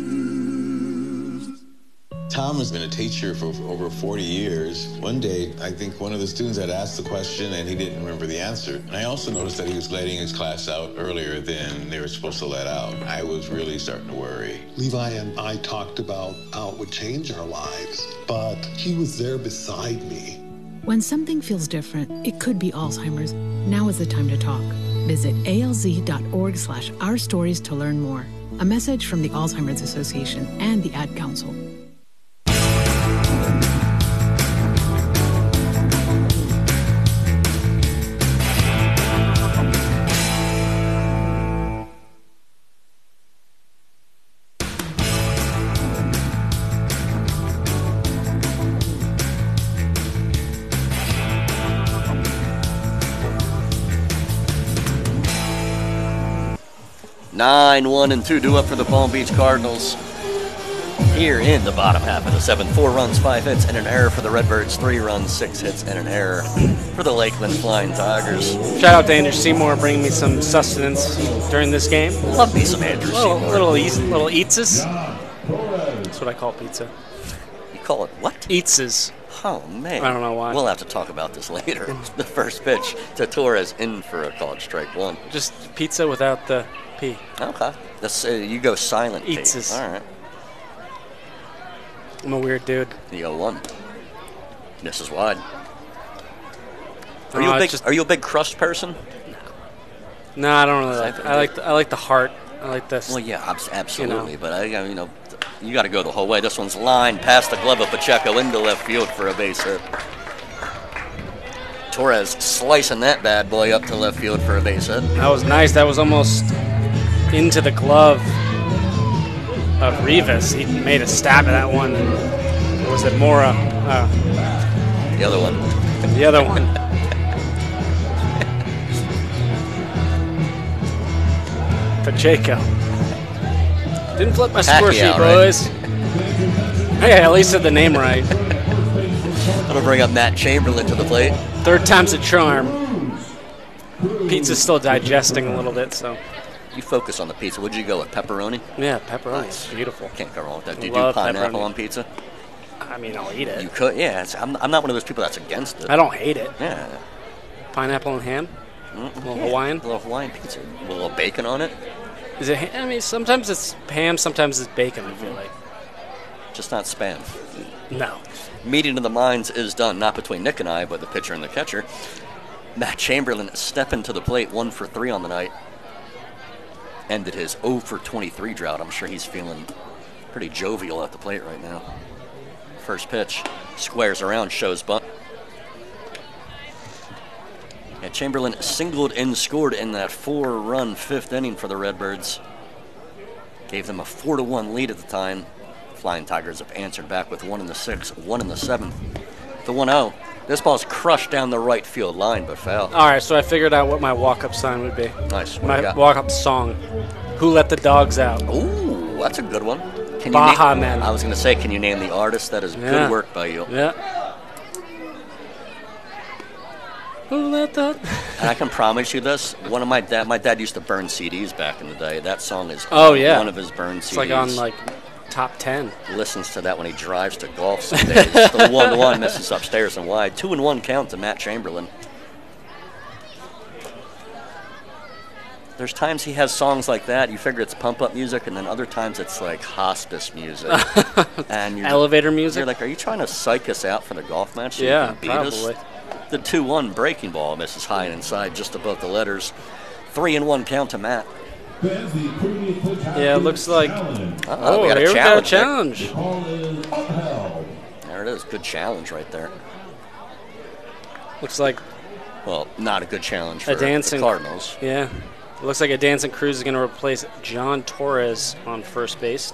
Tom has been a teacher for over forty years. One day, I think one of the students had asked the question and he didn't remember the answer. And I also noticed that he was letting his class out earlier than they were supposed to let out. I was really starting to worry. Levi and I talked about how it would change our lives, but he was there beside me. When something feels different, it could be Alzheimer's. Now is the time to talk. Visit A L Z dot org slash our stories to learn more. A message from the Alzheimer's Association and the Ad Council. Nine, one, and two due up for the Palm Beach Cardinals. Here in the bottom half of the seventh, four runs, five hits, and an error for the Redbirds. Three runs, six hits, and an error for the Lakeland Flying Tigers. Shout out to Andrew Seymour bringing me some sustenance during this game. Love me some Andrew little, Seymour. Little, eats, little eatses. That's what I call pizza. You call it what? Eatses. Oh, man. I don't know why. We'll have to talk about this later. The first pitch to Torres in for a called strike one. Just pizza without the P. Okay. That's, uh, you go silent P. Eatses. All right. I'm a weird dude. The oh one. This is wide. Are Oh, you a it's big just- Are you a big crust person? No, I don't really like it. I like the, I like the heart. I like this. Well, yeah, abs- absolutely. You know. But I, I- you know, you got to go the whole way. This one's lined past the glove of Pacheco into left field for a base hit. Torres slicing that bad boy up to left field for a base hit. That was nice. That was almost into the glove of Rivas. He made a stab at that one. Or was it Mora? Uh, the other one. The other one. Pacheco. Didn't flip my score sheet, Pacquiao, right? boys. Hey, at least said the name right. That'll bring up Matt Chamberlain to the plate. Third time's a charm. Pizza's still digesting a little bit, so. You focus on the pizza. Would you go with pepperoni? Yeah, pepperoni. Nice. Beautiful. Can't go wrong with that. Do you Love do pineapple pepperoni. on pizza? I mean, I'll eat it. You could, yeah. It's, I'm, I'm not one of those people that's against it. I don't hate it. Yeah. Pineapple and ham? Mm, A little yeah. Hawaiian? A little Hawaiian pizza. With a little bacon on it. Is it? I mean, sometimes it's ham, sometimes it's bacon. I feel like. Just not Spam. No. Meeting of the minds is done, not between Nick and I, but the pitcher and the catcher. Matt Chamberlain stepping to the plate, one for three on the night. Ended his oh for twenty-three drought. I'm sure he's feeling pretty jovial at the plate right now. First pitch, squares around, shows bunt. And Chamberlain singled and scored in that four-run fifth inning for the Redbirds. Gave them a four to one lead at the time. Flying Tigers have answered back with one in the sixth, one in the seventh. The one oh. This ball's crushed down the right field line, but foul. All right, so I figured out what my walk-up sign would be. Nice. What My you got? walk-up song. Who Let the Dogs Out? Ooh, that's a good one. Can Baha you name, Men. I was going to say, can you name the artist? That is Yeah. good work by you. Yeah. Who let the... And I can promise you this. One of my dad, my dad used to burn C Ds back in the day. That song is Oh, yeah. one of his burned It's C Ds. like on, like, top ten. Listens to that when he drives to golf some days. The one to one misses upstairs and wide. Two and one count to Matt Chamberlain. There's times he has songs like that. You figure it's pump up music, and then other times it's like hospice music. and you're, Elevator music? You're like, are you trying to psych us out for the golf match? So Yeah, you can beat probably. us? The two one breaking ball misses high and inside, just above the letters. Three and one count to Matt. Yeah, it looks like... Uh-oh, Oh, we got a here we go, challenge. there. challenge. There it is. Good challenge right there. Looks like Well, not a good challenge for a dancing the Cardinals. Yeah. It looks like a dancing Cruz is going to replace John Torres on first base.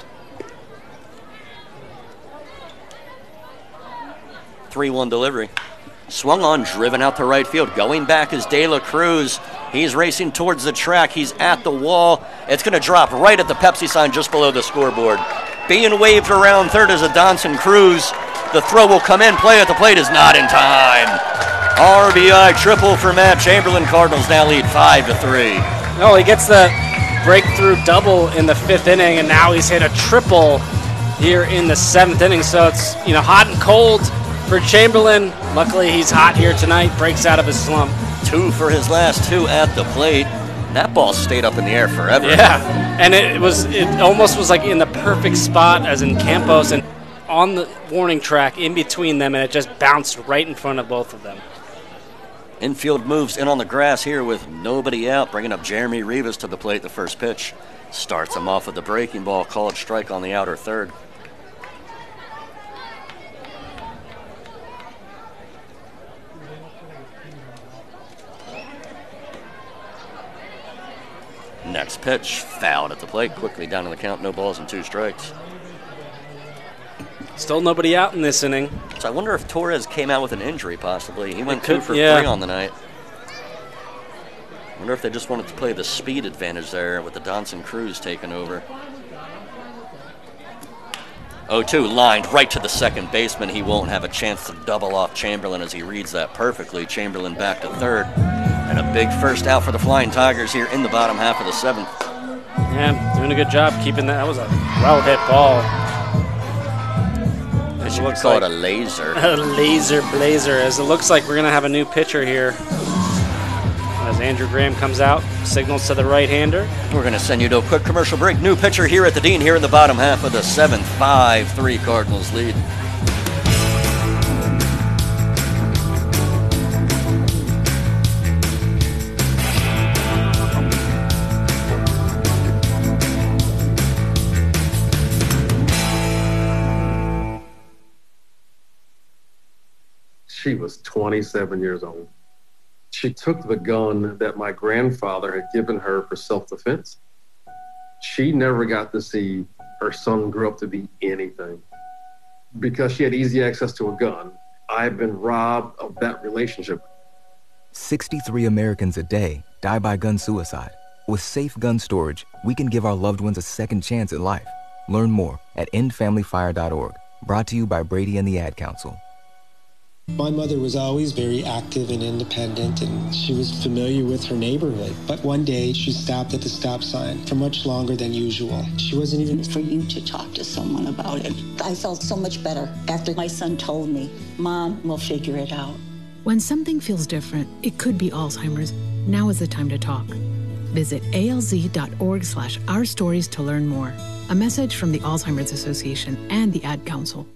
three one delivery. Swung on, driven out to right field. Going back is De La Cruz. He's racing towards the track. He's at the wall. It's going to drop right at the Pepsi sign just below the scoreboard. Being waved around third is Adonson Cruz. The throw will come in. Play at the plate is not in time. R B I triple for Matt Chamberlain. Cardinals now lead five to three. No, he gets the breakthrough double in the fifth inning, and now he's hit a triple here in the seventh inning. So it's, you know, hot and cold for Chamberlain. Luckily, he's hot here tonight. Breaks out of his slump. Two for his last two at the plate. That ball stayed up in the air forever. Yeah, and it was it almost was like in the perfect spot, as in Campos, and on the warning track in between them, and it just bounced right in front of both of them. Infield moves in on the grass here with nobody out, bringing up Jeremy Rivas to the plate. The first pitch starts him off with the breaking ball, called strike on the outer third. Next pitch, fouled at the plate, quickly down to the count, no balls and two strikes. Still nobody out in this inning. So I wonder if Torres came out with an injury, possibly. He went could- two for yeah. three on the night. I wonder if they just wanted to play the speed advantage there with the Donson Cruz taking over. oh two lined right to the second baseman. He won't have a chance to double off Chamberlain as he reads that perfectly. Chamberlain back to third. And a big first out for the Flying Tigers here in the bottom half of the seventh. Yeah, doing a good job keeping that. That was a well-hit ball. As you would call it, a laser. A laser blazer, as it looks like we're going to have a new pitcher here. As Andrew Graham comes out, signals to the right-hander. We're going to send you to a quick commercial break. New pitcher here at the Dean here in the bottom half of the seventh. five three Cardinals lead. She was twenty-seven years old. She took the gun that my grandfather had given her for self-defense. She never got to see her son grow up to be anything. Because she had easy access to a gun, I've been robbed of that relationship. sixty-three Americans a day die by gun suicide. With safe gun storage, we can give our loved ones a second chance at life. Learn more at end family fire dot org. Brought to you by Brady and the Ad Council. My mother was always very active and independent, and she was familiar with her neighborhood. But one day, she stopped at the stop sign for much longer than usual. She wasn't even... For you to talk to someone about it, I felt so much better after my son told me, Mom, we'll figure it out. When something feels different, it could be Alzheimer's. Now is the time to talk. Visit alz.org slash our stories to learn more. A message from the Alzheimer's Association and the Ad Council.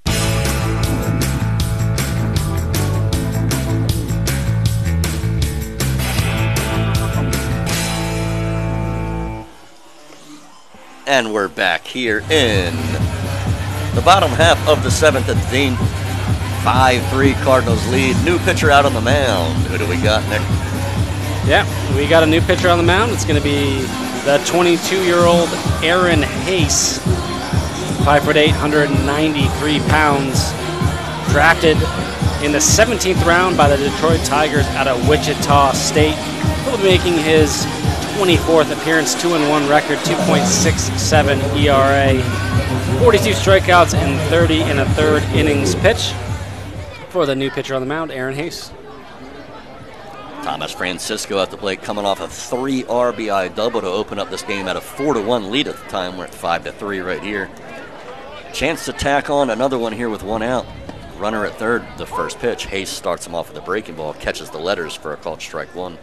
And we're back here in the bottom half of the seventh at Dean. five three Cardinals lead. New pitcher out on the mound. Who do we got, Nick? Yeah, we got a new pitcher on the mound. It's going to be the twenty-two-year-old Aaron Hayes. five foot eight, one hundred ninety-three pounds. Drafted in the seventeenth round by the Detroit Tigers out of Wichita State. He'll be making his twenty-fourth appearance, two and one record, two point six seven E R A, forty-two strikeouts and thirty and a third innings pitch for the new pitcher on the mound, Aaron Hayes. Thomas Francisco at the plate, coming off a three R B I double to open up this game at a four to one lead at the time. We're at five to three right here. Chance to tack on another one here with one out. Runner at third, the first pitch. Hayes starts him off with a breaking ball, catches the letters for a called strike one.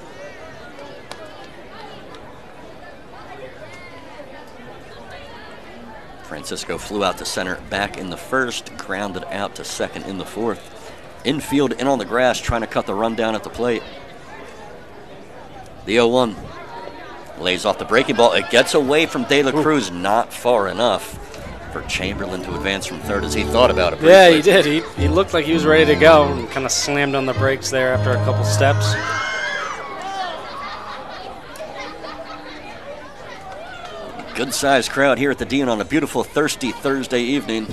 Francisco flew out to center back in the first, grounded out to second in the fourth. Infield in on the grass, trying to cut the run down at the plate. The oh one lays off the breaking ball. It gets away from De La Cruz, not far enough for Chamberlain to advance from third as he thought about it. Yeah, he did. He, he looked like he was ready to go and kind of slammed on the brakes there after a couple steps. Good-sized crowd here at the Dean on a beautiful, thirsty Thursday evening.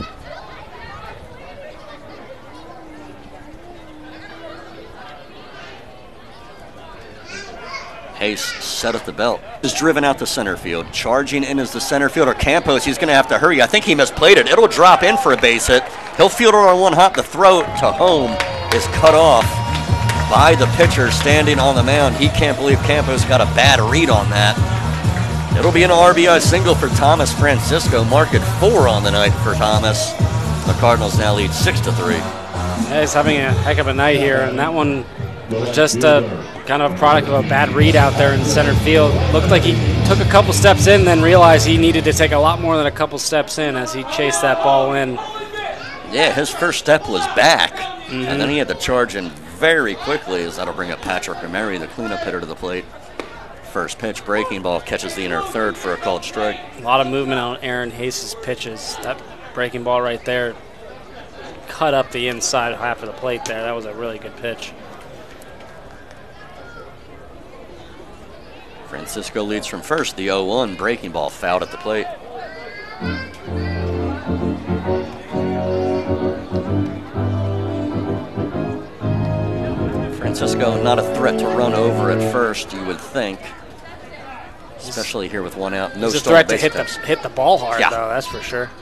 Hayes set at the belt. Is driven out to center field. Charging in is the center fielder, Campos. He's going to have to hurry. I think he misplayed it. It'll drop in for a base hit. He'll field it on one hop. The throw to home is cut off by the pitcher standing on the mound. He can't believe Campos got a bad read on that. It'll be an R B I single for Thomas Francisco. Mark at four on the night for Thomas. The Cardinals now lead six to three. Yeah, he's having a heck of a night here, and that one was just a kind of a product of a bad read out there in center field. Looked like he took a couple steps in, then realized he needed to take a lot more than a couple steps in as he chased that ball in. Yeah, his first step was back, mm-hmm. and then he had to charge in very quickly, as that'll bring up Patrick Romero, the cleanup hitter, to the plate. First pitch, breaking ball, catches the inner third for a called strike. A lot of movement on Aaron Hayes' pitches. That breaking ball right there cut up the inside half of the plate there. That was a really good pitch. Francisco leads from first. The oh one, breaking ball, fouled at the plate. Francisco not a threat to run over at first, you would think. Especially here with one out. No He's a threat to hit the, hit the ball hard, yeah. though, that's for sure.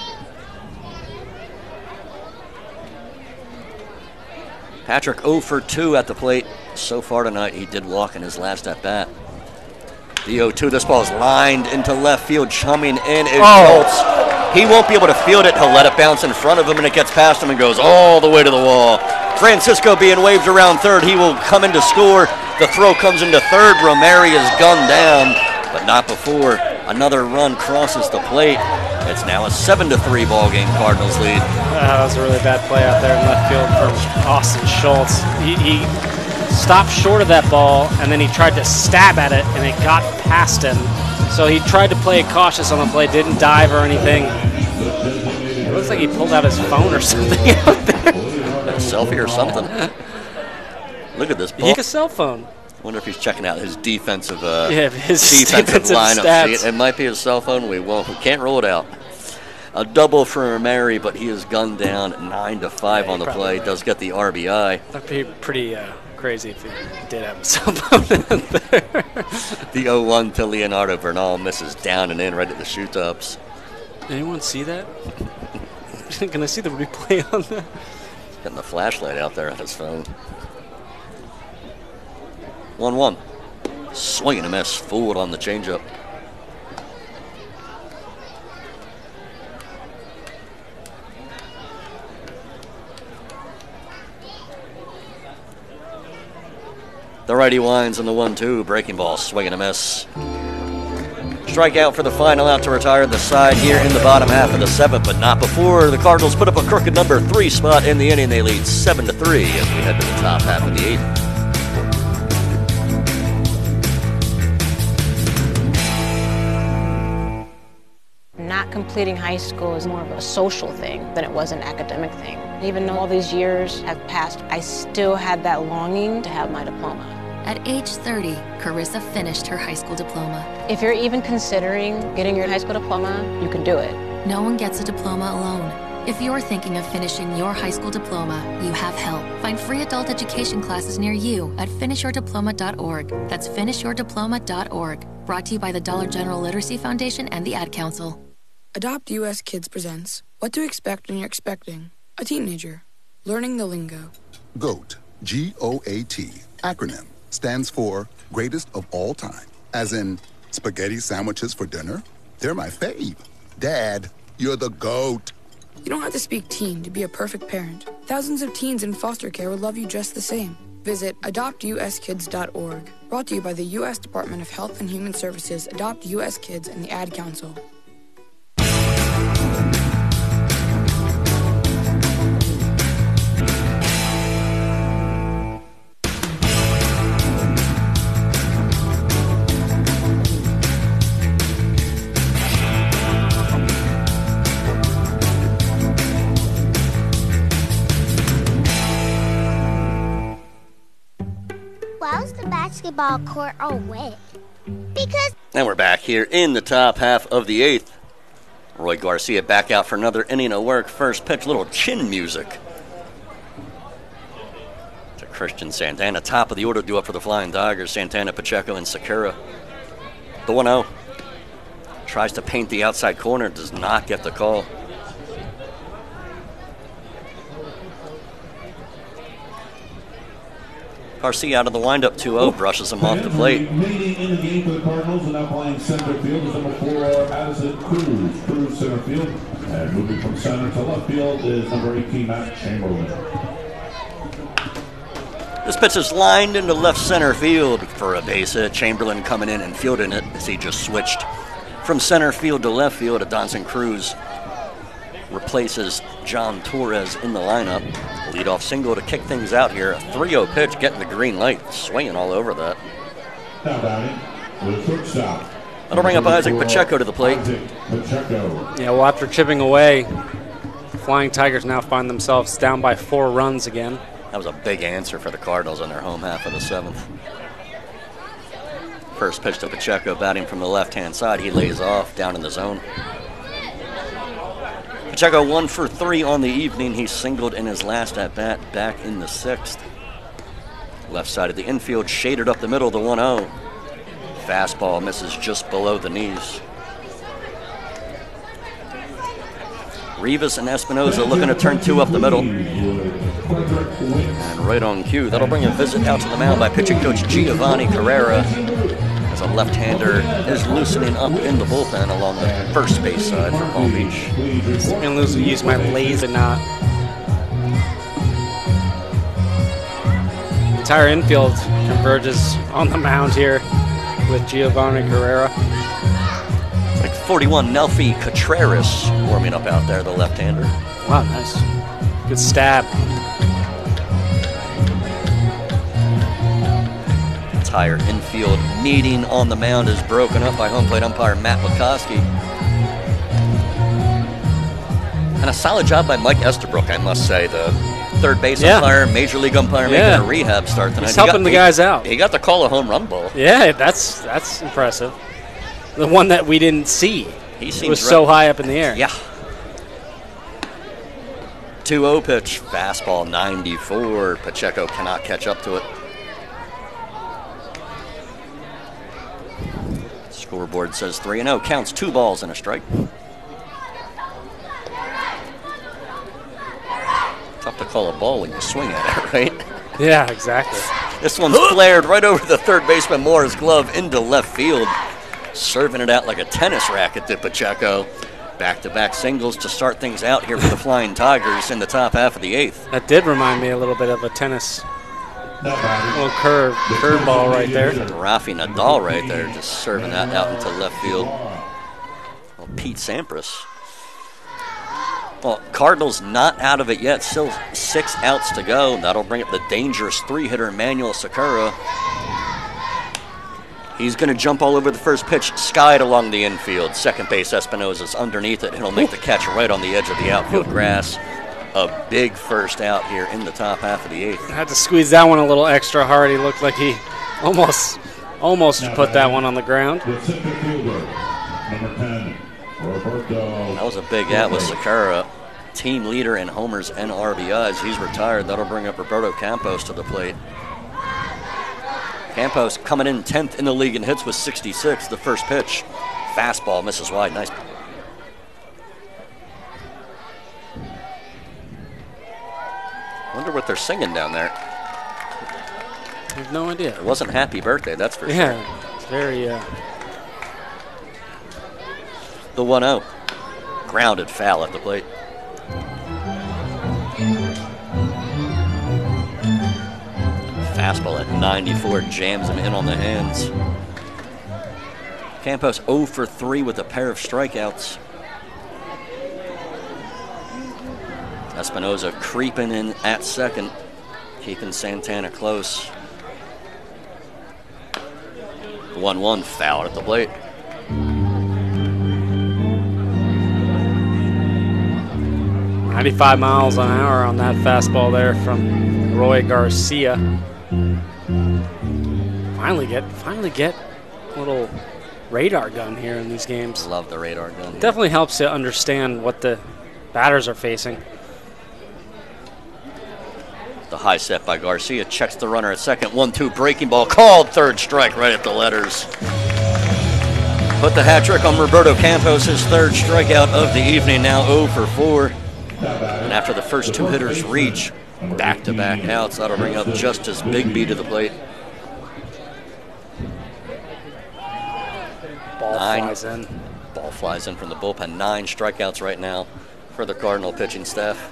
Patrick oh for two at the plate. So far tonight, he did walk in his last at-bat. The oh two, this ball is lined into left field. Chumming in is oh. Schultz. He won't be able to field it. He'll let it bounce in front of him, and it gets past him and goes all the way to the wall. Francisco being waved around third. He will come in to score. The throw comes into third. Romero is gunned down, but not before another run crosses the plate. It's now a seven to three ball game. Cardinals lead. Uh, that was a really bad play out there in left field from Austin Schultz. He, he stopped short of that ball, and then he tried to stab at it, and it got past him. So he tried to play it cautious on the play, didn't dive or anything. It looks like he pulled out his phone or something out there. A selfie or something. Look at this ball. He has a cell phone. Wonder if he's checking out his defensive, uh, yeah, his defensive, defensive lineup. stats. See, it might be his cell phone. We won't. We can't rule it out. A double for Romero, but he is gunned down nine to five yeah, on the play. Right. Does get the R B I. That'd be pretty uh, crazy if he did have a cell phone out there. The oh one to Leonardo Bernal misses down and in right at the shoot-ups. Did anyone see that? Can I see the replay on that? Getting the flashlight out there on his phone. one one. Swing and a miss. Fooled on the changeup. The righty winds in the one two. Breaking ball, swing and a miss. Strikeout for the final out to retire the side here in the bottom half of the seventh, but not before the Cardinals put up a crooked number three spot in the inning. They lead seven to three as we head to the top half of the eighth. Not completing high school is more of a social thing than it was an academic thing. Even though all these years have passed, I still had that longing to have my diploma. At age thirty, Carissa finished her high school diploma. If you're even considering getting your high school diploma, you can do it. No one gets a diploma alone. If you're thinking of finishing your high school diploma, you have help. Find free adult education classes near you at finish your diploma dot org. That's finish your diploma dot org. Brought to you by the Dollar General Literacy Foundation and the Ad Council. Adopt U S Kids presents What to Expect When You're Expecting a Teenager. Learning the Lingo. GOAT, G O A T, acronym, stands for Greatest of All Time. As in, spaghetti sandwiches for dinner? They're my fave. Dad, you're the GOAT. You don't have to speak teen to be a perfect parent. Thousands of teens in foster care would love you just the same. Visit adopt u s kids dot org. Brought to you by the U S Department of Health and Human Services, Adopt U S Kids, and the Ad Council. Why was the basketball court all wet? Because... And we're back here in the top half of the eighth. Roy Garcia back out for another inning of work. First pitch, little chin music to Christian Santana. Top of the order due up for the Flying Tigers. Santana, Pacheco, and Sakura. The one oh. Tries to paint the outside corner. Does not get the call. Garcia out of the windup, two oh, brushes him off the plate. Leading in the game for the Cardinals and now playing center field is number four, Addison Cruz. Cruz center field. And moving from center to left field is number eighteen, Matt Chamberlain. This pitch is lined into left center field for a base hit. Chamberlain coming in and fielding it as he just switched from center field to left field. Addison Cruz replaces John Torres in the lineup. Leadoff single to kick things out here. A three oh pitch, getting the green light, swinging all over that. Now batting with a shortstop. That'll bring up Isaac Pacheco to the plate. Pacheco. Yeah, well, after chipping away, the Flying Tigers now find themselves down by four runs again. That was a big answer for the Cardinals on their home half of the seventh. First pitch to Pacheco, batting from the left-hand side. He lays off down in the zone. Pacheco one for three on the evening. He singled in his last at-bat back in the sixth. Left side of the infield, shaded up the middle, the one oh. Fastball misses just below the knees. Rivas and Espinoza looking to turn two up the middle. And right on cue, that'll bring a visit out to the mound by pitching coach Giovanni Carrera, as a left-hander is loosening up in the bullpen along the first base side for Palm Beach. I'm going to use my laser knot. The entire infield converges on the mound here with Giovanni Carrera. Like forty-one, Nelfi Contreras warming up out there, the left-hander. Wow, nice. Good stab. Entire infield meeting on the mound is broken up by home plate umpire Matt McCoskey. And a solid job by Mike Estabrook, I must say. The third base yeah. umpire, major league umpire, making yeah. a rehab start tonight. He's helping he got, the guys he, out. He got to call a home run ball. Yeah, that's that's impressive. The one that we didn't see. He it was so high up in the air. Yeah. two oh pitch, fastball ninety-four. Pacheco cannot catch up to it. Scoreboard says three and oh. Counts two balls and a strike. Tough to call a ball when you swing at it, right? Yeah, exactly. This one's flared right over the third baseman Moore's glove into left field. Serving it out like a tennis racket to Pacheco. Back-to-back singles to start things out here for the Flying Tigers in the top half of the eighth. That did remind me a little bit of a tennis Little curve, curve ball right there. Rafi Nadal right there, just serving that out into left field. Well, Pete Sampras. Well, Cardinals not out of it yet. Still six outs to go. That'll bring up the dangerous three-hitter Manuel Sakura. He's going to jump all over the first pitch, skied along the infield. Second base Espinosa's underneath it, and he'll make the catch right on the edge of the outfield grass. A big first out here in the top half of the eighth. Had to squeeze that one a little extra hard. He looked like he almost, almost put that one on the ground. That was a big out with Sakura, team leader in homers and R B Is. He's retired. That'll bring up Roberto Campos to the plate. Campos coming in tenth in the league in hits with sixty-six. The first pitch, fastball, misses wide. Nice. Wonder what they're singing down there. I have no idea. It wasn't happy birthday, that's for yeah, sure. Yeah, it's very... Uh... The one oh. Grounded foul at the plate. Fastball at ninety-four, jams him in on the hands. Campos oh for three with a pair of strikeouts. Espinosa creeping in at second, keeping Santana close. one one, foul at the plate. ninety-five miles an hour on that fastball there from Roy Garcia. Finally get, finally get a little radar gun here in these games. Love the radar gun. It definitely helps to understand what the batters are facing. The high set by Garcia, checks the runner at second. one two, breaking ball, called, third strike right at the letters. Put the hat trick on Roberto Campos, his third strikeout of the evening, now oh for four. And after the first two hitters reach back-to-back outs, that'll bring up Justice Bigby to the plate. Ball Nine. flies in. Ball flies in from the bullpen. Nine strikeouts right now for the Cardinal pitching staff.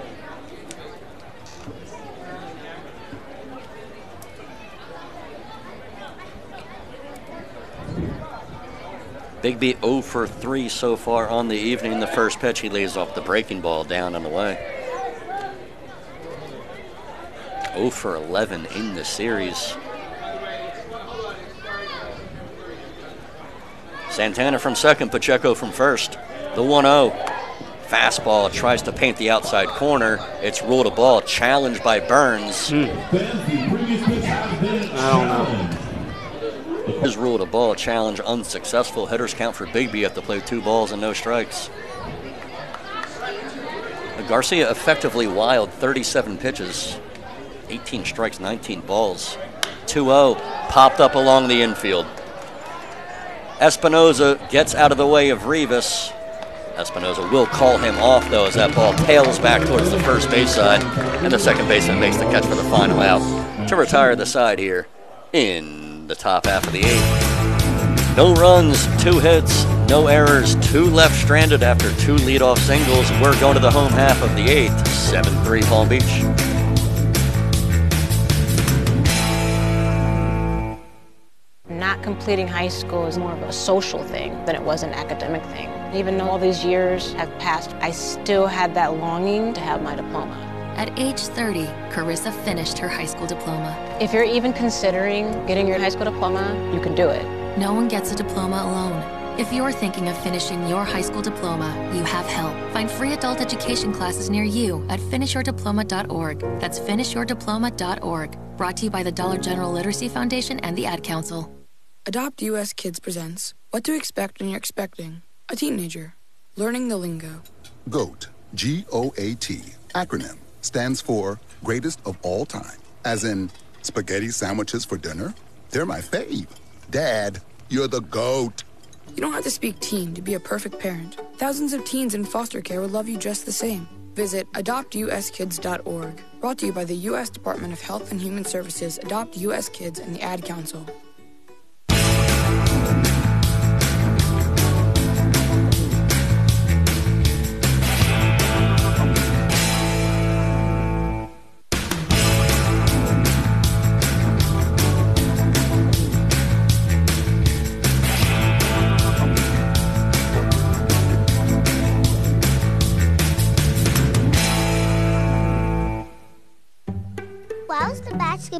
Bigby oh for three so far on the evening. The first pitch, he lays off the breaking ball down and away. oh for eleven in the series. Santana from second, Pacheco from first. The one oh. Fastball tries to paint the outside corner. It's ruled a ball, challenged by Burns. Hmm. I don't know. Is ruled a ball, challenge unsuccessful. Hitters count for Bigby at the plate, two balls and no strikes. Garcia effectively wild, thirty-seven pitches, eighteen strikes, nineteen balls. two oh, popped up along the infield. Espinosa gets out of the way of Rivas. Espinosa will call him off, though, as that ball tails back towards the first base side, and the second baseman makes the catch for the final out to retire the side here in the top half of the eighth. No runs, two hits, no errors, two left stranded after two leadoff singles. We're going to the home half of the eighth, seven three Palm Beach. Not completing high school is more of a social thing than it was an academic thing. Even though all these years have passed, I still had that longing to have my diploma. At age thirty, Carissa finished her high school diploma. If you're even considering getting your high school diploma, you can do it. No one gets a diploma alone. If you're thinking of finishing your high school diploma, you have help. Find free adult education classes near you at finish your diploma dot org. That's finish your diploma dot org. Brought to you by the Dollar General Literacy Foundation and the Ad Council. Adopt U S Kids presents What to Expect When You're Expecting a Teenager. Learning the lingo. GOAT, G O A T, acronym, stands for Greatest of All Time. As in, spaghetti sandwiches for dinner? They're my fave. Dad, you're the GOAT. You don't have to speak teen to be a perfect parent. Thousands of teens in foster care would love you just the same. Visit adopt U S kids dot org. Brought to you by the U S Department of Health and Human Services, Adopt U S Kids, and the Ad Council.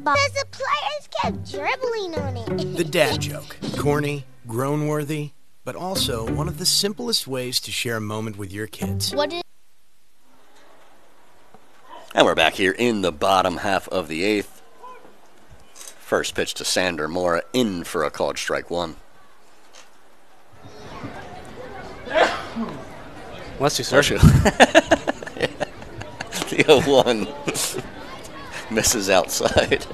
basketball because the players kept dribbling on it. The dad joke. Corny, grown-worthy, but also one of the simplest ways to share a moment with your kids. What is And we're back here in the bottom half of the eighth. First pitch to Sander Mora, in for a called strike one. Bless you, sir. Bless you. The oh one misses outside.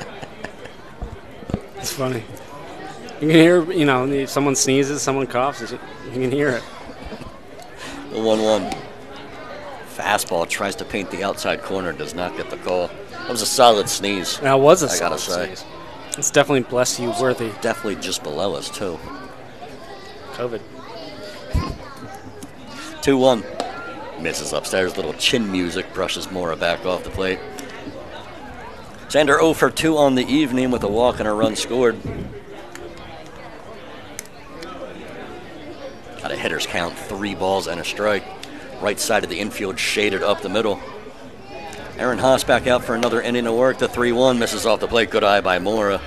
It's funny. You can hear, you know, if someone sneezes, someone coughs, you can hear it. The one one. Fastball tries to paint the outside corner, does not get the call. That was a solid sneeze. That was a I solid gotta say. sneeze. It's definitely bless you worthy. Definitely just below us, too. COVID. two one. Misses upstairs. Little chin music brushes Mora back off the plate. Sander oh for two on the evening with a walk and a run scored. Got a hitter's count, three balls and a strike. Right side of the infield shaded up the middle. Aaron Haas back out for another inning of work. The three one misses off the plate. Good eye by Mora.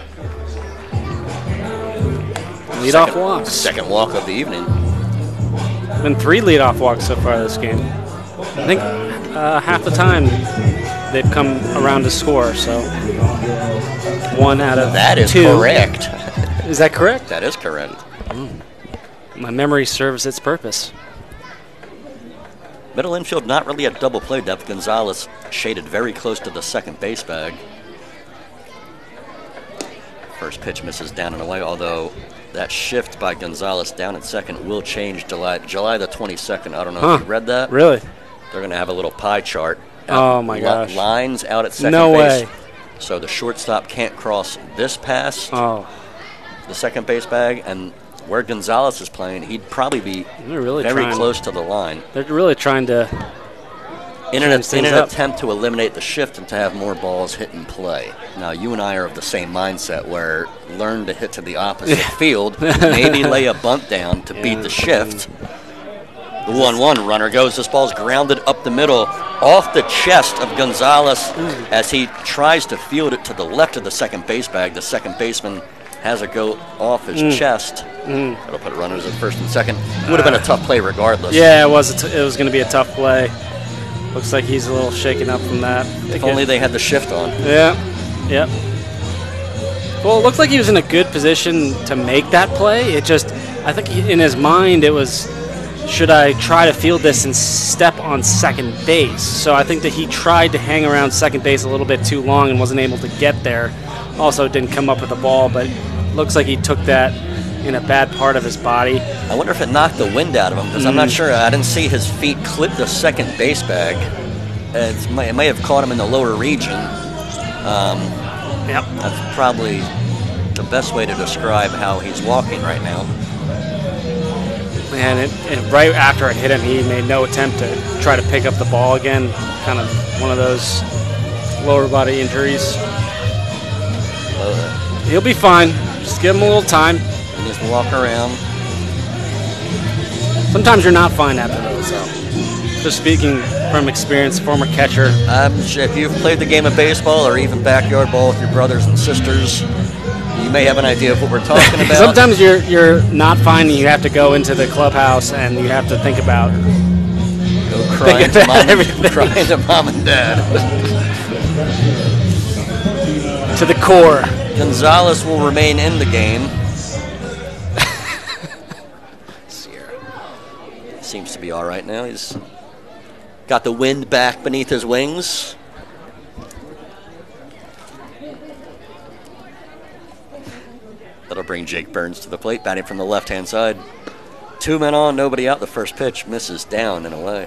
Leadoff walks. Second walk of the evening. Been three leadoff walks so far this game. I think uh, half the time they've come around to score, so one out of That is two. correct. Is that correct? That is correct. Mm. My memory serves its purpose. Middle infield, not really at double play depth. Gonzalez shaded very close to the second base bag. First pitch misses down and away, although that shift by Gonzalez down at second will change July July the twenty-second. I don't know Huh. if you read that. Really? They're going to have a little pie chart. Oh, my li- gosh. Lines out at second No base. way. So the shortstop can't cross this past Oh. the second base bag, and where Gonzalez is playing, he'd probably be They're really very trying- close to the line. They're really trying to In an, change in things an up. attempt to eliminate the shift and to have more balls hit and play. Now, you and I are of the same mindset where learn to hit to the opposite field, maybe lay a bunt down to beat the shift. The one one runner goes. This ball's grounded up the middle off the chest of Gonzalez as he tries to field it to the left of the second base bag. The second baseman has it go off his Mm. chest. Mm. That'll put runners at first and second. Would have been a tough play regardless. Yeah, it was. A t- it was going to be a tough play. Looks like he's a little shaken up from that. If only they had the shift on. Yeah. Yep. Well, it looked like he was in a good position to make that play. It just, I think in his mind it was, should I try to field this and step on second base? So I think that he tried to hang around second base a little bit too long and wasn't able to get there. Also didn't come up with the ball, but looks like he took that in a bad part of his body. I wonder if it knocked the wind out of him, because I'm not Mm. sure. I didn't see his feet clip the second base bag. It's, it may, it may have caught him in the lower region. Um, yep. That's probably the best way to describe how he's walking right now. And, it, and right after it hit him, he made no attempt to try to pick up the ball again. Kind of one of those lower body injuries. He'll be fine. Just give him a little time. He needs to walk around. Sometimes you're not fine after those, though. Just speaking from experience, former catcher. Um, if you've played the game of baseball or even backyard ball with your brothers and sisters, you may have an idea of what we're talking about. Sometimes you're you're not fine and you have to go into the clubhouse and you have to think about Go crying to, mom and, crying to mom and dad. To the core. Gonzalez will remain in the game. Seems to be all right now. He's got the wind back beneath his wings. That'll bring Jake Burns to the plate, batting from the left-hand side. Two men on, nobody out. The first pitch misses down and away.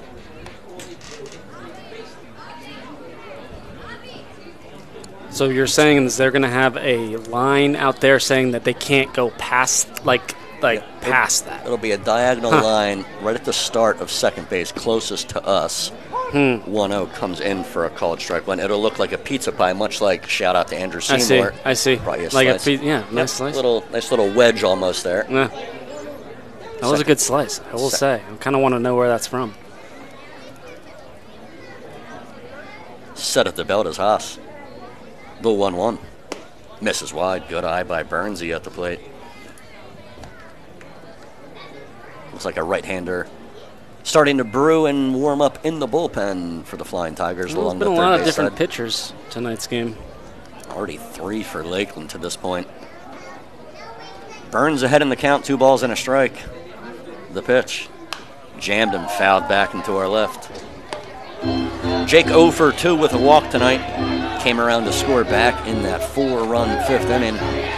So you're saying is they're going to have a line out there saying that they can't go past, like, like Yeah, past it, that. It'll be a diagonal Huh. line right at the start of second base, closest to us. Hmm. one oh comes in for a called strike one. It'll look like a pizza pie, much like shout out to Andrew I see. Seymour. I see. Probably a Like a slice. pi- yeah, nice Yep, slice. Little, nice little wedge almost there. Yeah. That was a good slice, I will Sec- say. I kind of want to know where that's from. Set at the belt is Haas. The one one. Misses wide. Good eye by Bernsey at the plate. Looks like a right-hander starting to brew and warm up in the bullpen for the Flying Tigers. Well, along there's been the a third lot of base different side. pitchers tonight's game. Already three for Lakeland to this point. Burns ahead in the count, two balls and a strike. The pitch. Jammed and fouled back into our left. Jake oh for two with a walk tonight. Came around to score back in that four-run fifth inning.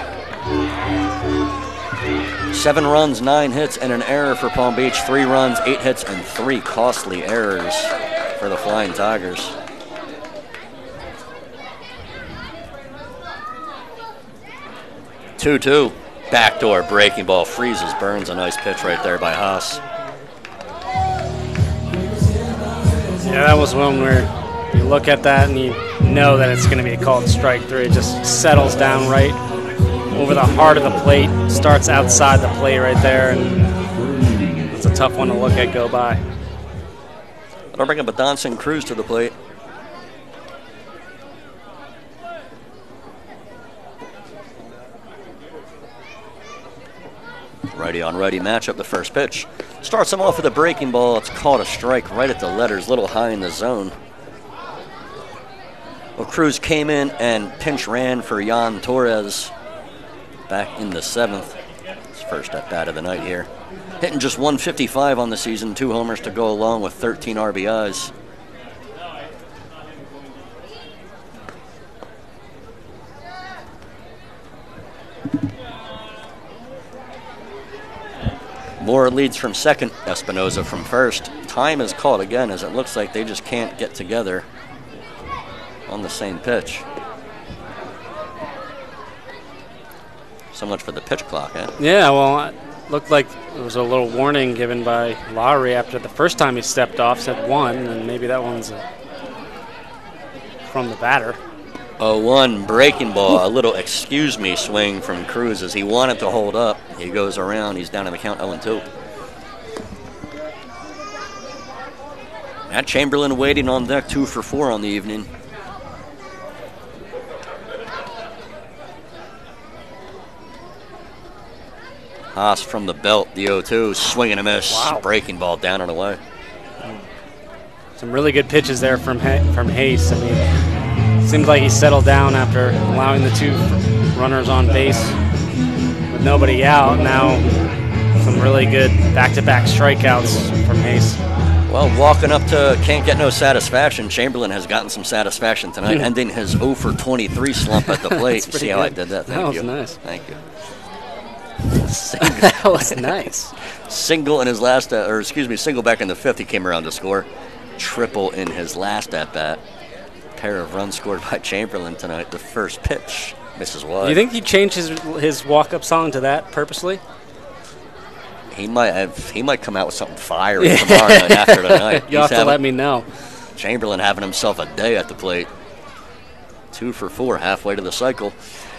Seven runs, nine hits, and an error for Palm Beach. Three runs, eight hits, and three costly errors for the Flying Tigers. two two. Backdoor breaking ball freezes Burns. A nice pitch right there by Haas. Yeah, that was one where you look at that and you know that it's going to be a called strike three. It just settles down right over the heart of the plate, starts outside the plate right there, and it's a tough one to look at go by. That'll bring up Adonson Cruz to the plate. Righty on righty matchup, the first pitch. Starts him off with a breaking ball. It's called a strike right at the letters, a little high in the zone. Well, Cruz came in and pinch ran for Jan Torres back in the seventh. His first at bat of the night here. Hitting just one fifty-five on the season, two homers to go along with thirteen R B Is. Moore leads from second, Espinoza from first. Time is called again as it looks like they just can't get together on the same pitch. So much for the pitch clock, eh? Yeah, well, it looked like there was a little warning given by Lowry after the first time he stepped off, said one, and maybe that one's uh, from the batter. oh one breaking ball, a little excuse me swing from Cruz as he wanted to hold up. He goes around, he's down in the count oh and two. Matt Chamberlain waiting on deck, two for four on the evening. Haas from the belt, the oh two, swing and a miss, Wow. breaking ball down and away. Some really good pitches there from ha- from Hayes. I mean, seems like he settled down after allowing the two runners on base with nobody out. Now, some really good back-to-back strikeouts from Hayes. Well, walking up to can't get no satisfaction, Chamberlain has gotten some satisfaction tonight, ending his oh for twenty-three slump at the plate. You see how I did that? Thank That was you. nice. Thank you. That was nice. Single in his last, uh, or excuse me, single back in the fifth. He came around to score. Triple in his last at bat. Pair of runs scored by Chamberlain tonight. The first pitch misses wide. Do you think he changed his his walk-up song to that purposely? He might have. He might come out with something fiery tomorrow night after tonight. You'll have He's to let having- me know. Chamberlain having himself a day at the plate. Two for four, halfway to the cycle.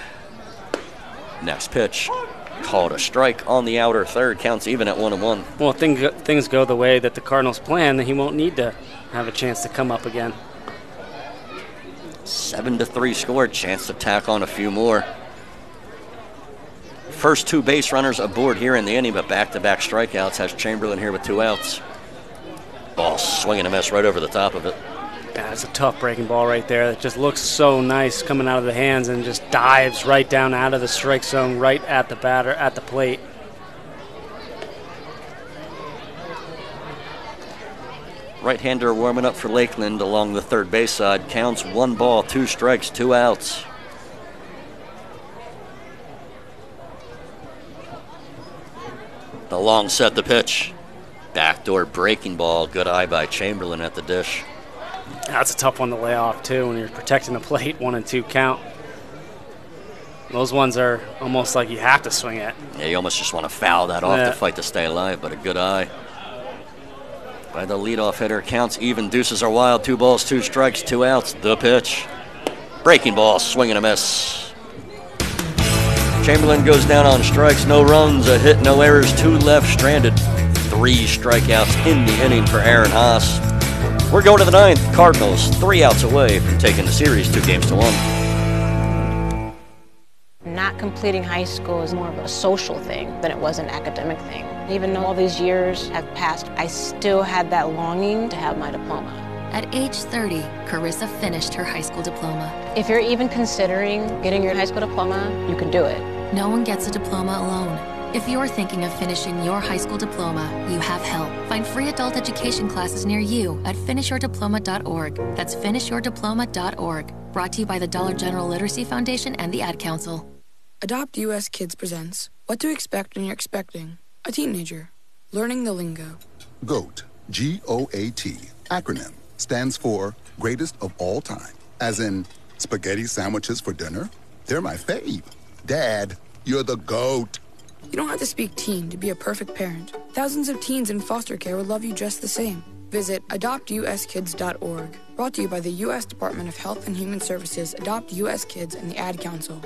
Next pitch, called a strike on the outer third. Counts even at one and one. Well, if thing, things go the way that the Cardinals plan, then he won't need to have a chance to come up again. Seven to three score. Chance to tack on a few more. First two base runners aboard here in the inning, but back-to-back strikeouts has Chamberlain here with two outs. Ball swinging a miss right over the top of it. Yeah, it's a tough breaking ball right there. It just looks so nice coming out of the hands and just dives right down out of the strike zone, right at the batter, at the plate. Right-hander warming up for Lakeland along the third base side. Counts one ball, two strikes, two outs. The long set, the pitch. Backdoor breaking ball. Good eye by Chamberlain at the dish. That's a tough one to lay off, too, when you're protecting the plate, one and two count. Those ones are almost like you have to swing it. Yeah, you almost just want to foul that off Yeah. to fight to stay alive, but a good eye by the leadoff hitter. Counts even, deuces are wild. Two balls, two strikes, two outs. The pitch. Breaking ball, swing and a miss. Chamberlain goes down on strikes, no runs, a hit, no errors, two left, stranded. Three strikeouts in the inning for Aaron Haas. We're going to the ninth. Cardinals three outs away from taking the series two games to one. not completing high school is more of a social thing than it was an academic thing. Even though all these years have passed, I still had that longing to have my diploma. At age thirty, Carissa finished her high school diploma. If you're even considering getting your high school diploma, you can do it. No one gets a diploma alone. If you're thinking of finishing your high school diploma, you have help. Find free adult education classes near you at finish your diploma dot org. That's finish your diploma dot org. Brought to you by the Dollar General Literacy Foundation and the Ad Council. Adopt U S Kids presents What to Expect When You're Expecting a Teenager. Learning the lingo. GOAT, G O A T, acronym, stands for Greatest of All Time. As in, spaghetti sandwiches for dinner? They're my fave. Dad, you're the GOAT. You don't have to speak teen to be a perfect parent. Thousands of teens in foster care would love you just the same. Visit adopt U S kids dot org. Brought to you by the U S Department of Health and Human Services, Adopt U S Kids, and the Ad Council.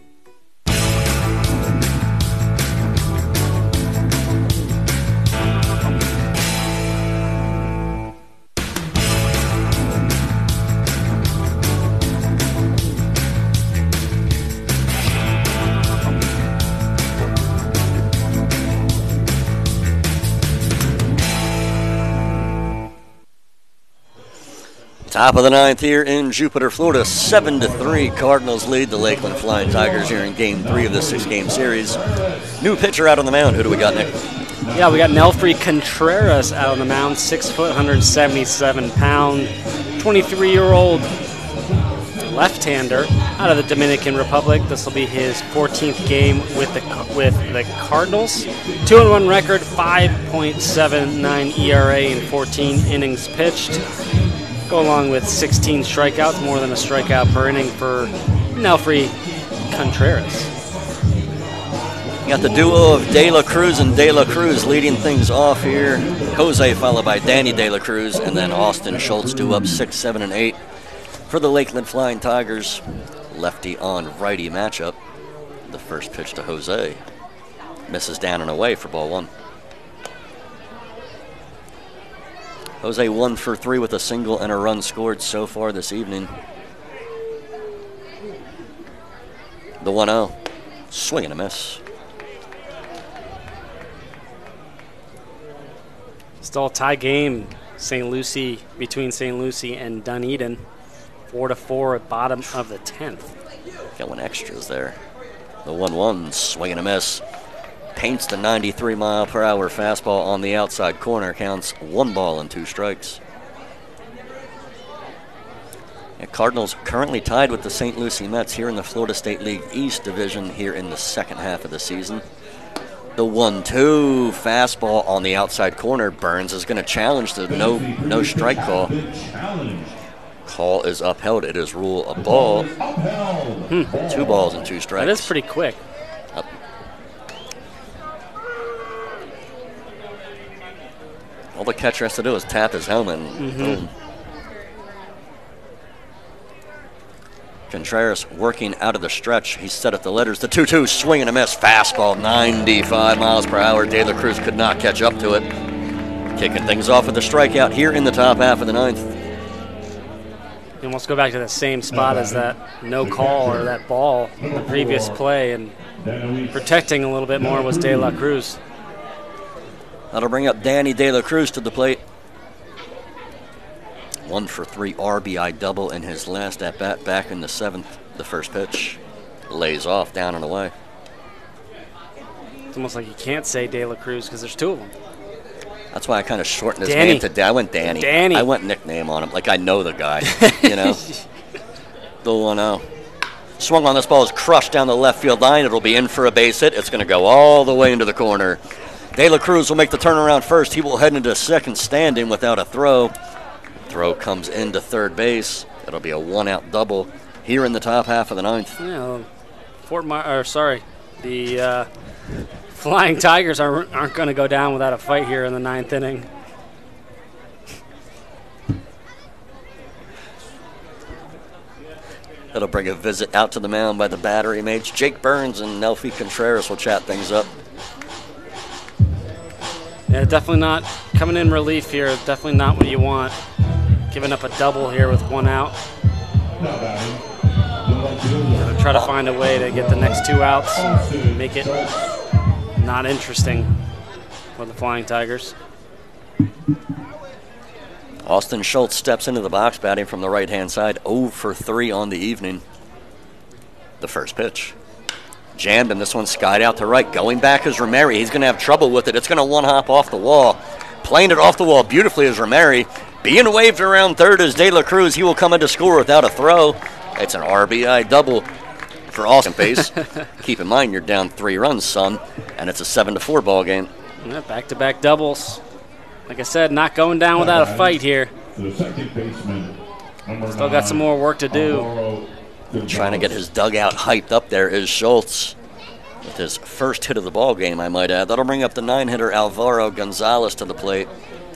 Top of the ninth here in Jupiter, Florida. seven to three, Cardinals lead the Lakeland Flying Tigers here in game three of the six-game series. New pitcher out on the mound. Who do we got, Nick? Yeah, we got Nelfrey Contreras out on the mound, six foot, one hundred seventy-seven pound, twenty-three-year-old left-hander out of the Dominican Republic. This will be his fourteenth game with the with the Cardinals. two and one record, five point seven nine E R A in fourteen innings pitched. Go along with sixteen strikeouts, more than a strikeout per inning for Nelfrey Contreras. You got the duo of De La Cruz and De La Cruz leading things off here. Jose followed by Danny De La Cruz, and then Austin Schultz do up six, seven, and eight for the Lakeland Flying Tigers. Lefty on righty matchup. The first pitch to Jose. Misses down and away for ball one. Jose one for three with a single and a run scored so far this evening. The one oh. Swing and a miss. Still a tie game. Saint Lucie between Saint Lucie and Dunedin. Four to four at bottom of the tenth. Going extras there. The one one. Swing and a miss. Paints the ninety-three mile per hour fastball on the outside corner. Counts one ball and two strikes. And Cardinals currently tied with the Saint Lucie Mets here in the Florida State League East Division here in the second half of the season. The one two fastball on the outside corner. Burns is going to challenge the no no strike call. Call is upheld. It is rule a ball. Hmm. Two balls and two strikes. That is pretty quick. Up. All the catcher has to do is tap his helmet and Mm-hmm. boom. Contreras working out of the stretch. He set up the letters. The two two swing and a miss. Fastball, ninety-five miles per hour. De La Cruz could not catch up to it. Kicking things off with a strikeout here in the top half of the ninth. And let's go back to the same spot as that no call or that ball in the previous play, and protecting a little bit more was De La Cruz. That'll bring up Danny De La Cruz to the plate. One for three R B I double in his last at-bat back in the seventh. The first pitch lays off, down and away. It's almost like you can't say De La Cruz because there's two of them. That's why I kind of shortened his Danny. name to Dan. I went Danny. Danny. I went nickname on him, like I know the guy, you know. The one oh. Swung on this ball is crushed down the left field line. It'll be in for a base hit. It's going to go all the way into the corner. De La Cruz will make the turnaround first. He will head into second standing without a throw. Throw comes into third base. It'll be a one-out double here in the top half of the ninth. Yeah, Fort Mar- or sorry, the uh, Flying Tigers aren't, aren't going to go down without a fight here in the ninth inning. It'll bring a visit out to the mound by the battery mates. Jake Burns and Nelfrey Contreras will chat things up. Yeah, definitely not coming in relief here. Definitely not what you want. Giving up a double here with one out. Gotta try to find a way to get the next two outs, make it not interesting for the Flying Tigers. Austin Schultz steps into the box batting from the right-hand side, oh for three on the evening. The first pitch. Jammed, and this one skied out to right. Going back is Rameri. He's going to have trouble with it. It's going to one-hop off the wall. Playing it off the wall beautifully is Rameri. Being waved around third is De La Cruz. He will come in to score without a throw. It's an R B I double for Austin Pace. Keep in mind, you're down three runs, son, and it's a seven to four ball game. Yeah, back-to-back doubles. Like I said, not going down without a fight here. Still got some more work to do. Trying to get his dugout hyped up there is Schultz with his first hit of the ball game, I might add. That'll bring up the nine-hitter Alvaro Gonzalez to the plate.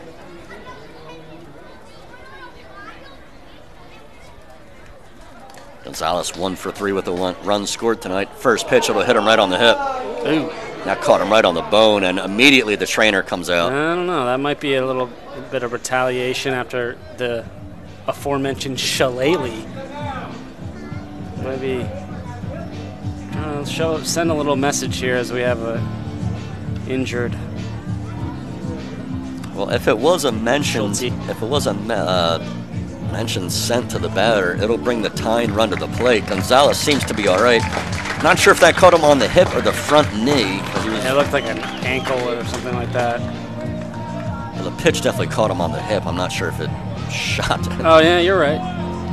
Gonzalez one for three with a one run scored tonight. First pitch, it'll hit him right on the hip. Ooh. That caught him right on the bone, and immediately the trainer comes out. I don't know. That might be a little bit of retaliation after the aforementioned shillelagh. Maybe uh, show, send a little message here as we have a injured. Well, if it was a mention, if it was a uh, mention sent to the batter, it'll bring the tying run to the plate. Gonzalez seems to be all right. Not sure if that caught him on the hip or the front knee. Yeah, it looked like an ankle or something like that. Well, the pitch definitely caught him on the hip. I'm not sure if it shot him. Oh, yeah, you're right.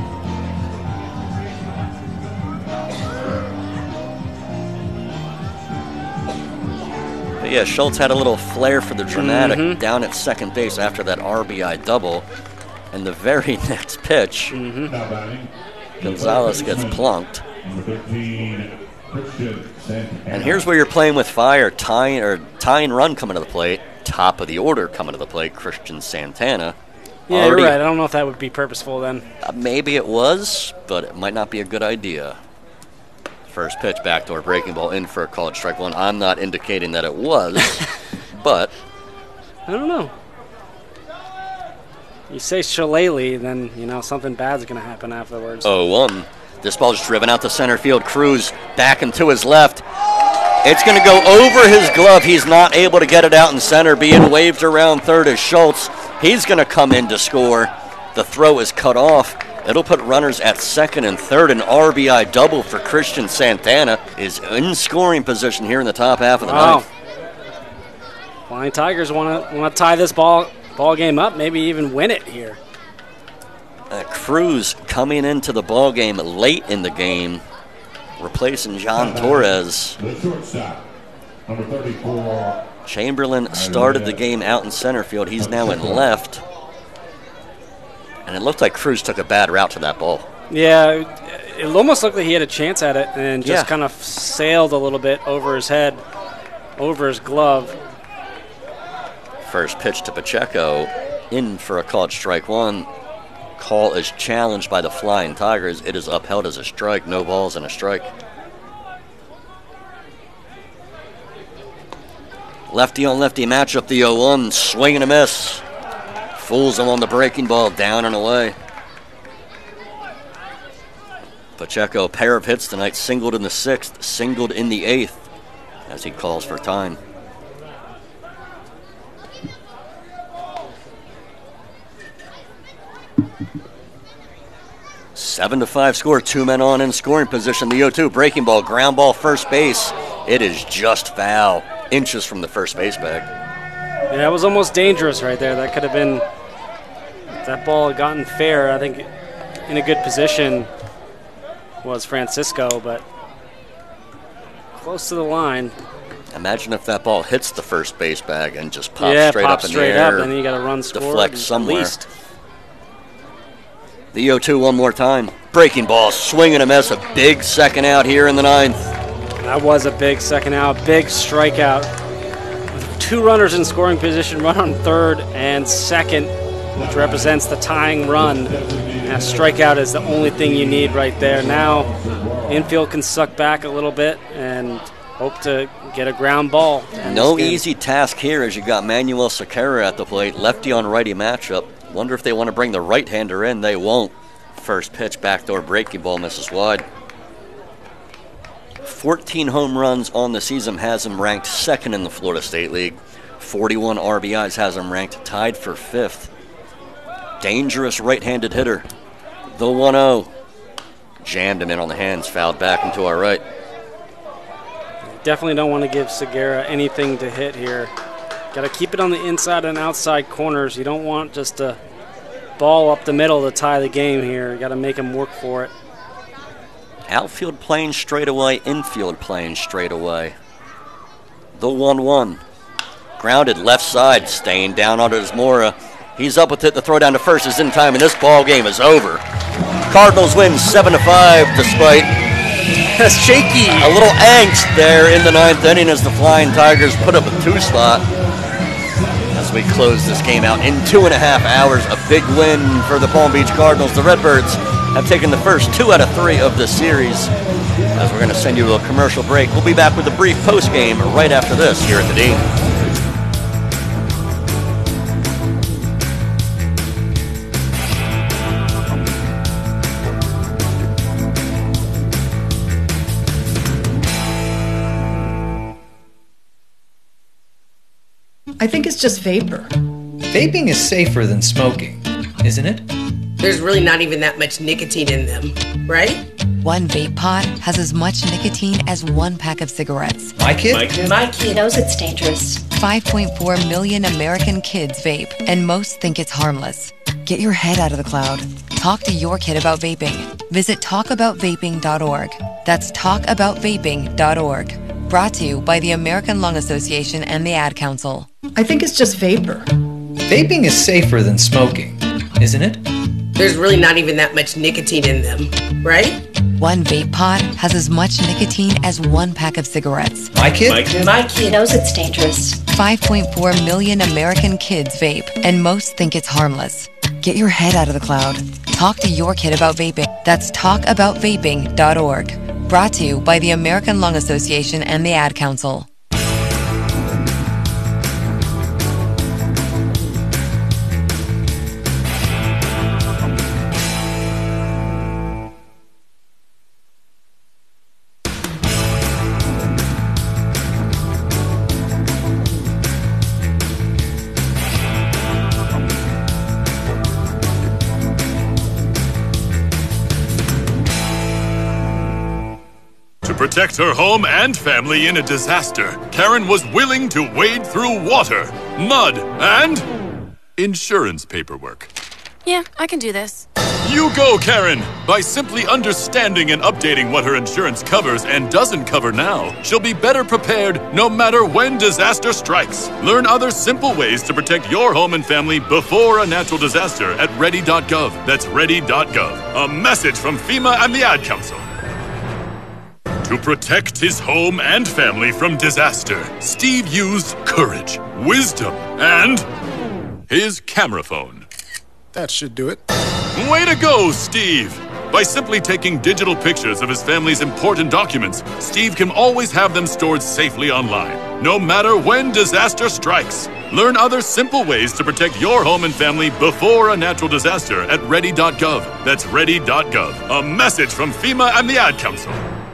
But yeah, Schultz had a little flair for the dramatic mm-hmm. down at second base after that R B I double. And the very next pitch, mm-hmm. Gonzalez gets plunked. And here's where you're playing with fire. Tying or tying run coming to the plate. Top of the order coming to the plate. Christian Santana. Yeah, Already, you're right. I don't know if that would be purposeful then. Uh, maybe it was, but it might not be a good idea. First pitch, backdoor breaking ball in for a called strike one. I'm not indicating that it was, but I don't know. You say shillelagh, then you know something bad's going to happen afterwards. oh one. This ball's driven out to center field. Cruz back and to his left. It's going to go over his glove. He's not able to get it out in center. Being waved around third is Schultz. He's going to come in to score. The throw is cut off. It'll put runners at second and third. An R B I double for Christian Santana is in scoring position here in the top half of the wow. ninth. Flying Tigers want to want to tie this ball ball game up, maybe even win it here. Uh, Cruz coming into the ball game late in the game, replacing John Torres. The shortstop, number thirty-four. Chamberlain started the game out in center field. He's now in left. And it looked like Cruz took a bad route to that ball. Yeah, it almost looked like he had a chance at it and just Yeah. kind of sailed a little bit over his head, over his glove. First pitch to Pacheco, in for a called strike one. Call is challenged by the Flying Tigers. It is upheld as a strike. No balls and a strike. Lefty on lefty matchup, the oh one. Swing and a miss. Fools him on the breaking ball, down and away. Pacheco, a pair of hits tonight. Singled in the sixth, singled in the eighth as he calls for time. Seven to five score, two men on in scoring position. The oh two, breaking ball, ground ball, first base. It is just foul, inches from the first base bag. Yeah, that was almost dangerous right there. That could have been, if that ball had gotten fair, I think in a good position was Francisco, but close to the line. Imagine if that ball hits the first base bag and just pops yeah, straight pops up in straight the air. Up, and then you got to run score. Deflect somewhere. At least. The oh two one more time. Breaking ball, swing and a miss. A big second out here in the ninth. That was a big second out, big strikeout. With two runners in scoring position, run on third and second, which represents the tying run. And a strikeout is the only thing you need right there. Now, infield can suck back a little bit and hope to get a ground ball. No easy task here as you got Manuel Sequeira at the plate. Lefty on righty matchup. Wonder if they want to bring the right-hander in. They won't. First pitch, backdoor breaking ball, misses wide. fourteen home runs on the season has him ranked second in the Florida State League. forty-one R B Is has him ranked tied for fifth. Dangerous right-handed hitter. The one oh. Jammed him in on the hands, fouled back into our right. Definitely don't want to give Segura anything to hit here. Got to keep it on the inside and outside corners. You don't want just a ball up the middle to tie the game here. You got to make him work for it. Outfield playing straight away, infield playing straight away. The one one. Grounded left side, staying down on Mora. He's up with it. The throw down to first is in time, and this ball game is over. Cardinals win seven to five despite shaky. A little angst there in the ninth inning as the Flying Tigers put up a two spot. As we close this game out in two and a half hours, a big win for the Palm Beach Cardinals. The Redbirds have taken the first two out of three of the series. As we're going to send you to a commercial break, we'll be back with a brief post game right after this here at the Dean. I think it's just vapor. Vaping is safer than smoking, isn't it? There's really not even that much nicotine in them, right? One vape pod has as much nicotine as one pack of cigarettes. My kid? My kid, My kid knows it's dangerous. five point four million American kids vape, and most think it's harmless. Get your head out of the cloud. Talk to your kid about vaping. Visit talk about vaping dot org. That's talk about vaping dot org. Brought to you by the American Lung Association and the Ad Council. I think it's just vapor. Vaping is safer than smoking, isn't it? There's really not even that much nicotine in them, right? One vape pod has as much nicotine as one pack of cigarettes. My kid? My kid, My kid knows it's dangerous. five point four million American kids vape, and most think it's harmless. Get your head out of the cloud. Talk to your kid about vaping. That's talk about vaping dot org. Brought to you by the American Lung Association and the Ad Council. Protect her home and family in a disaster, Karen was willing to wade through water, mud, and insurance paperwork. Yeah, I can do this. You go, Karen! By simply understanding and updating what her insurance covers and doesn't cover now, she'll be better prepared no matter when disaster strikes. Learn other simple ways to protect your home and family before a natural disaster at ready dot gov. That's ready dot gov. A message from FEMA and the Ad Council. To protect his home and family from disaster, Steve used courage, wisdom, and his camera phone. That should do it. Way to go, Steve! By simply taking digital pictures of his family's important documents, Steve can always have them stored safely online, no matter when disaster strikes. Learn other simple ways to protect your home and family before a natural disaster at ready dot gov. That's ready dot gov. A message from FEMA and the Ad Council.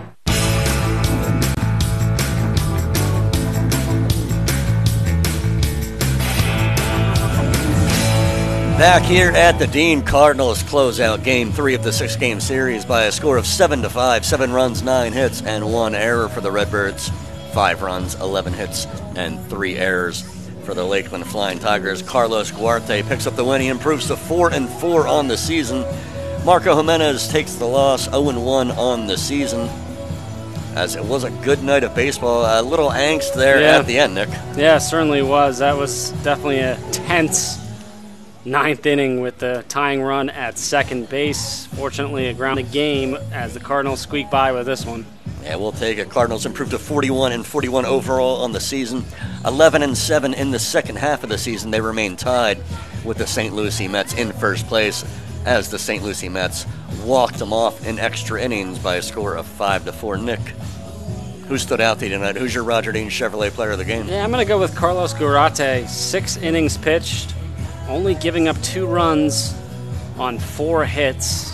Back here at the Dean, Cardinals close out game three of the six-game series by a score of seven to five. Seven runs, nine hits, and one error for the Redbirds. Five runs, eleven hits, and three errors for the Lakeland Flying Tigers. Carlos Guarte picks up the win. He improves to four and four on the season. Marco Jimenez takes the loss, oh and one on the season. As it was a good night of baseball. A little angst there yeah. at the end, Nick. Yeah, certainly was. That was definitely a tense ninth inning with the tying run at second base. Fortunately, a grounded game as the Cardinals squeak by with this one. Yeah, we'll take it. Cardinals improved to forty-one and forty-one overall on the season. eleven and seven in the second half of the season. They remain tied with the Saint Lucie Mets in first place as the Saint Lucie Mets walked them off in extra innings by a score of five to four. Nick, who stood out to you tonight? Who's your Roger Dean Chevrolet player of the game? Yeah, I'm going to go with Carlos Guarte. Six innings pitched, only giving up two runs on four hits.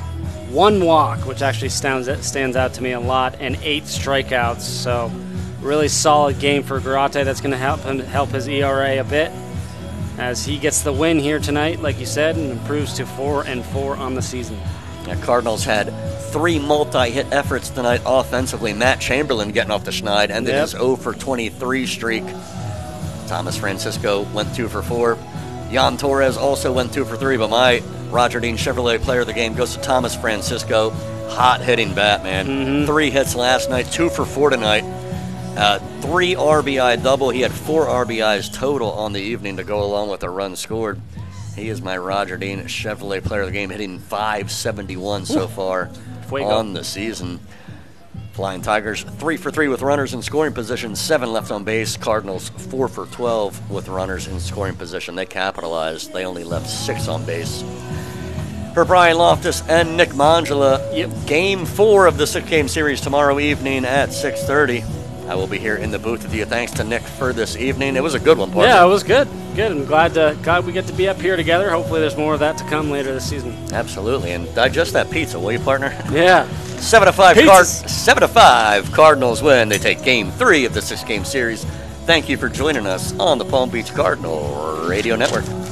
one walk, which actually stands stands out to me a lot, and eight strikeouts. So really solid game for Garate. That's going to help him help his E R A a bit as he gets the win here tonight, like you said, and improves to four and four on the season. The Cardinals had three multi-hit efforts tonight offensively. Matt Chamberlain getting off the schneid ended Yep. his oh for twenty-three streak. Thomas Francisco went two for four. Jan Torres also went two for three, but my Roger Dean Chevrolet player of the game goes to Thomas Francisco. Hot hitting bat, man. Mm-hmm. Three hits last night, two for four tonight. Uh, three R B I double. He had four R B Is total on the evening to go along with a run scored. He is my Roger Dean Chevrolet player of the game, hitting five seventy-one so far Fuego. on the season. Flying Tigers, three for three with runners in scoring position, seven left on base. Cardinals, four for twelve with runners in scoring position. They capitalized. They only left six on base. For Brian Loftus and Nick Mangela, yep. game four of the six-game series tomorrow evening at six thirty. I will be here in the booth with you. Thanks to Nick for this evening. It was a good one, partner. Yeah, it was good. Good. I'm glad, to, glad we get to be up here together. Hopefully there's more of that to come later this season. Absolutely. And digest that pizza, will you, partner? Yeah. Seven to five. Pizzas. Card- seven to five. Cardinals win. They take game three of the six-game series. Thank you for joining us on the Palm Beach Cardinal Radio Network.